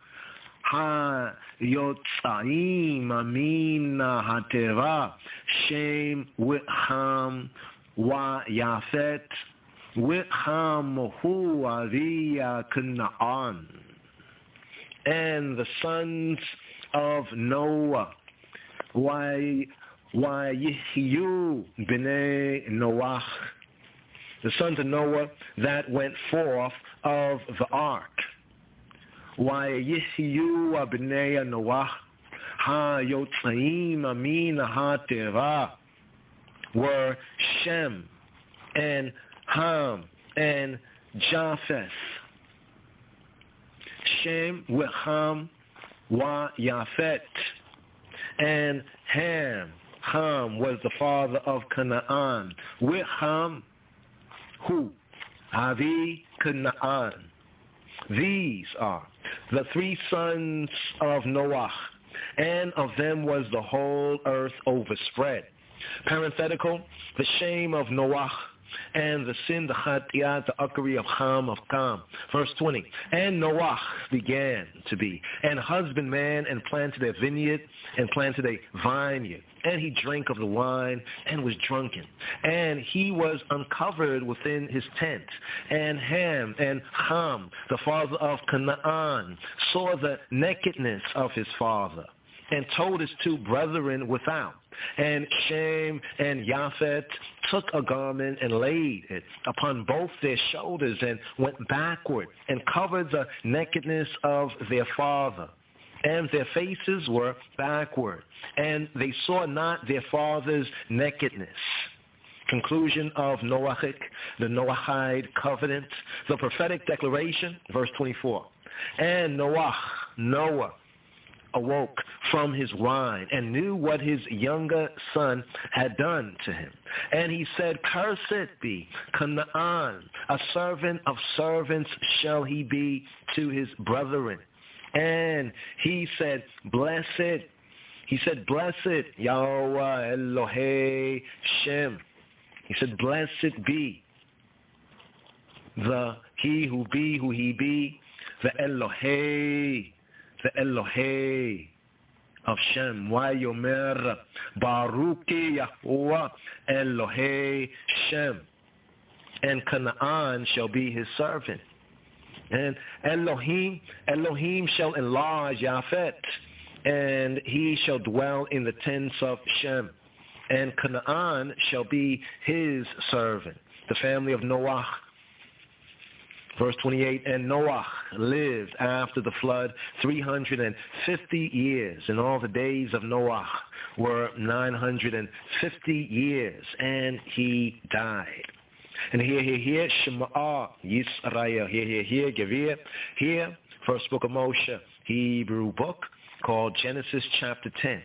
היוצאים מן התיבה, שם וחם ויפת, וחם הוא אבי Canaan. And the sons of Noah, Wayihyu b'nei Noach, the sons of Noah that went forth of the ark. Wayihyu b'nei Noach ha-yotzaim min ha-teva were Shem and Ham and Japheth. Shem with wa Yafet, and Ham. Ham was the father of Canaan. With Ham, who? Avi Canaan. These are the three sons of Noah, and of them was the whole earth overspread. Parenthetical, the shame of Noah, and the sin, the chatiyat, the uckery of Ham, of Cam. Verse 20, and Noah began to be an husbandman, and planted a vineyard, and planted a vineyard. And he drank of the wine, and was drunken. And he was uncovered within his tent. And Ham and Ham, the father of Canaan, saw the nakedness of his father, and told his two brethren without. And Shem and Yafet took a garment and laid it upon both their shoulders, and went backward, and covered the nakedness of their father. And their faces were backward, and they saw not their father's nakedness. Conclusion of Noahic, the Noahide covenant, the prophetic declaration, verse 24. And Noah awoke from his wine, and knew what his younger son had done to him. And he said, Cursed be Canaan, a servant of servants shall he be to his brethren. And he said, Blessed Yahweh Elohei Shem. He said, Blessed be the he who be, who he be, the Elohei of Shem. Wayomer Baruki Yahweh Elohei Shem. And Canaan shall be his servant. And Elohim shall enlarge Yafet, and he shall dwell in the tents of Shem. And Canaan shall be his servant, the family of Noah. Verse 28, and Noah lived after the flood 350 years, and all the days of Noah were 950 years, and he died. And here, Shema Yisrael, here, Gevir, here, first book of Moshe, Hebrew book, called Genesis chapter 10.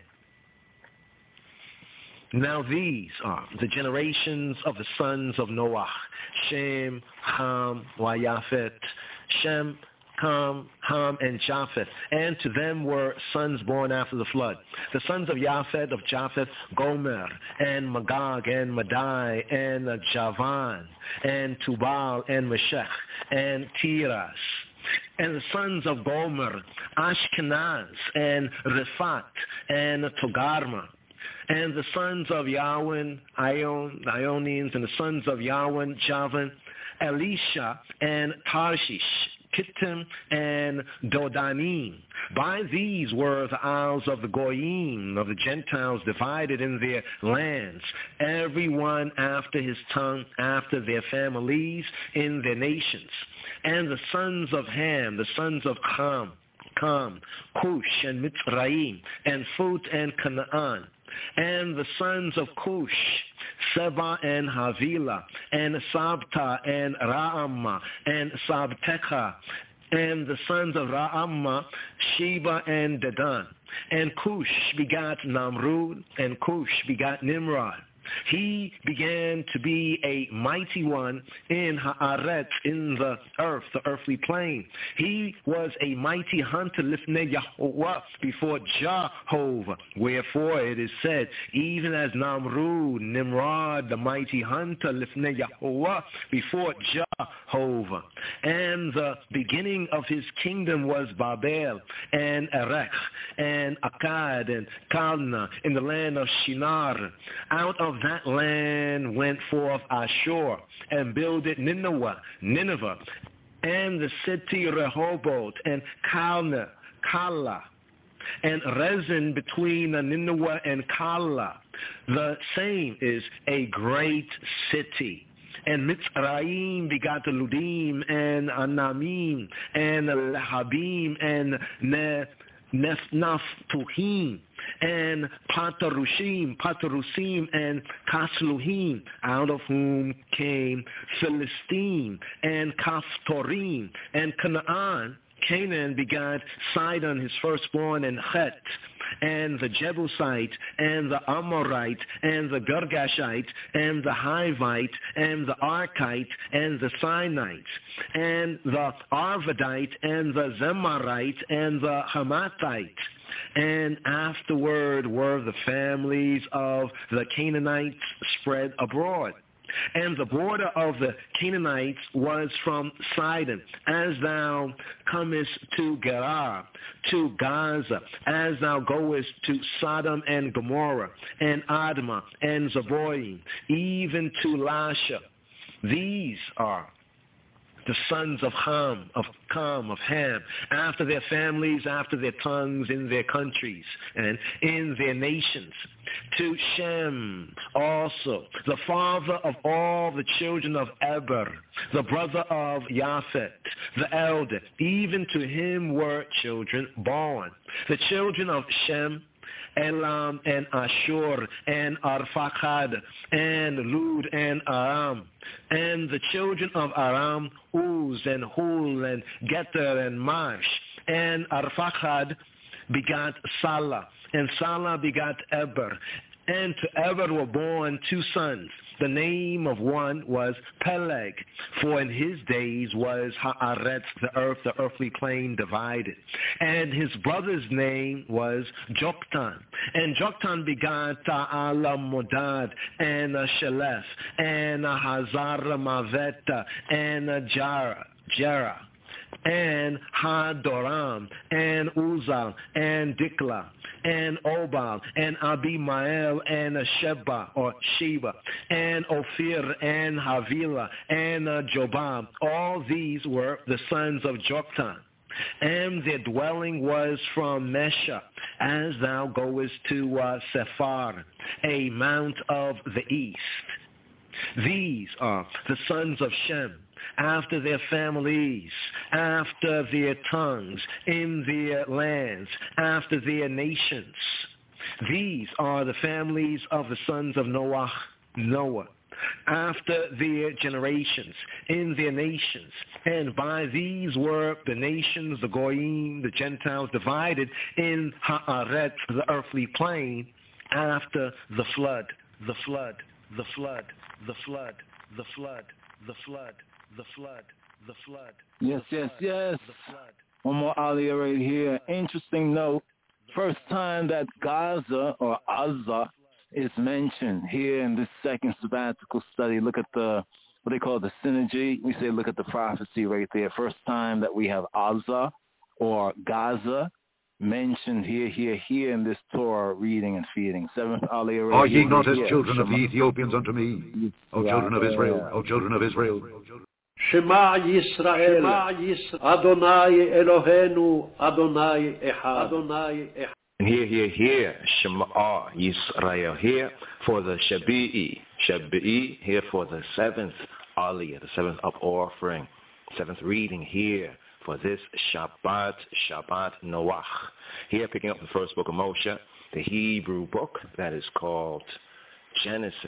Now these are the generations of the sons of Noah, Shem, Ham, Yafet, Shem, Ham, and Japheth. And to them were sons born after the flood. The sons of Japheth, Gomer, and Magog, and Madai, and Javan, and Tubal, and Meshech, and Tiras. And the sons of Gomer, Ashkenaz, and Riphat, and Togarma. And the sons of Yawin, the Ionians, and the sons of Yawin, Javan, Elisha, and Tarshish, Kittim, and Dodanim. By these were the isles of the Goyim, of the Gentiles, divided in their lands, every one after his tongue, after their families, in their nations. And the sons of Ham, the sons of Ham, Cush, and Mitzrayim, and Phut, and Canaan. And the sons of Cush, Seba, and Havilah, and Sabta, and Raamah, and Sabtecha. And the sons of Raamah, Sheba, and Dedan. And Cush begat Namrud, and Cush begat Nimrod. He began to be a mighty one in Haaretz, in the earth, the earthly plane. He was a mighty hunter, lifnei Yahweh, before Jehovah. Wherefore it is said, even as Nimrod, the mighty hunter, lifnei Yahweh, before Jehovah. And the beginning of his kingdom was Babel, and Erech, and Akkad, and Kalna, in the land of Shinar. Out of that land went forth Ashur, and builded Nineveh, and the city Rehoboth, and Kala, and Rezin between Nineveh and Kala. The same is a great city. And Mitzrayim begat Ludim, and Anamim, and Lehabim, and Naftuhim, and Patarusim, and Kasluhim, out of whom came Philistine, and Kaphtorim, and Canaan begat Sidon, his firstborn, and Chet, and the Jebusite, and the Amorite, and the Girgashite, and the Hivite, and the Arkite, and the Sinite, and the Arvadite, and the Zemarite, and the Hamathite. And afterward were the families of the Canaanites spread abroad. And the border of the Canaanites was from Sidon, as thou comest to Gerar, to Gaza, as thou goest to Sodom and Gomorrah, and Admah, and Zeboim, even to Lasha. These are the sons of Ham, after their families, after their tongues, in their countries, and in their nations. To Shem also, the father of all the children of Eber, the brother of Japhet, the elder, even to him were children born. The children of Shem, Elam, and Ashur, and Arphaxad, and Lud, and Aram. And the children of Aram, Uz, and Hul, and Geter, and Mash. And Arphaxad begat Salah, and Salah begat Eber. And to Eber were born two sons. The name of one was Peleg, for in his days was Haaretz, the earth, the earthly plain, divided. And his brother's name was Joktan. And Joktan begat Alamodad, and Shelef, and Hazarmaveta, and Jera, and Hadoram, and Uzal, and Dikla, and Obal, and Abimael, and Sheba, and Ophir, and Havilah, and Jobab. All these were the sons of Joktan. And their dwelling was from Mesha, as thou goest to Sephar, a mount of the east. These are the sons of Shem, after their families, after their tongues, in their lands, after their nations. These are the families of the sons of Noah, after their generations, in their nations. And by these were the nations, the Goyim, the Gentiles, divided in Haaretz, the earthly plain, after the flood, the flood, the flood, the flood, the flood, the flood, the flood, the flood. Yes. One more aliyah right here. Interesting note. First time that Gaza or Azza is mentioned here in this second sabbatical study. Look at the, what they call the synergy. We say look at the prophecy right there. First time that we have Azza or Gaza mentioned here in this Torah reading and feeding. Seventh aliyah. Are ye not as children of the Ethiopians unto me, O children of Israel, O children of Israel? Shema Yisrael, Adonai Eloheinu, Adonai Echad, Adonai Echad. And here, Shema Yisrael, here for the Shabi'i, here for the seventh aliyah, the seventh up offering, seventh reading here for this Shabbat Noach. Here picking up the first book of Moshe, the Hebrew book that is called Genesis.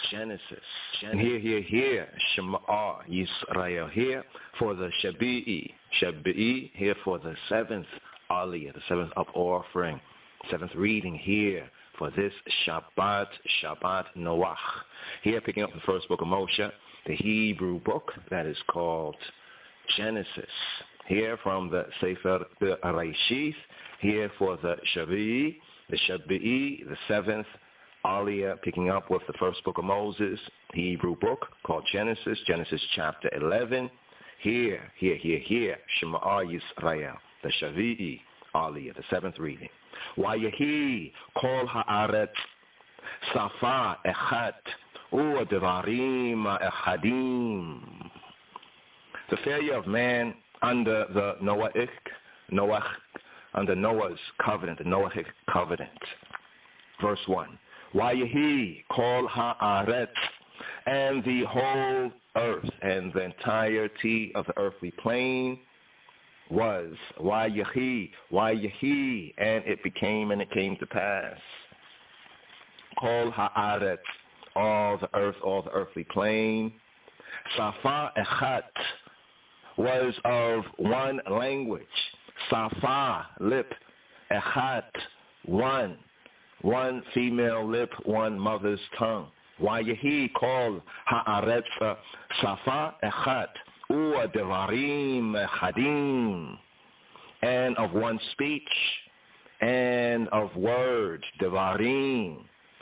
And here, Shema Yisrael, here for the Shabi'i, here for the seventh aliyah, the seventh up offering, seventh reading here for this Shabbat Noach. Here, picking up the first book of Moshe, the Hebrew book that is called Genesis. Here from the Sefer Bereshith, here for the Shavi'i, the seventh Aliyah, picking up with the first book of Moses, Hebrew book called Genesis chapter 11. Here, Shema Yisrael, the Shavi'i Aliyah, the seventh reading. Wayehi kol haaretz safa echat u'devarim echadim. The failure of man under the under Noah's covenant, the Noahic covenant. Verse 1. Wayehi kol haaretz, and the whole earth and the entirety of the earthly plain was Wayehi, and it became and it came to pass. Kol haaretz, all the earth, all the earthly plain. Safa echat, was of one language. Safa, lip. Echat, one female lip, one mother's tongue. Wayehi kol haaretz safa echat u'devarim echadim, and of one speech and of words, devarim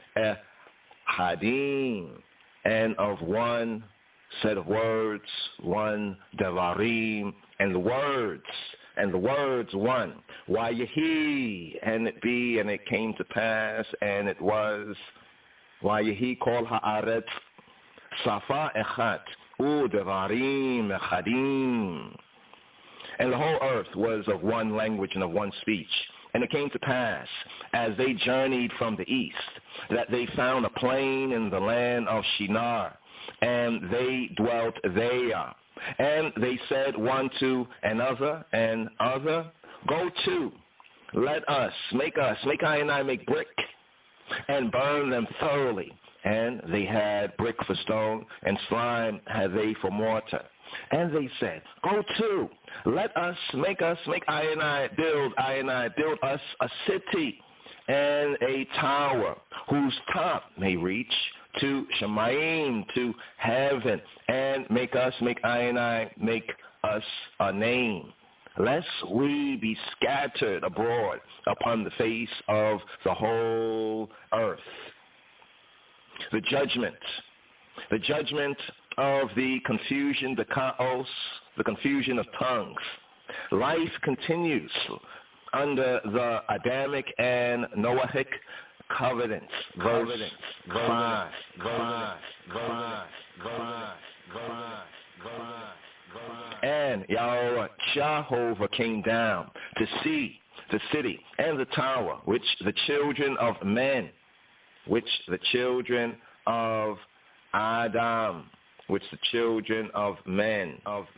echadim, and of one set of words, one devarim, and the words one. Wayehi, and it be, and it came to pass, and it was. Wayehi kol haaretz safa echat u'devarim echadim, and the whole earth was of one language and of one speech. And it came to pass, as they journeyed from the east, that they found a plain in the land of Shinar, and they dwelt there. And they said one to another, go to, let us, make I and I make brick, and burn them thoroughly. And they had brick for stone, and slime had they for mortar. And they said, go to, let us, make I and I build us a city and a tower whose top may reach to Shemayim, to heaven, and make I and I make us a name, lest we be scattered abroad upon the face of the whole earth. The judgment of the confusion, the chaos, the confusion of tongues. Life continues under the Adamic and Noahic covenants. Verse 5. And Yahweh Jehovah came down to see the city and the tower, which the children of Adam, which the children of men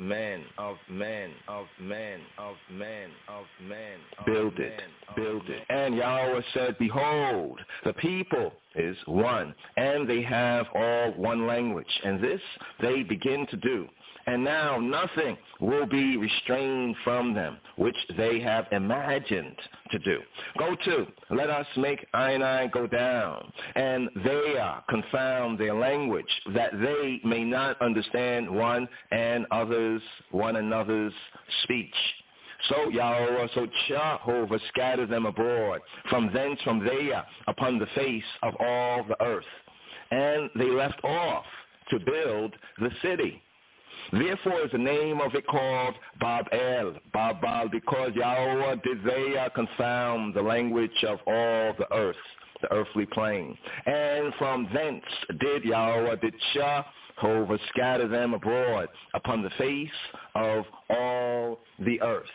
build it. And Yahweh said, behold, the people is one, and they have all one language, and this they begin to do. And now nothing will be restrained from them, which they have imagined to do. Go to, let us make I and I go down, and there confound their language, that they may not understand one another's speech. So Jehovah scattered them abroad from there upon the face of all the earth. And they left off to build the city. Therefore is the name of it called Babel, because Yahweh did there confound the language of all the earth, the earthly plain. And from thence did Jehovah scatter them abroad upon the face of all the earth.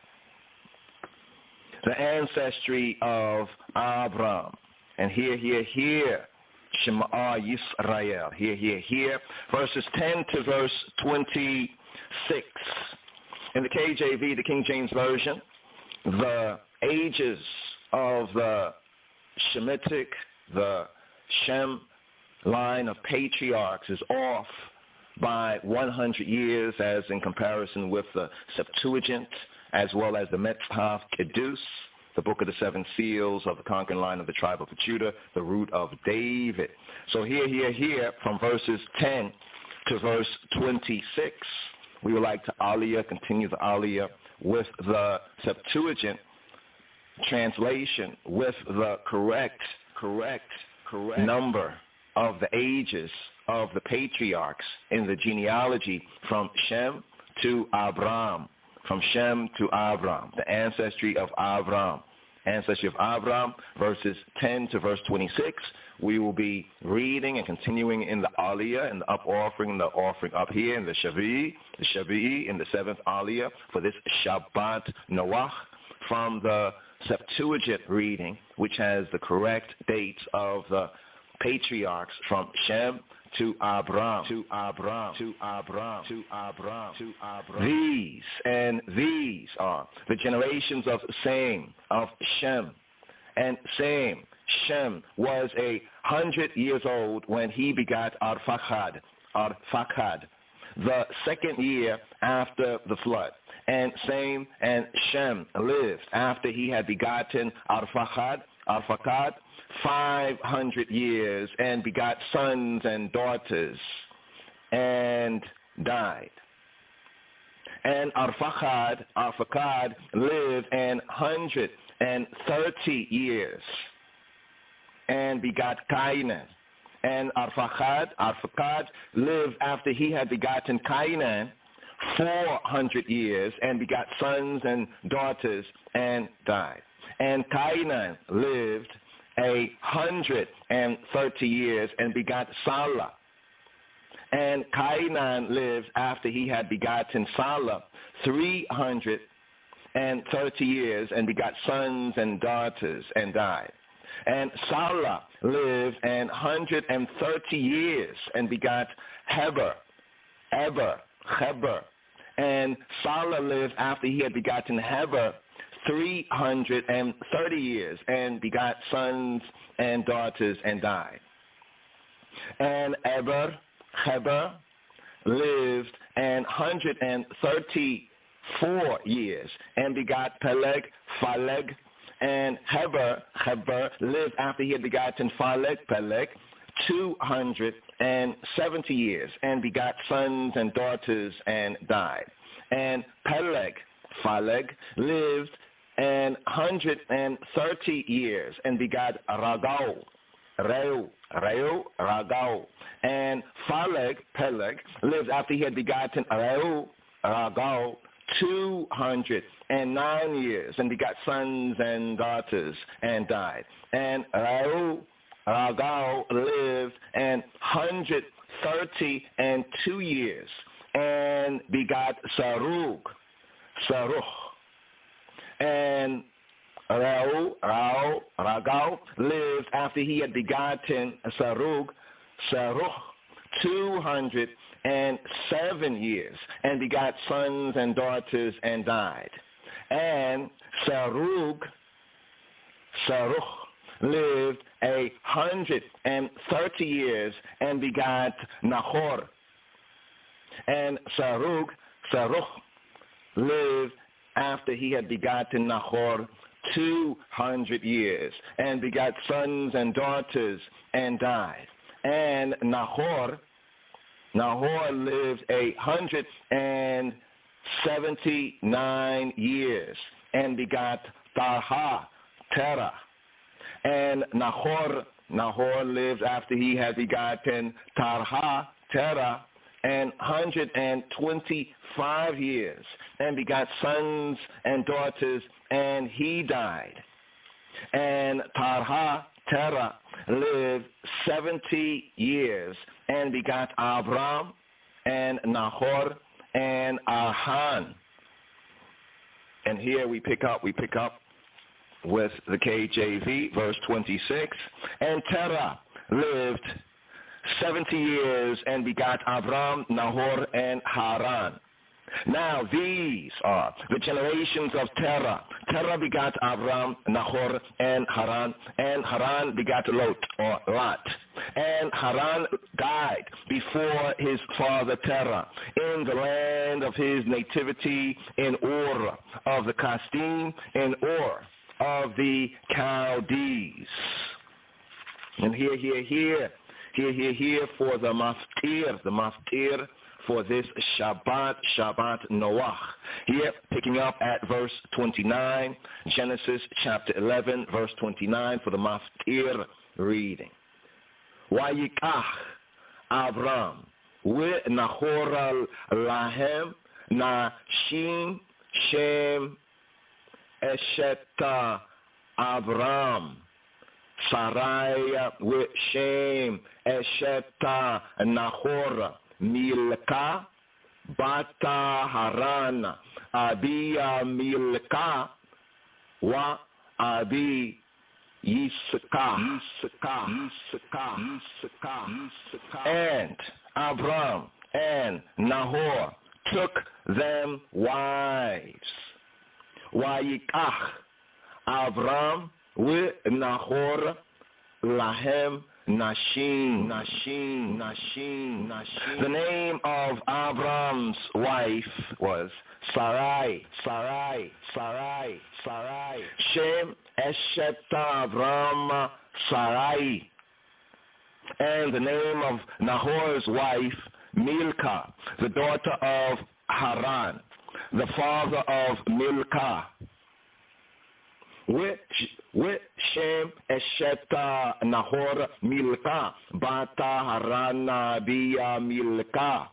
The ancestry of Abraham. And here. Shema Yisrael. Here. Verses 10 to verse 26. In the KJV, the King James Version, the ages of the Shemitic, the Shem line of patriarchs is off by 100 years, as in comparison with the Septuagint, as well as the Metzhaf Kedus. the book of the seven seals of the conquering line of the tribe of Judah, the root of David. So here, from verses 10 to verse 26, we would like to continue the aliyah with the Septuagint translation with the correct number of the ages of the patriarchs in the genealogy from Shem to Abraham. From Shem to Abraham, the ancestry of Abraham. Ancestry of Abraham, verses 10 to verse 26. We will be reading and continuing in the aliyah, in the offering up here in the Shavi'i, in the seventh aliyah for this Shabbat Noach, from the Septuagint reading, which has the correct dates of the patriarchs from Shem to Abraham. These are the generations of Sem, of Shem. And Shem was 100 years old when he begat Arphaxad, the second year after the flood. And Sem and Shem lived after he had begotten Arphaxad, 500 years, and begot sons and daughters, and died. And Arphaxad lived 130 years, and begot Cainan. And Arphaxad lived after he had begotten Cainan 400 years, and begot sons and daughters, and died. And Cainan lived 130 years, and begot Salah. And Cainan lived after he had begotten Salah 330 years, and begot sons and daughters, and died. And Salah lived 130 years, and begot Heber. And Salah lived after he had begotten Heber 330 years, and begot sons and daughters, and died. And Heber lived 134 years, and begot Phaleg. And Heber lived after he had begotten Phaleg 270 years, and begot sons and daughters, and died. And Phaleg lived 130 years, and begot Ragau. And Phaleg lived after he had begotten Ragau 209 years, and begot sons and daughters, and died. And Ragau lived 132 years, and begot Sarug. And Ragau lived after he had begotten Sarug 207 years, and begot sons and daughters, and died. And Sarug lived 130 years, and begot Nahor. And Sarug lived after he had begotten Nahor 200 years, and begot sons and daughters, and died. And Nahor lived 179 years, and begot Terah. And Nahor lived after he had begotten Terah 125 years, and begot sons and daughters, and he died. And Terah lived 70 years, and begot Abram, and Nahor, and Arhan. And here we pick up with the KJV, verse 26. And Terah lived 70 years, and begot Abram, Nahor, and Haran. Now these are the generations of Terah. Terah begat Abram, Nahor, and Haran begat Lot. And Haran died before his father Terah in the land of his nativity, in Ur of the Kasdim, in Ur of the Chaldees. And here for the maftir for this Shabbat Noach. Here, picking up at verse 29, Genesis chapter 11, verse 29 for the maftir reading. Wayikach Avram Nahor lahem Nashim Shem Esheta Avram Sarai with Shem Esheta Nahor Milka Bata Haran Abiya Milka Wa Abi Yisaka. And Abram and Nahor took them wives. Wayikach Avram with Nahor lahem Nashim. The name of Avram's wife was Sarai. Shem Eshet Avram Sarai. And the name of Nahor's wife, Milcah, the daughter of Haran, the father of Milcah. With Shem Eshet Nahor Milcah, Bata Haran Abiya Milcah,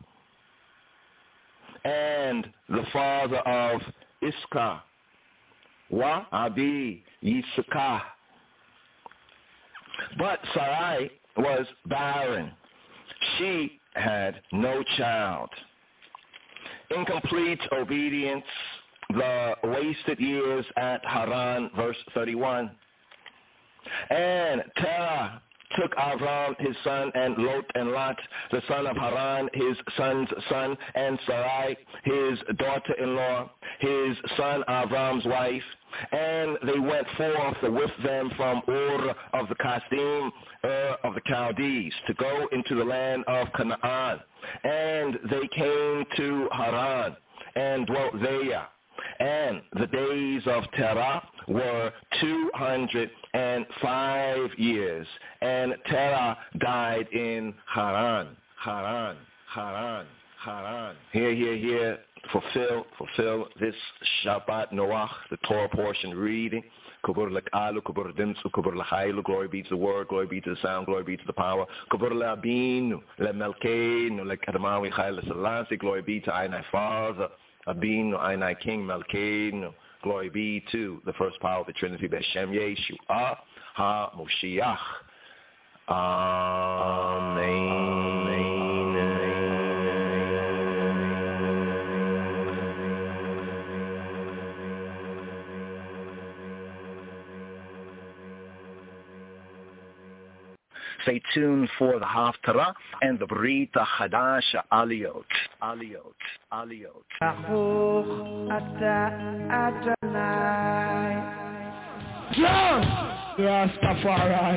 and the father of Iscah, Wa Abi Yisakah. But Sarai was barren. She had no child. Incomplete obedience, the wasted years at Haran, verse 31. And Terah took Avram his son, and Lot and Lot, the son of Haran, his son's son, and Sarai, his daughter-in-law, his son Avram's wife, and they went forth with them from Ur of the Kasdim, of the Chaldees, to go into the land of Canaan. And they came to Haran and dwelt there. And the days of Terah were 205 years, and Terah died in Haran. Here, fulfill this Shabbat Noach, the Torah portion reading. Kubur l'kalu, kubur dimsu, kubur l'chaylu, glory be to the word, glory be to the sound, glory be to the power. Kubur l'abinu, l'melkeinu, l'kadamawi chayl l'selassie, glory be to Einai Father, Abinu, Einai King, Melkeinu, glory be to the first power of the Trinity, B'Shem Yeshua HaMoshiach. Amen. Stay tuned for the Haftarah and the Brit HaChadash Aliyot. John! Rastafari!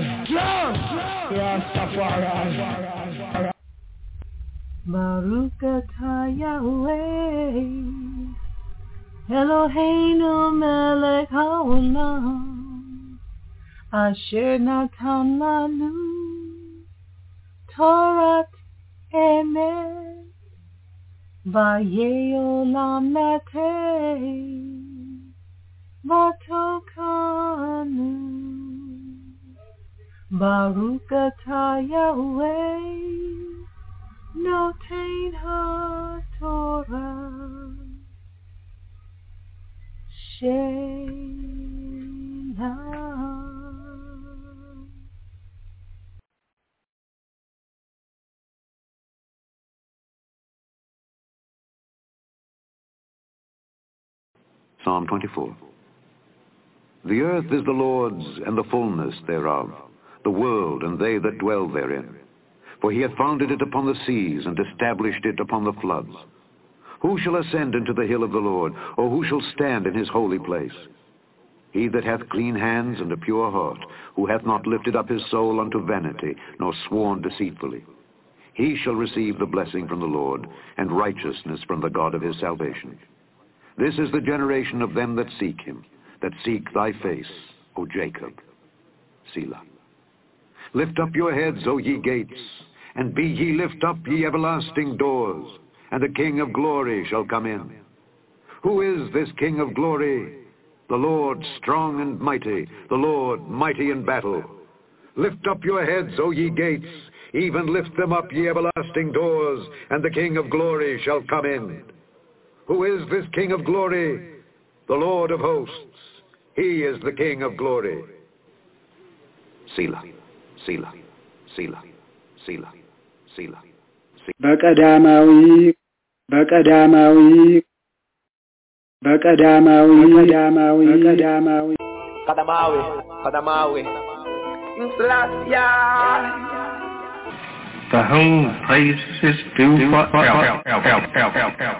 Baruch atah Yahweh, Eloheinu melech haolam, asher natan lanu Torah emet, vayei olam natei, vatokanu. Baruch atah Yahweh, noten haTorah, Shelah. Psalm 24. The earth is the Lord's, and the fullness thereof, the world and they that dwell therein. For he hath founded it upon the seas, and established it upon the floods. Who shall ascend into the hill of the Lord, or who shall stand in his holy place? He that hath clean hands and a pure heart, who hath not lifted up his soul unto vanity, nor sworn deceitfully. He shall receive the blessing from the Lord, and righteousness from the God of his salvation. This is the generation of them that seek him, that seek thy face, O Jacob. Selah. Lift up your heads, O ye gates, and be ye lift up, ye everlasting doors, and the King of glory shall come in. Who is this King of glory? The Lord strong and mighty, the Lord mighty in battle. Lift up your heads, O ye gates, even lift them up, ye everlasting doors, and the King of glory shall come in. Who is this King of glory? The Lord of hosts. He is the King of glory. Selah, Selah, Selah, Selah, Selah. በቀዳማዊ The whole place is due for help.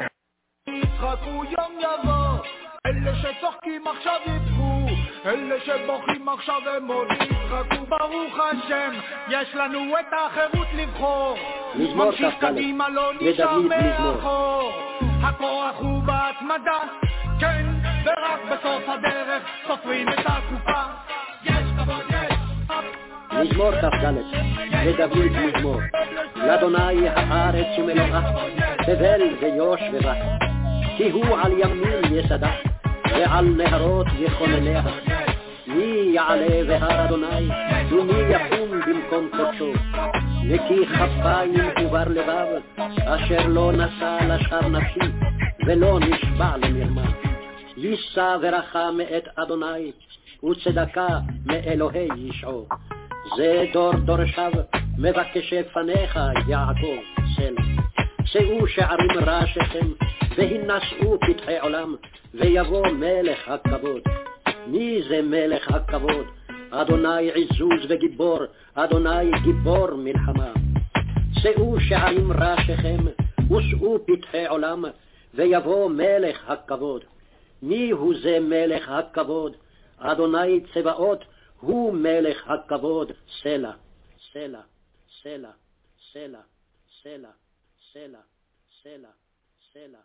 אלה שצוחקים עכשיו יבכו, אלה שבוכים עכשיו הם עוד יצחקו. ברוך השם, יש לנו את החירות לבחור, ממשיך קדימה לא נשאר מאחור. הכוח הוא בהתמדה, כן, ורק בסוף הדרך סופרים את הקופה. יש כבוד, יש מזמור כ"ד, לדוד מזמור. לאדוני הארץ ומלואה, תבל ויושביה, כי הוא על ימין יסדה, ועל נהרות יכונניה. מי יעלה בהר אדוני, ומי יקום במקום קודשו? נקי כפיים ובר לבב, אשר לא נשא לשכר נפשי, ולא נשבע למרמה. יישא ברכה מאת אדוני, וצדקה מאלוהי ישעו. זה דור דורשיו, מבקשי פניך יעקב, סלע. שאו שערים ראשיכם, והינשאו פתחי עולם, ויבוא מלך הכבוד. מי זה מלך הכבוד? אדוני עזוז וגיבור, אדוני גיבור מלחמה. שאו שערים ראשיכם, ושאו פתחי עולם, ויבוא מלך הכבוד. מי הוא זה מלך הכבוד? אדוני צבאות, הוא מלך הכבוד. סלע, סלע, סלע, סלע, סלע, סלע, סלע, סלע.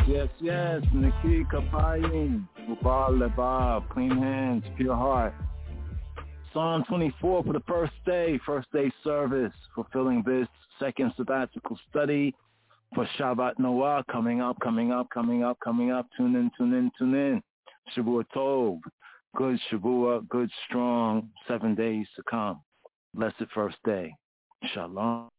Yes. Niki Kapayim. Ubal Lebab. Clean hands, pure heart. Psalm 24 for the first day service, fulfilling this second sabbatical study for Shabbat Noah, coming up. Tune in. Shavua Tov, good Shavua, good strong, 7 days to come. Blessed first day. Shalom.